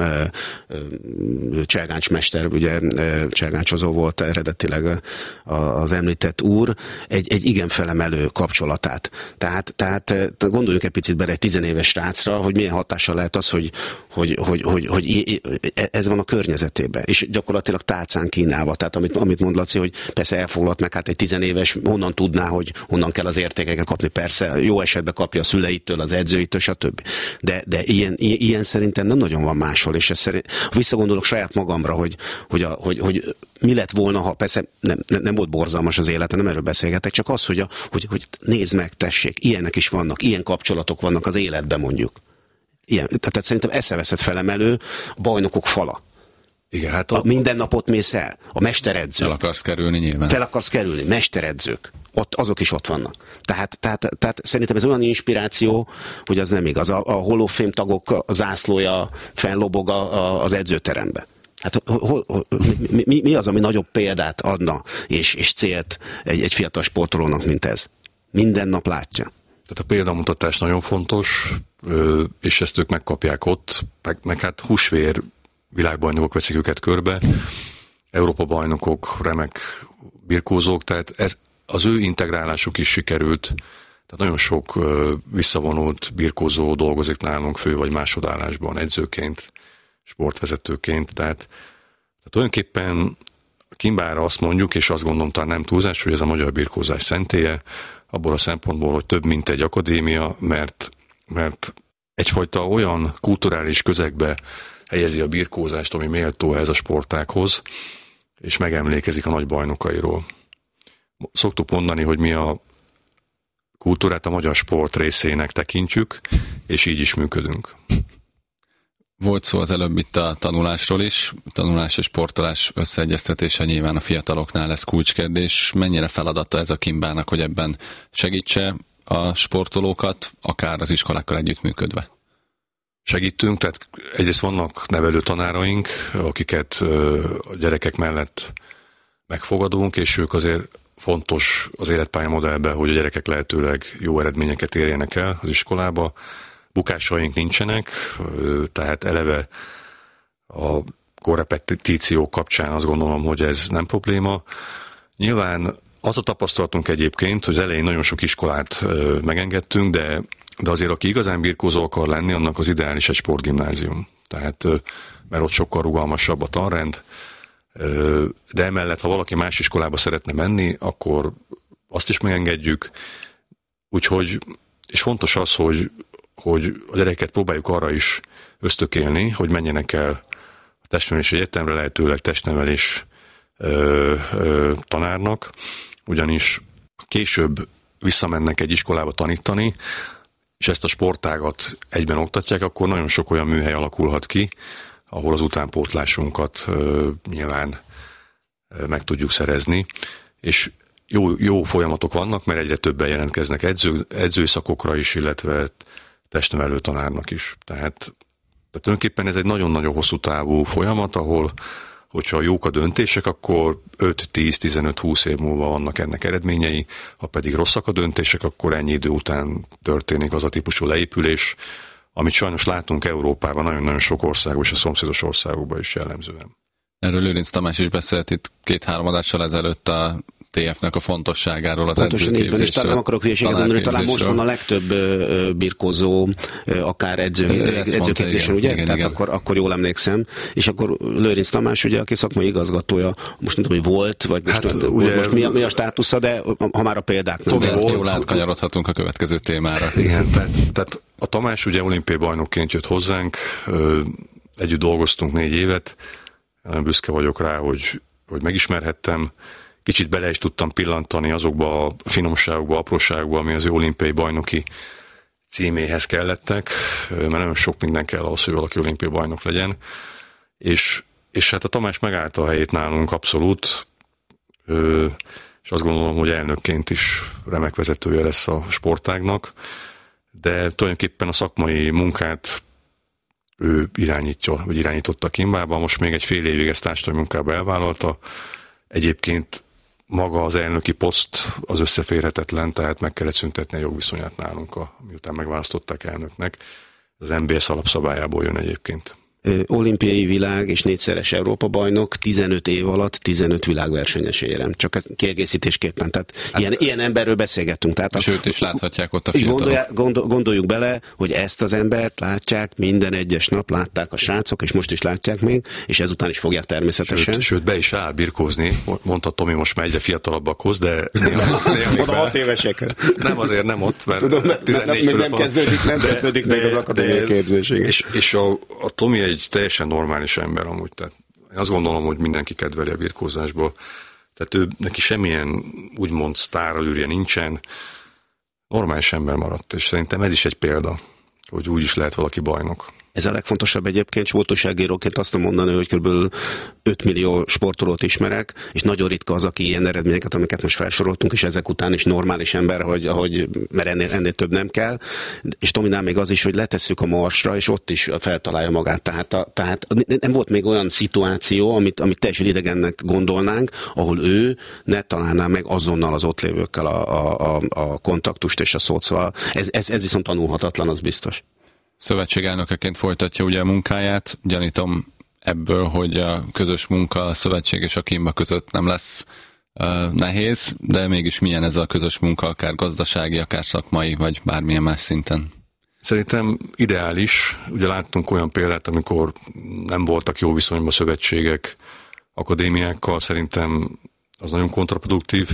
cselgáncsmester, ugye cselgáncsozó volt eredetileg az említett úr, egy igen felemelő kapcsolatát. Tehát gondoljunk egy picit bele egy 10 éves srácra, hogy milyen hatással lehet az, hogy ez van a környezetében, és gyakorlatilag tálcán kínálva. Tehát amit mond Laci, hogy persze elfoglalt meg, hát egy 10 éves honnan tudná, hogy honnan kell az értékeket kapni, persze jó esetben kapja a szüleitől, az edzőitől, stb. De ilyen szerintem nem nagyon van máshol, és visszagondolok saját magamra, hogy mi lett volna, ha persze nem volt borzalmas az élete, nem erről beszélgetek, csak az, hogy nézd meg, tessék, ilyenek is vannak, ilyen kapcsolatok vannak az életben mondjuk. Ilyen, tehát szerintem eszeveszett felemelő bajnokok fala. Igen, hát a mindennapot mész el, a mesteredző. Fel akarsz kerülni nyilván. Fel akarsz kerülni, mesteredzők. Azok is ott vannak. Tehát szerintem ez olyan inspiráció, hogy az nem igaz. A Hall of Fame tagok zászlója fennlobog az edzőterembe. Hát mi az, ami nagyobb példát adna és célt egy fiatal sportolónak, mint ez? Minden nap látja. Tehát a példamutatás nagyon fontos, és ezt ők megkapják ott, meg hát húsvér világbajnokok veszik őket körbe, Európa bajnokok, remek birkózók, tehát az ő integrálásuk is sikerült. Tehát nagyon sok visszavonult birkózó dolgozik nálunk fő vagy másodállásban, edzőként, sportvezetőként. Tehát tulajdonképpen Kimbára azt mondjuk, és azt gondolom talán nem túlzás, hogy ez a magyar birkózás szentélye, abból a szempontból, hogy több, mint egy akadémia, mert egyfajta olyan kulturális közegbe helyezi a birkózást, ami méltó ez a sportághoz, és megemlékezik a nagy bajnokairól. Szoktuk mondani, hogy mi a kultúrát a magyar sport részének tekintjük, és így is működünk. Volt szó az előbb itt a tanulásról is, tanulás és sportolás összeegyeztetése nyilván a fiataloknál lesz kulcskérdés. Mennyire feladata ez a Kimbának, hogy ebben segítse a sportolókat, akár az iskolákkal együttműködve? Segítünk, tehát egyrészt vannak nevelő tanáraink, akiket a gyerekek mellett megfogadunk, és ők azért fontos az életpályamodellben, hogy a gyerekek lehetőleg jó eredményeket érjenek el az iskolába. Bukásaink nincsenek, tehát eleve a korrepetíció kapcsán azt gondolom, hogy ez nem probléma. Nyilván az a tapasztalatunk egyébként, hogy az elején nagyon sok iskolát megengedtünk, de azért aki igazán birkózó akar lenni, annak az ideális egy sportgimnázium. Tehát, mert ott sokkal rugalmasabb a tanrend, de emellett, ha valaki más iskolába szeretne menni, akkor azt is megengedjük. Úgyhogy, és fontos az, hogy a gyerekeket próbáljuk arra is ösztökélni, hogy menjenek el a testnevelési egyetemre, lehetőleg testnevelés tanárnak, ugyanis később visszamennek egy iskolába tanítani, és ezt a sportágat egyben oktatják, akkor nagyon sok olyan műhely alakulhat ki, ahol az utánpótlásunkat nyilván meg tudjuk szerezni, és jó folyamatok vannak, mert egyre többen jelentkeznek edzőszakokra is, illetve testnevelő tanárnak is. Tehát tulajdonképpen ez egy nagyon-nagyon hosszú távú folyamat, ahol hogyha jók a döntések, akkor 5-10-15-20 év múlva vannak ennek eredményei, ha pedig rosszak a döntések, akkor ennyi idő után történik az a típusú leépülés, amit sajnos látunk Európában, nagyon-nagyon sok országban és a szomszédos országokban is jellemzően. Erről Lőrinc Tamás is beszélt itt 2-3 adással ezelőtt a TF-nek a fontosságáról, az edzőképzésről. És talán nem akarok hülyeséget mondani, talán most van a legtöbb birkózó, akár edzőképzésen, ugye? Igen, tehát igen. Akkor jól emlékszem. És akkor Lőrinc Tamás, ugye, aki szakmai igazgatója, most nem tudom, hogy volt, vagy most mi a státusza, de ha már a példák nem. Jól átkanyarodhatunk a következő témára. Igen, tehát a Tamás ugye olimpiai bajnokként jött hozzánk, együtt dolgoztunk 4 évet, nagyon büszke vagyok rá, hogy megismerhettem. Kicsit bele is tudtam pillantani azokba a finomságokba, apróságokba, ami az ő olimpiai bajnoki címéhez kellettek, mert nagyon sok minden kell ahhoz, hogy valaki olimpiai bajnok legyen. És hát a Tamás megállta a helyét nálunk abszolút, és azt gondolom, hogy elnökként is remek vezetője lesz a sportágnak, de tulajdonképpen a szakmai munkát ő irányította Kimbába, most még egy fél évig ezt társadalmi munkába elvállalta. Egyébként maga az elnöki poszt az összeférhetetlen, tehát meg kellett szüntetni a jogviszonyát nálunk, miután megválasztották elnöknek. Az NBS alapszabályából jön egyébként. Olimpiai világ és 4-szeres Európa bajnok, 15 év alatt 15 világversenyes érem. Csak ez kiegészítésképpen. Tehát ilyen emberről beszélgettünk. Tehát és őt is láthatják ott a fiatalok. Gondoljuk bele, hogy ezt az embert látják minden egyes nap, látták a srácok, és most is látják még, és ezután is fogják természetesen. Sőt, be is áll birkózni. Mondta Tomi, most már egyre fiatalabbakhoz, de oda 6 évesek. Nem, azért nem ott, mert tudom, 14 nem kezdődik még az akadémiai képzés. És a Tomi egy teljesen normális ember amúgy, tehát én azt gondolom, hogy mindenki kedveli a birkózásból. Tehát neki semmilyen úgymond sztárallűrje nincsen, normális ember maradt, és szerintem ez is egy példa, hogy úgy is lehet valaki bajnok. Ez a legfontosabb egyébként, sportújságíróként azt tudom mondani, hogy kb. 5 millió sportolót ismerek, és nagyon ritka az, aki ilyen eredményeket, amiket most felsoroltunk, és ezek után is normális ember, mert ennél több nem kell. És Tominál még az is, hogy letesszük a marsra, és ott is feltalálja magát. Tehát nem volt még olyan szituáció, amit teljesen idegennek gondolnánk, ahol ő ne találná meg azonnal az ott lévőkkel a kontaktust és a szót. Szóval ez viszont tanulhatatlan, az biztos. Szövetségelnökeként folytatja ugye a munkáját. Gyanítom ebből, hogy a közös munka a szövetség és a Kimba között nem lesz nehéz, de mégis milyen ez a közös munka, akár gazdasági, akár szakmai, vagy bármilyen más szinten? Szerintem ideális. Ugye láttunk olyan példát, amikor nem voltak jó viszonyban szövetségek akadémiákkal, szerintem az nagyon kontraproduktív.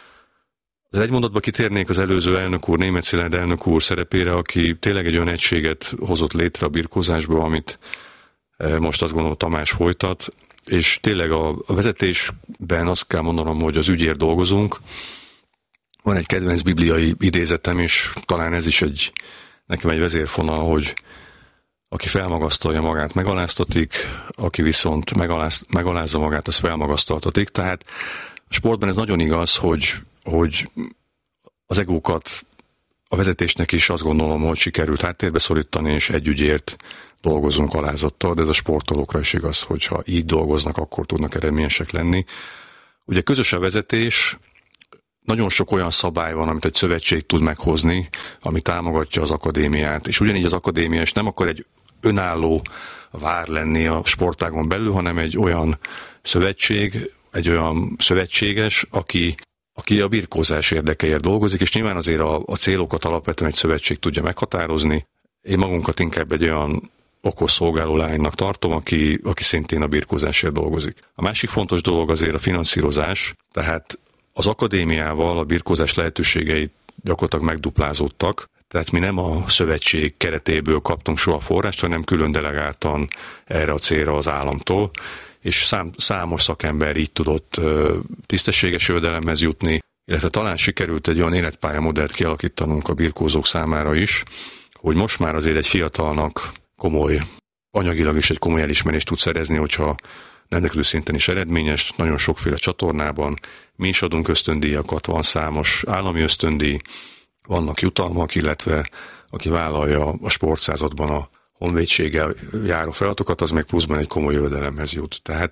De egy mondatba kitérnék az előző elnök úr, Németh Szilárd elnök úr szerepére, aki tényleg egy olyan egységet hozott létre a birkózásba, amit most azt gondolom Tamás folytat, és tényleg a vezetésben azt kell mondanom, hogy az ügyért dolgozunk. Van egy kedvenc bibliai idézetem, és talán ez is nekem egy vezérfonal, hogy aki felmagasztalja magát, megaláztatik, aki viszont megalázza magát, az felmagasztaltatik. Tehát a sportban ez nagyon igaz, hogy az egókat a vezetésnek is azt gondolom, hogy sikerült háttérbe szorítani, és egy ügyért dolgozunk alázattal, de ez a sportolókra is igaz, hogyha így dolgoznak, akkor tudnak eredményesek lenni. Ugye közös a vezetés, nagyon sok olyan szabály van, amit egy szövetség tud meghozni, ami támogatja az akadémiát, és ugyanígy az akadémia is nem akar egy önálló vár lenni a sportágon belül, hanem egy olyan szövetség, egy olyan szövetséges, aki a birkózás érdekeért dolgozik, és nyilván azért a célokat alapvetően egy szövetség tudja meghatározni. Én magunkat inkább egy olyan okos szolgáló lánynak tartom, aki szintén a birkózásért dolgozik. A másik fontos dolog azért a finanszírozás, tehát az akadémiával a birkózás lehetőségei gyakorlatilag megduplázódtak, tehát mi nem a szövetség keretéből kaptunk soha forrást, hanem külön delegáltan erre a célra az államtól, és számos szakember így tudott tisztességes jövedelemhez jutni, illetve talán sikerült egy olyan életpályamodellt kialakítanunk a birkózók számára is, hogy most már azért egy fiatalnak komoly, anyagilag is egy komoly elismerést tud szerezni, hogyha nemzetközi szinten is eredményes, nagyon sokféle csatornában. Mi is adunk ösztöndíjakat, van számos állami ösztöndíj, vannak jutalmak, illetve aki vállalja a sportszázadban a honvédséggel járó feladatokat, az meg pluszban egy komoly jövedelemhez jut. Tehát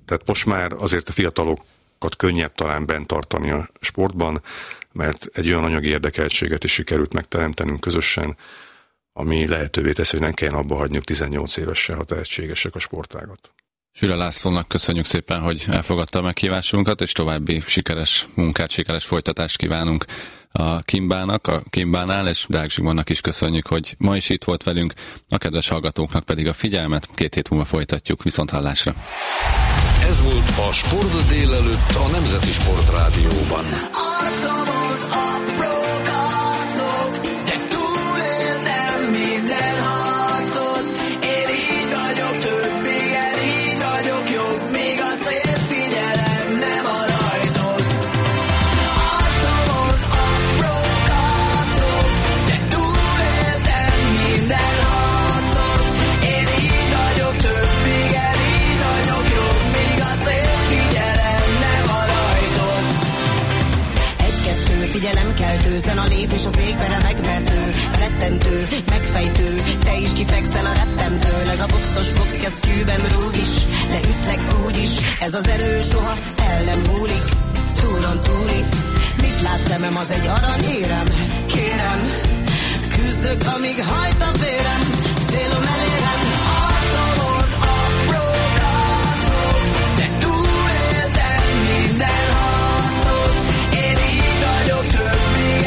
Tehát most már azért a fiatalokat könnyebb talán bent tartani a sportban, mert egy olyan anyagi érdekeltséget is sikerült megteremtenünk közösen, ami lehetővé teszi, hogy nem kelljen abba hagyniuk 18 évesen, ha tehetségesek a sportágat. Süle Lászlónak köszönjük szépen, hogy elfogadta a meghívásunkat, és további sikeres munkát, sikeres folytatást kívánunk a Kimbánál, és Deák Zsigmondnak is köszönjük, hogy ma is itt volt velünk, a kedves hallgatóknak pedig a figyelmet. 2 hét múlva folytatjuk, viszonthallásra. Ez volt a Sport délelőtt a Nemzeti Sportrádióban. Zen a lépés az égbe remegmertő, rettentő, megfejtő, te is kifekszel a rettemtől. Ez a boxos boxkesztyűben rúg is, leütlek úgy is, ez az erő soha el nem múlik, túlon túlik. Mit lát szemem, az egy aranyérem, kérem, küzdök, amíg hajt a vérem, célom elérem. Arcomon apró karcok, de túléltem minden harcot, én így vagyok több.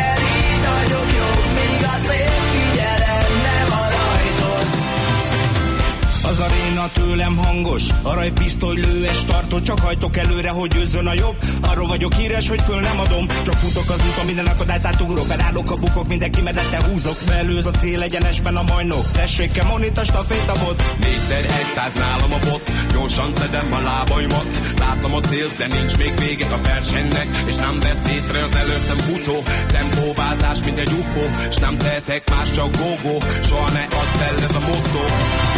Az aréna tőlem hangos, a rajpisztoly lőes tartó, csak hajtok előre, hogy győzzön a jobb. Arról vagyok híres, hogy föl nem adom, csak futok az úton, minden akadályt átugrok, berállok a bukok, mindenki medette húzok, belőz a cél egyenesben a majnok, tessék monit a stafétabot. 4x100 nálam a bot, gyorsan szedem a lábaimat, látom a célt, de nincs még vége a versenynek, és nem vesz észre az előttem futó, tempóváltás, mint egy UFO, és nem tehetek más, csak go-go, soha ne add fel, ez a motto.